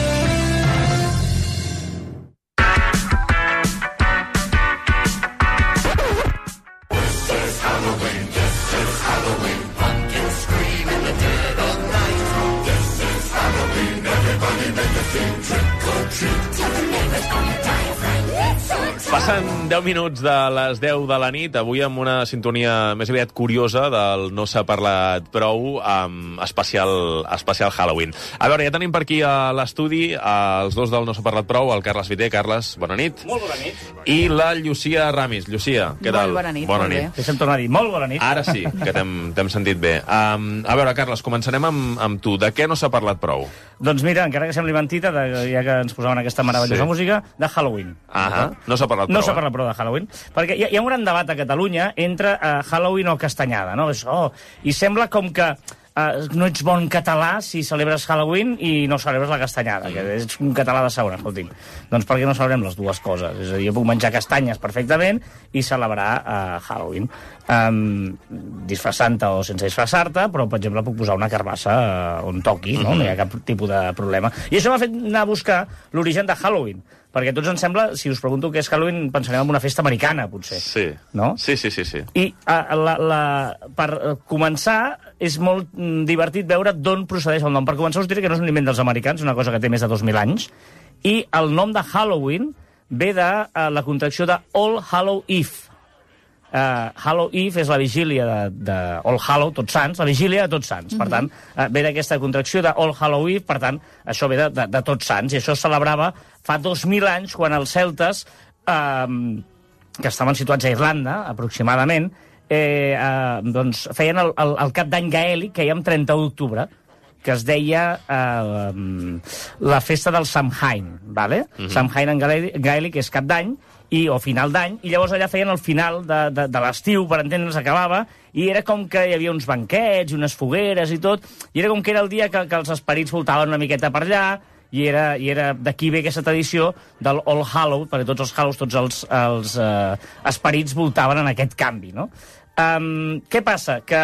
Passen deu minuts de les deu de la nit, avui amb una sintonia més aviat curiosa del No s'ha parlat prou, amb especial, especial Halloween. A veure, ja tenim per aquí a l'estudi els dos del No s'ha parlat prou, el Carles Viter. Carles, bona nit. Molt bona nit. I la Llucia Ramis. Llucia, què tal? Molt bona nit. Bona molt nit. Bé. Deixa'm tornar a dir, molt bona nit. Ara sí, que t'hem sentit bé. Um, a veure, Carles, començarem amb, amb tu. De què no s'ha parlat prou? Doncs mira, encara que sembli mentida, de, ja que ens posaven aquesta meravellosa Sí. música, de Halloween. Ah, no s'ha parlat prou. No s'ha parlat prou de Halloween, perquè hi ha, hi ha un gran debat a Catalunya entre uh, Halloween o castanyada, no? Això, i sembla com que uh, no ets bon català si celebres Halloween i no celebres la castanyada, mm. que ets un català de segona, escolti'm. Doncs per què no celebrem les dues coses? És a dir, jo puc menjar castanyes perfectament i celebrar uh, Halloween. Um, disfressant-te o sense disfressar-te, però, per exemple, puc posar una carbassa uh, on toqui, no? Mm-hmm. No hi ha cap tipus de problema. I això m'ha fet anar a buscar l'origen de Halloween, perquè a tots ens sembla, si us pregunto què és Halloween, pensarem en una festa americana, potser. Sí. No? Sí, sí, sí. sí. I uh, la, la, per uh, començar, és molt mm, divertit veure d'on procedeix el nom. Per començar, us diré que no és un invent dels americans, una cosa que té més de dos mil anys, i el nom de Halloween ve de uh, la contracció de All Hallow Eve. Uh, Hallow Eve és la vigília de, de All Hallow, Tots Sants, la vigília de Tots Sants. Mm-hmm. Per tant, uh, ve d'aquesta contracció de All Hallow Eve, per tant, això ve de, de, de Tots Sants, i això es celebrava fa dos mil anys, quan els celtes, uh, que estaven situats a Irlanda, aproximadament, eh, uh, doncs feien el, el, el cap d'any gaèlic, que hi ha el trenta d'octubre, que es deia eh, la festa del Samhain, ¿vale? Mm-hmm. Samhain en gaèlic és cap d'any, i, o final d'any, i llavors allà feien el final de, de, de l'estiu, per entendre's, acabava, i era com que hi havia uns banquets, unes fogueres i tot, i era com que era el dia que, que els esperits voltaven una miqueta per allà, i era, i era d'aquí ve aquesta tradició del All Hallow, perquè tots els Hallows, tots els, els eh, esperits voltaven en aquest canvi, no? Um, què passa? Que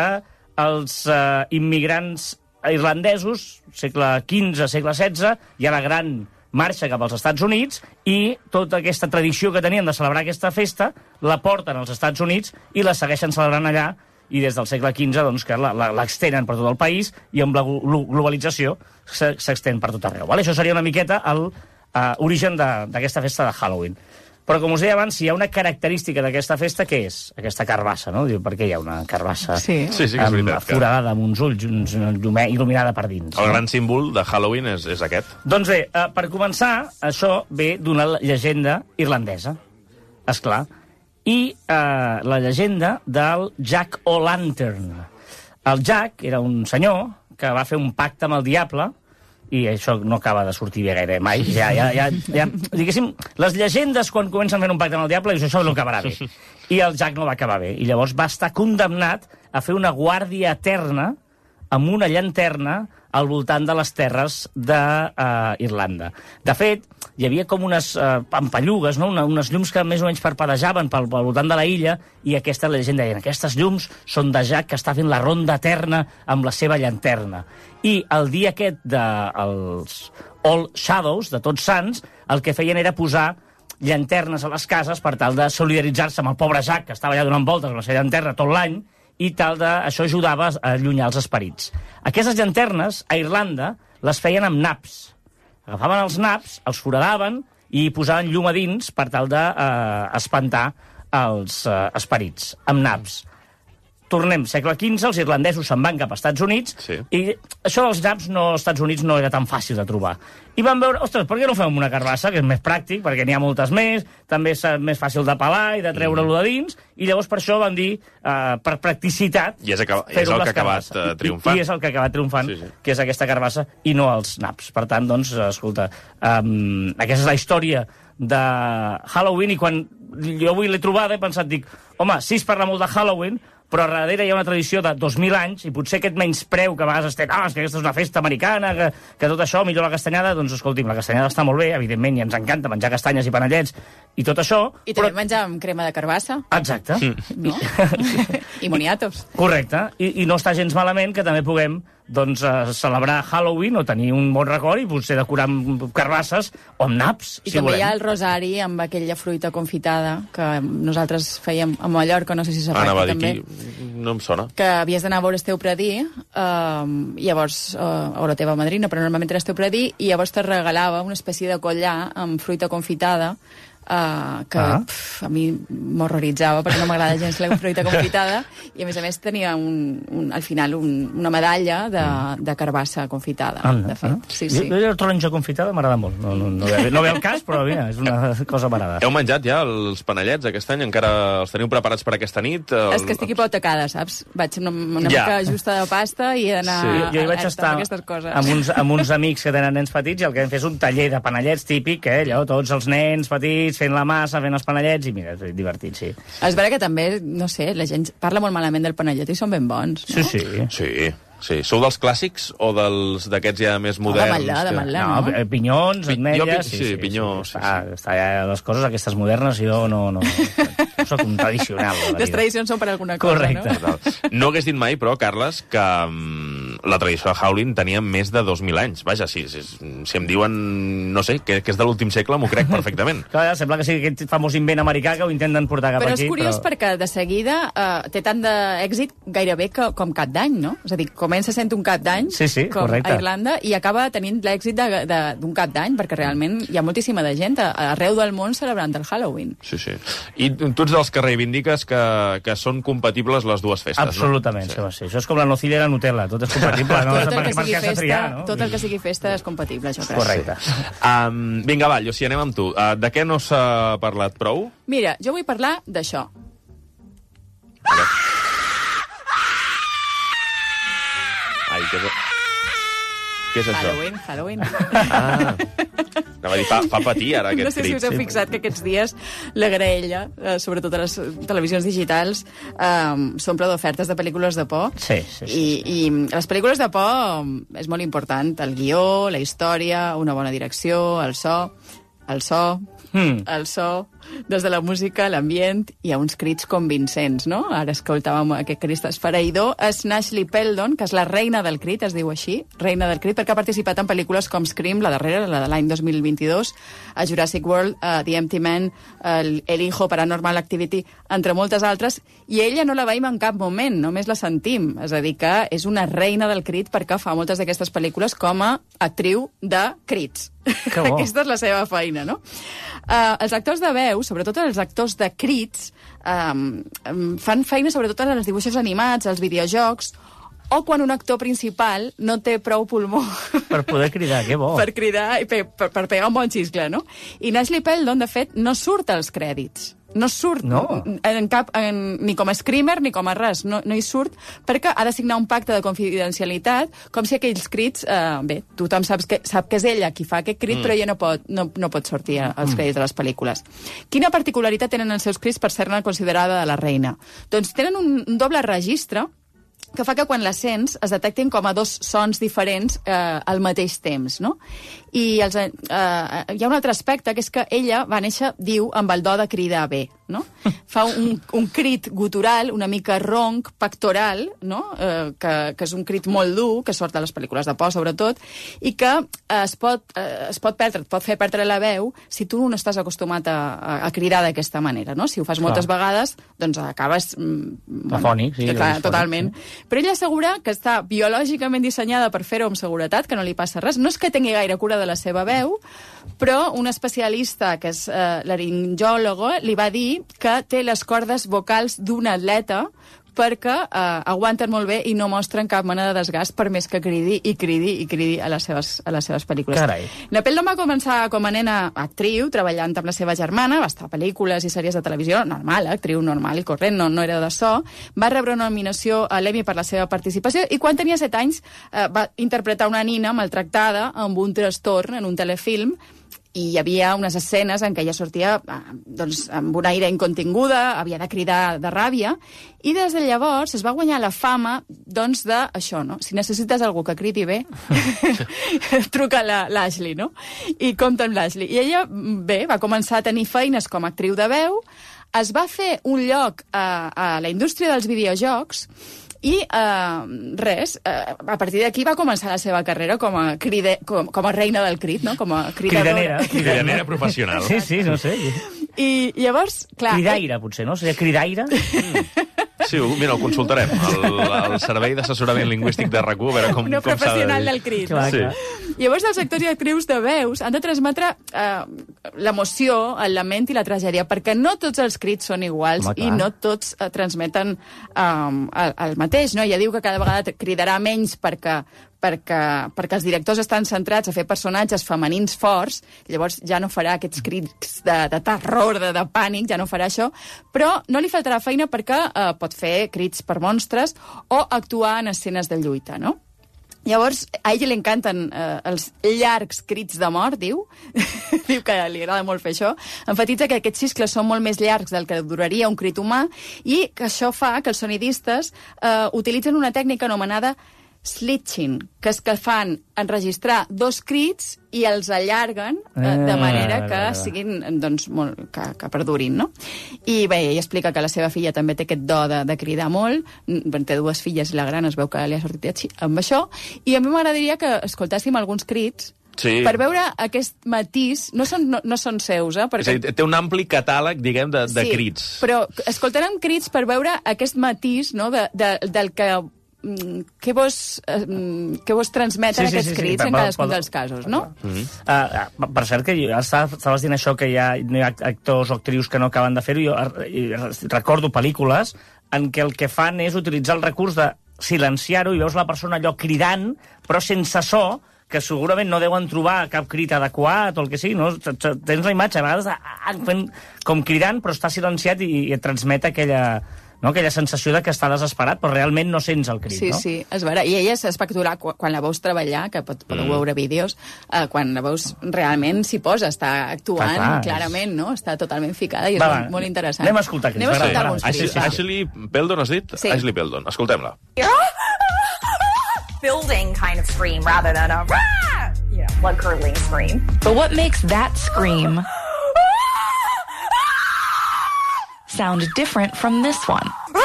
els eh, immigrants irlandesos, segle quinze, segle setze, hi ha la gran marxa cap als Estats Units i tota aquesta tradició que tenien de celebrar aquesta festa la porten als Estats Units i la segueixen celebrant allà, i des del segle quinze doncs, que l'extenen per tot el país i amb la globalització s'extén per tot arreu. Vale? Això seria una miqueta l'origen uh, d'aquesta festa de Halloween. Però, com us deia abans, si hi ha una característica d'aquesta festa, què és? Aquesta carbassa, no? Diu, per què hi ha una carbassa sí. Sí, sí que és veritat, que... forada amb uns ulls, uns, llume, il·luminada per dins? El no? gran símbol de Halloween és, és aquest. Doncs bé, eh, per començar, això ve d'una llegenda irlandesa, esclar, i eh, la llegenda del Jack O'Lantern. El Jack era un senyor que va fer un pacte amb el diable, i això no acaba de sortir bé gaire mai. Ja, ja, ja, ja, diguéssim, les llegendes, quan comencen fent un pacte amb el diable, dius, això no acabarà bé. I el Jack no va acabar bé. I llavors va estar condemnat a fer una guàrdia eterna amb una llanterna al voltant de les terres d'Irlanda. Uh, de fet, hi havia com unes uh, pampallugues, no? Una, unes llums que més o menys parpadejaven pel, pel voltant de la illa, i aquesta llegenda deien, aquestes llums són de Jack que està fent la ronda eterna amb la seva llanterna. I el dia aquest dels All Shadows, de Tots Sants, el que feien era posar llanternes a les cases per tal de solidaritzar-se amb el pobre Jack, que estava allà donant voltes amb la seva llanterna tot l'any, i tal de... això ajudava a allunyar els esperits. Aquestes llanternes, a Irlanda, les feien amb naps. Agafaven els naps, els foradaven i posaven llum a dins per tal d'espantar eh, els eh, esperits, amb naps. Tornem, segle quinze, els irlandesos se'n van cap als Estats Units, sí. I això dels naps no, als Estats Units no era tan fàcil de trobar. I van veure, ostres, per què no fem una carbassa, que és més pràctic, perquè n'hi ha moltes més, també és més fàcil de pelar i de treure-lo de dins, i llavors per això van dir, uh, per practicitat... I és, acaba, és el que ha acabat uh, triomfant. I, I és el que ha acabat triomfant, sí, sí. Que és aquesta carbassa, i no els naps. Per tant, doncs, escolta, um, aquesta és la història de Halloween, i quan jo avui l'he trobada he pensat, dic, home, sí es parla molt de Halloween, però darrere hi ha una tradició de dos mil anys, i potser aquest menyspreu que a vegades estem, ah, és que aquesta és una festa americana, que, que tot això, millor la castanyada, doncs escolti'm, la castanyada està molt bé, evidentment, i ens encanta menjar castanyes i panellets, i tot això... I també però... menjar amb crema de carbassa. Exacte. No? I moniatos. Correcte, I, i no està gens malament que també puguem doncs, uh, celebrar Halloween o tenir un bon record i potser decorar amb carbasses o amb naps, I si també volem. Hi ha el rosari amb aquella fruita confitada que nosaltres fèiem a Mallorca, no sé si s'ha Anava fet també. Aquí, no em sona. Que havies d'anar a veure el teu predí, uh, llavors, uh, o la teva madrina, però normalment era el teu predí, i llavors te regalava una espècie de collar amb fruita confitada, Uh, que ah. pf, a mi m'horroritzava perquè no m'agrada gens la fruita confitada, i a més a més tenia un, un, al final un, una medalla de, de carbassa confitada, ah, de fet. Ah. Sí, sí. Jo, jo la taronja confitada m'agrada molt, no, no, no, ve, no ve el cas, però mira, és una cosa m'agrada. Heu menjat ja els panellets aquest any? Encara els teniu preparats per aquesta nit? El... És que estic hipotecada, saps? Vaig una, una ja. mica justa de pasta i he d'anar sí. jo, jo hi vaig estar amb uns, amb uns amics que tenen nens petits, i el que vam fer és un taller de panellets típic, eh, allò, tots els nens petits fent la massa, fent els panellets, i mira, és divertit, sí. És vera que també, no sé, la gent parla molt malament del panellet i són ben bons, no? Sí, sí. Sí, sí. Sou dels clàssics o dels d'aquests ja més moderns? No, de Matllà, de Matllà, no? no? Pinyons, ametlles... Sí, sí, sí, pinyó. Sí, sí, està, sí. Està ja les coses aquestes modernes, jo no... no, no soc un tradicional. Les tradicions són per alguna cosa, correcte, no? Correcte. No hagués dit mai, però, Carles, que um, la tradició de Halloween tenia més de dos mil anys. Vaja, si, si, si em diuen, no sé, que, que és de l'últim segle, m'ho crec perfectament. Clar, sembla que sigui aquest famós invent americà que ho intenten portar cap però aquí. Però és curiós però... perquè de seguida uh, té tant d'èxit gairebé que, com cap d'any, no? És a dir, comença sent un cap d'any, sí, sí, com correcte. a Irlanda, i acaba tenint l'èxit d'un cap d'any, perquè realment hi ha moltíssima de gent arreu del món celebrant el Halloween. Sí, sí. I tu ets dels que reivindiques que, que són compatibles les dues festes, absolutament, no? Sí. Sí. Això és com la nocilla i la Nutella, tot és compatible, no? Tot, el que per, sigui per festa, triar, no? tot el que sigui festa és compatible, jo crec. Correcte. Um, vinga, va, Llucia, anem amb tu. Uh, de què no s'ha parlat prou? Mira, jo vull parlar d'això. Ai, que... Què és això? Halloween, Halloween. Ah, anava a dir, fa, fa patir ara aquest No sé si crit. us heu fixat que aquests dies la graella, eh, sobretot a les televisions digitals, eh, s'omple d'ofertes de pel·lícules de por. Sí, sí, sí. I, I les pel·lícules de por és molt important. El guió, la història, una bona direcció, el so, el so, mm. el so, des de la música, l'ambient, hi ha uns crits convincents, no? Ara escoltàvem aquest crit esfereïdor. És Ashley Peldon, que és la reina del crit, es diu així, reina del crit, perquè ha participat en pel·lícules com Scream, la darrera, la de l'any dos mil vint-i-dos, a Jurassic World, a The Empty Man, el, el Hijo, Paranormal Activity, entre moltes altres, i ella no la veiem en cap moment, només la sentim. És a dir, que és una reina del crit perquè fa moltes d'aquestes pel·lícules com a actriu de crits. Que bo. Aquesta és la seva feina, no? Uh, els actors de veu, sobretot els actors de crits, um, um, fan feina sobretot en els dibuixos animats, als videojocs, o quan un actor principal no té prou pulmó Per poder cridar, que bo. per cridar i per, per, per pegar un bon xiscle, no? I Ashley Peldon, de fet, no surt als crèdits. No surt No. en cap, en, ni com a screamer ni com a res, no, no hi surt, perquè ha de signar un pacte de confidencialitat, com si aquells crits... Eh, bé, tothom sap que, sap que és ella qui fa aquest crit, mm. però ella no pot, no, no pot sortir als crèdits de les pel·lícules. Quina particularitat tenen els seus crits per ser-ne considerada la reina? Doncs tenen un, un doble registre que fa que quan la sents es detectin com a dos sons diferents eh, al mateix temps, no? I els, eh, hi ha un altre aspecte, que és que ella va néixer, diu, amb el do de cridar bé, no? Fa un, un crit gutural, una mica ronc, pectoral, no? Eh, que, que és un crit molt dur, que sort de les pel·lícules de por, sobretot, i que eh, es, pot, eh, es pot perdre, et pot fer perdre la veu si tu no estàs acostumat a, a, a cridar d'aquesta manera, no? Si ho fas moltes Clar. vegades, doncs acabes... Mm, Afònic, sí, clar, afònic, totalment. sí. Però ella assegura que està biològicament dissenyada per fer-ho amb seguretat, que no li passa res. No és que tingui gaire cura de la seva veu, però un especialista, que és eh, laringòlogo, li va dir que té les cordes vocals d'un atleta perquè eh, aguanten molt bé i no mostren cap mena de desgast, per més que cridi i cridi i cridi a les seves, a les seves pel·lícules. Carai. Peldon va començar com a nena actriu, treballant amb la seva germana, va estar a pel·lícules i sèries de televisió, normal, eh? Actriu normal i corrent, no, no era de so. Va rebre una nominació a l'Emmy per la seva participació i quan tenia set anys eh, va interpretar una nina maltractada amb un trastorn en un telefilm, i hi havia unes escenes en què ella sortia doncs, amb una aire incontinguda, havia de cridar de ràbia, i des de llavors es va guanyar la fama doncs, d'això, no? Si necessites algú que cridi bé, truca a l'Ashley, no? I compta amb l'Ashley. I ella, bé, va començar a tenir feines com a actriu de veu, es va fer un lloc a, a la indústria dels videojocs, i uh, res, uh, a partir d'aquí va començar la seva carrera com a, cride, com, com a reina del crit, no? Com a cridadora. Cridanera. Cridanera professional. Sí, sí, no sé. I llavors, clar... Cridaire, potser, no? Seria cridaire? Mm. Sí, mira, el consultarem. El, el Servei d'Assessorament Lingüístic de RAC u, a veure com, Una com s'ha de professional dir. del crit. Clar, Sí. clar. Llavors, els actors i actrius de veus han de transmetre eh, l'emoció, el lament i la tragèdia, perquè no tots els crits són iguals. Home, clar. I no tots eh, transmeten eh, el, el mateix, no? Ella diu que cada vegada cridarà menys perquè perquè, perquè els directors estan centrats a fer personatges femenins forts, llavors ja no farà aquests crits de, de terror, de, de pànic, ja no farà això, però no li faltarà feina perquè eh, pot fer crits per monstres o actuar en escenes de lluita, no? Llavors, a ella li encanten eh, els llargs crits de mort, diu. Diu que li agrada molt fer això. Enfatitza que aquests xiscles són molt més llargs del que duraria un crit humà i que això fa que els sonidistes eh, utilitzen una tècnica anomenada slitching, que és que fan enregistrar dos crits i els allarguen eh, de manera que siguin, doncs, molt, que, que perdurin, no? I bé, ell explica que la seva filla també té aquest do de, de cridar molt, té dues filles i la gran es veu que li ha sortit així amb això, i a mi m'agradaria que escoltàssim alguns crits Sí. per veure aquest matís, no són, no, no són seus, eh? Perquè... És a dir, té un ampli catàleg, diguem, de, de sí, crits. però escoltarem crits per veure aquest matís, no?, de, de, del que què vos, eh, què vos transmeten Sí, sí, aquests sí, sí, crits per- en cadascun per- dels casos, no? Mm-hmm. Uh, uh, per cert, que jo, estaves, estaves dient això, que hi ha, no hi ha actors o actrius que no acaben de fer-ho. Jo uh, recordo pel·lícules en què el que fan és utilitzar el recurs de silenciar-ho i veus la persona allò cridant, però sense so, que segurament no deuen trobar cap crit adequat o el que sigui, no? Tens la imatge, a vegades, ah, fent com cridant, però està silenciat i, i et transmet aquella... no? Aquella sensació de que està desesperat, però realment no sents el crit, sí, no? Sí, sí, és vera. I ella és espectacular quan la veus treballar, que pot, podeu mm. veure vídeos, eh, quan la veus realment s'hi posa, està actuant clar, clar, clarament, no? Està totalment ficada i és va, molt, molt interessant. Anem a escoltar, Cris. Anem a escoltar alguns Ashley, crits. Ashley Peldon, has dit? Sí. Ashley Peldon, escoltem-la. Building kind of scream rather than a rah, you know, blood curdling scream. But what makes that scream sound different from this one?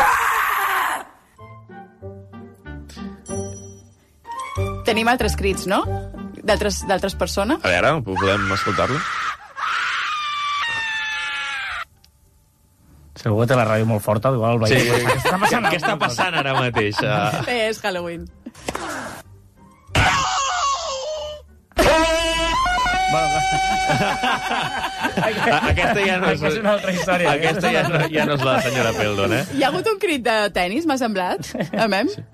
Tenim altres crits, no? D'altres persones? A veure, podem escoltar-lo? Segur que té la ràdio molt forta, igual el veiem. Sí. Què està passant, Què està passant ara mateix? Uh... És Halloween. Aquesta ja no és... és una altra història. Aquesta ja no, ja no és la senyora Peldon, eh? Hi ha hagut un crit de tennis, m'ha semblat? A mem? Sí.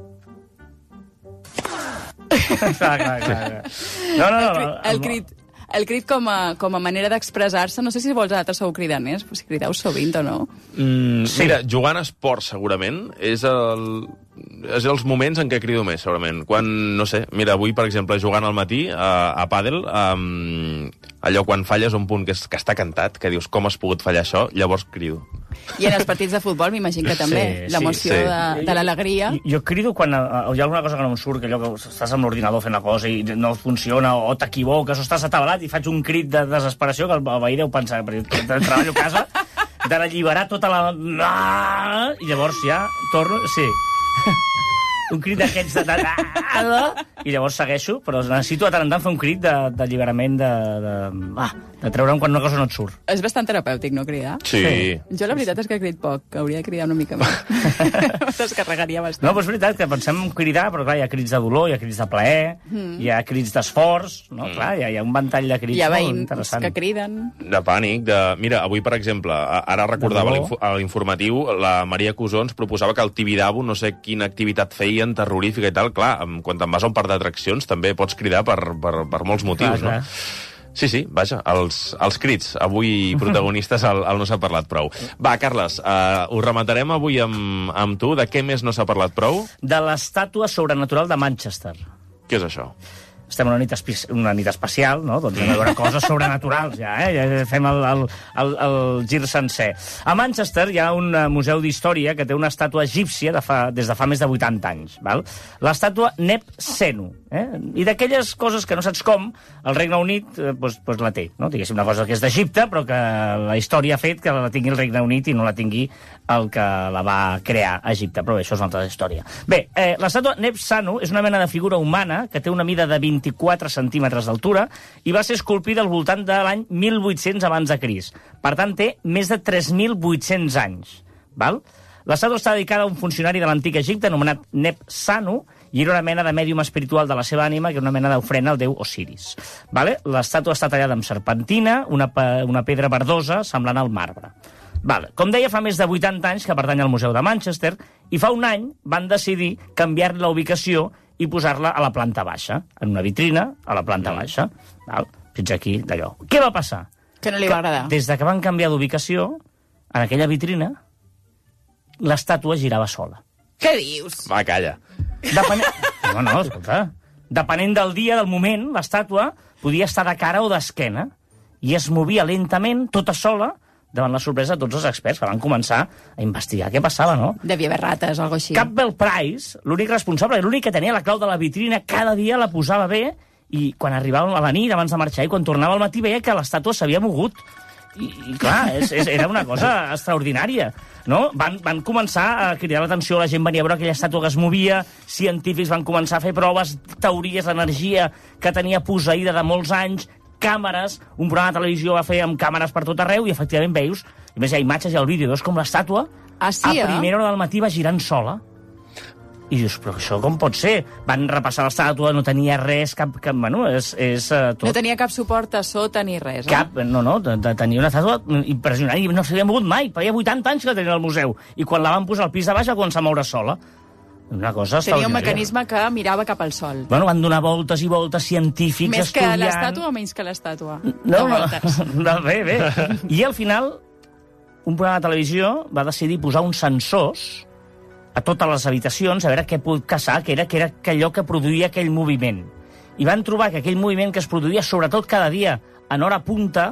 clar, clar, clar. No, no, no. El crit, el crit, el crit com, a, com a manera d'expressar-se, no sé si vosaltres sou cridaners, però si crideu sovint o no. Mm, sí. Mira, jugant a esport, segurament, és el... és els moments en què crido més, segurament. Quan, no sé, mira, avui, per exemple, jugant al matí a, a pàdel, um, allò quan falles un punt que, és, que està cantat, que dius, com has pogut fallar això, llavors crido. I en els partits de futbol m'imagino que també, sí, l'emoció sí, sí. de, de l'alegria. Jo, jo crido quan uh, hi ha alguna cosa que no em surt, que allò que estàs amb l'ordinador fent la cosa i no funciona, o t'equivoques, o estàs atabalat i faig un crit de desesperació que el veí deu pensar, perquè treballo a casa, d'alliberar tota la... I llavors ja torno... Sí. Un crit d'aquests de, de, de... I llavors segueixo, però necessito de tant en tant fer un crit d'alliberament, de, de, de, ah, de treure'm quan una cosa no et surt. És bastant terapèutic, no, cridar? Sí. Jo la veritat és que he crit poc, que hauria de cridar una mica més. Descarregaria bastant. No, però és veritat que pensem en cridar, però clar, hi ha crits de dolor, hi ha crits de plaer, mm. hi ha crits d'esforç, no? Mm. Clar, hi ha, hi ha un ventall de crits molt interessant. Hi ha veïns que criden. De pànic, de... Mira, avui, per exemple, ara recordava a l'informatiu, la Maria Cusons proposava que el Tibidabo, no sé quina activitat feien, terrorífica i tal, clar, quan te'n vas a un parc d'atraccions també pots cridar per, per, per molts motius, clar, no? Sí, sí, vaja, els, els crits, avui protagonistes al, al No s'ha parlat prou. Va, Carles, uh, ho rematarem avui amb, amb tu. De què més no s'ha parlat prou? De l'estàtua sobrenatural de Manchester. Què és això? Estem en una nit, una nit especial, no? Doncs hem de veure coses sobrenaturals, ja, eh? Ja fem el, el, el, el gir sencer. A Manchester hi ha un museu d'història que té una estàtua egípcia de fa, des de fa més de vuitanta anys, val? L'estàtua Nebsenu, eh? I d'aquelles coses que no saps com, el Regne Unit eh, pues, pues la té, no? Diguéssim, una cosa que és d'Egipte, però que la història ha fet que la tingui el Regne Unit i no la tingui el que la va crear a Egipte, però bé, això és una altra història. Bé, eh, l'estàtua Nebsenu és una mena de figura humana que té una mida de vint-i-quatre centímetres d'altura i va ser esculpida al voltant de l'any mil vuit-cents abans de Crist. Per tant, té més de tres mil vuit-cents anys. Val? L'estàtua està dedicada a un funcionari de l'antic Egipte anomenat Nebsanu i era una mena de mèdium espiritual de la seva ànima, que era una mena d'ofrena al déu Osiris. Vale? L'estàtua està tallada amb serpentina, una, una pedra verdosa semblant al marbre. Vale. Com deia, fa més de vuitanta anys que pertany al Museu de Manchester i fa un any van decidir canviar-li la ubicació i posar-la a la planta baixa, en una vitrina a la planta mm. baixa. Val? Fins aquí, d'allò. Què va passar? Que no li va agradar. Des de que van canviar d'ubicació, en aquella vitrina, l'estàtua girava sola. Què dius? Va, calla. Depenent... No, no, escolta. Depenent del dia, del moment, l'estàtua podia estar de cara o d'esquena i es movia lentament, tota sola, davant la sorpresa de tots els experts que van començar a investigar què passava, no? Devia haver rates o alguna cosa així. Campbell Price, l'únic responsable, l'únic que tenia la clau de la vitrina, cada dia la posava bé i quan arribava a la nit, abans de marxar, i quan tornava al matí veia que l'estàtua s'havia mogut. I, i clar, és, és, era una cosa extraordinària, no? Van, van començar a cridar l'atenció, la gent venia a veure aquella estàtua que es movia, científics van començar a fer proves, teories d'energia que tenia posseïda de molts anys, càmeres, un programa de televisió va fer amb càmeres per tot arreu i efectivament veus, i més hi ha imatges i el vídeo, veus com l'estàtua ah, sí, a primera hora del matí va girant sola. I dius, però això com pot ser? Van repassar l'estàtua, no tenia res, cap... cap bueno, és, és uh, tot. No tenia cap suport a sota ni res, cap, no? No, no, tenia una estàtua impressionant i no s'havia mogut mai, feia vuitanta anys que la tenia al museu. I quan la van posar al pis de baix va començar a moure sola. Una cosa tenia un mecanisme que mirava cap al sol. Bueno, van donar voltes i voltes científics més estudiant... Més que l'estàtua o menys que l'estàtua? No, no, no, bé, bé. I al final un programa de televisió va decidir posar uns sensors a totes les habitacions a veure què pot caçar, que era, que era allò que produïa aquell moviment. I van trobar que aquell moviment que es produïa, sobretot cada dia, en hora punta,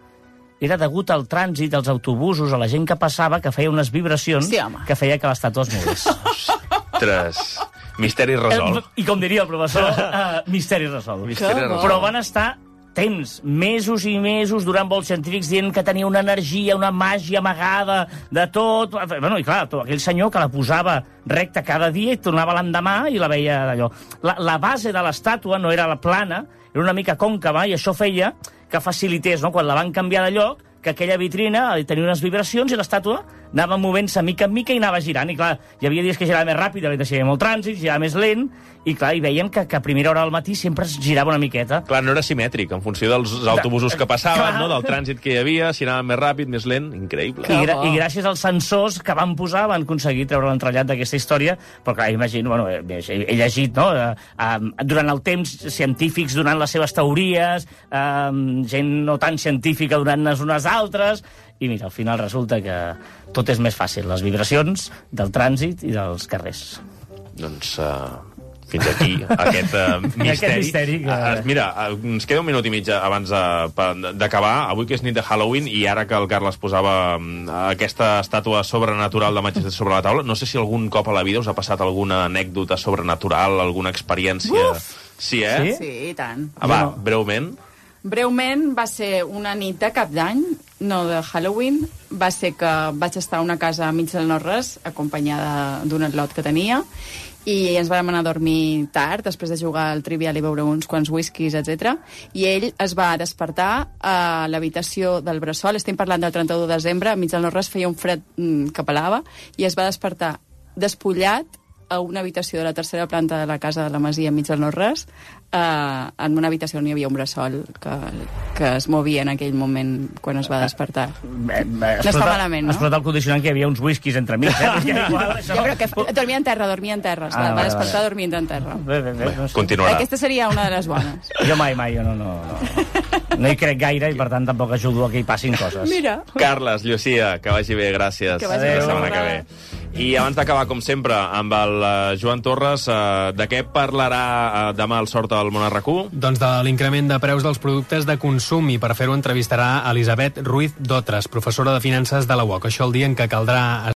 era degut al trànsit, als autobusos, a la gent que passava, que feia unes vibracions sí, que feia que l'estàtua es mogués. Ostres, misteri resolt. I com diria el professor, uh, misteri resolt. Misteri resolt. Però van estar temps, mesos i mesos, durant vols científics, dient que tenia una energia, una màgia amagada de tot. Bueno, i clar, tot aquell senyor que la posava recta cada dia i tornava l'endemà i la veia d'allò. La, la base de l'estàtua no era la plana, era una mica còncava, i això feia que facilités, no?, quan la van canviar de lloc, que aquella vitrina tenia unes vibracions i l'estàtua anava movent-se mica en mica i anava girant. I clar, hi havia dies que girava més ràpid, hi havia molt trànsit, girava més lent, i clar, i veiem que, que a primera hora del matí sempre es girava una miqueta. Clar, no era simètric, en funció dels autobusos que passaven, no?, del trànsit que hi havia, si anava més ràpid, més lent, increïble. I, gra I gràcies als sensors que van posar van aconseguir treure l'entrellat d'aquesta història, però clar, imagino, bueno, he, he llegit, no?, uh, durant el temps, científics donant les seves teories, uh, gent no tan científica donant-ne unes altres, i mira, al final resulta que tot és més fàcil, les vibracions del trànsit i dels carrers. Doncs uh, fins aquí aquest uh, misteri. Aquest misteri que... uh, mira, uh, ens queda un minut i mig abans d'acabar, avui que és nit de Halloween, i ara que el Carles posava uh, aquesta estàtua sobrenatural de Manchester sobre la taula, no sé si algun cop a la vida us ha passat alguna anècdota sobrenatural, alguna experiència... Uf! Sí, eh? Sí, sí, i tant. Ah, va, breument... Breument va ser una nit de cap d'any, no de Halloween. Va ser que vaig estar a una casa a mig del no-res, acompanyada d'un atlot que tenia, i ens vam anar a dormir tard, després de jugar al Trivial i beure uns quants whiskies, etcètera. I ell es va despertar a l'habitació del bressol, estem parlant del trenta-u de desembre, a mig del no-res feia un fred mm, que pelava, i es va despertar despullat a una habitació de la tercera planta de la casa de la Masia enmig del no-res, eh, en una habitació on hi havia un bressol que, que es movia en aquell moment quan es va despertar. Bé, bé, no està malament, no? Has posat el condicionant que hi havia uns whiskies entre mig. Eh? Igual, això... Jo crec que dormia en terra, dormia en terra. Ah, va vale, despertar vale. dormint en terra. Bé, bé, bé, no sé. Continuarà. Aquesta seria una de les bones. Jo mai, mai, jo no, no, no. No hi crec gaire i, per tant, tampoc ajudo a que hi passin coses. Mira. Carles, Llucia, que vagi bé, gràcies. Que vagi bé. La setmana que ve. I abans d'acabar, com sempre, amb el uh, Joan Torres, uh, de què parlarà uh, demà el Sort al Món a RAC1? Doncs de l'increment de preus dels productes de consum, i per fer-ho entrevistarà Elisabet Ruiz Dotres, professora de finances de la U O C. Això el dia en què caldrà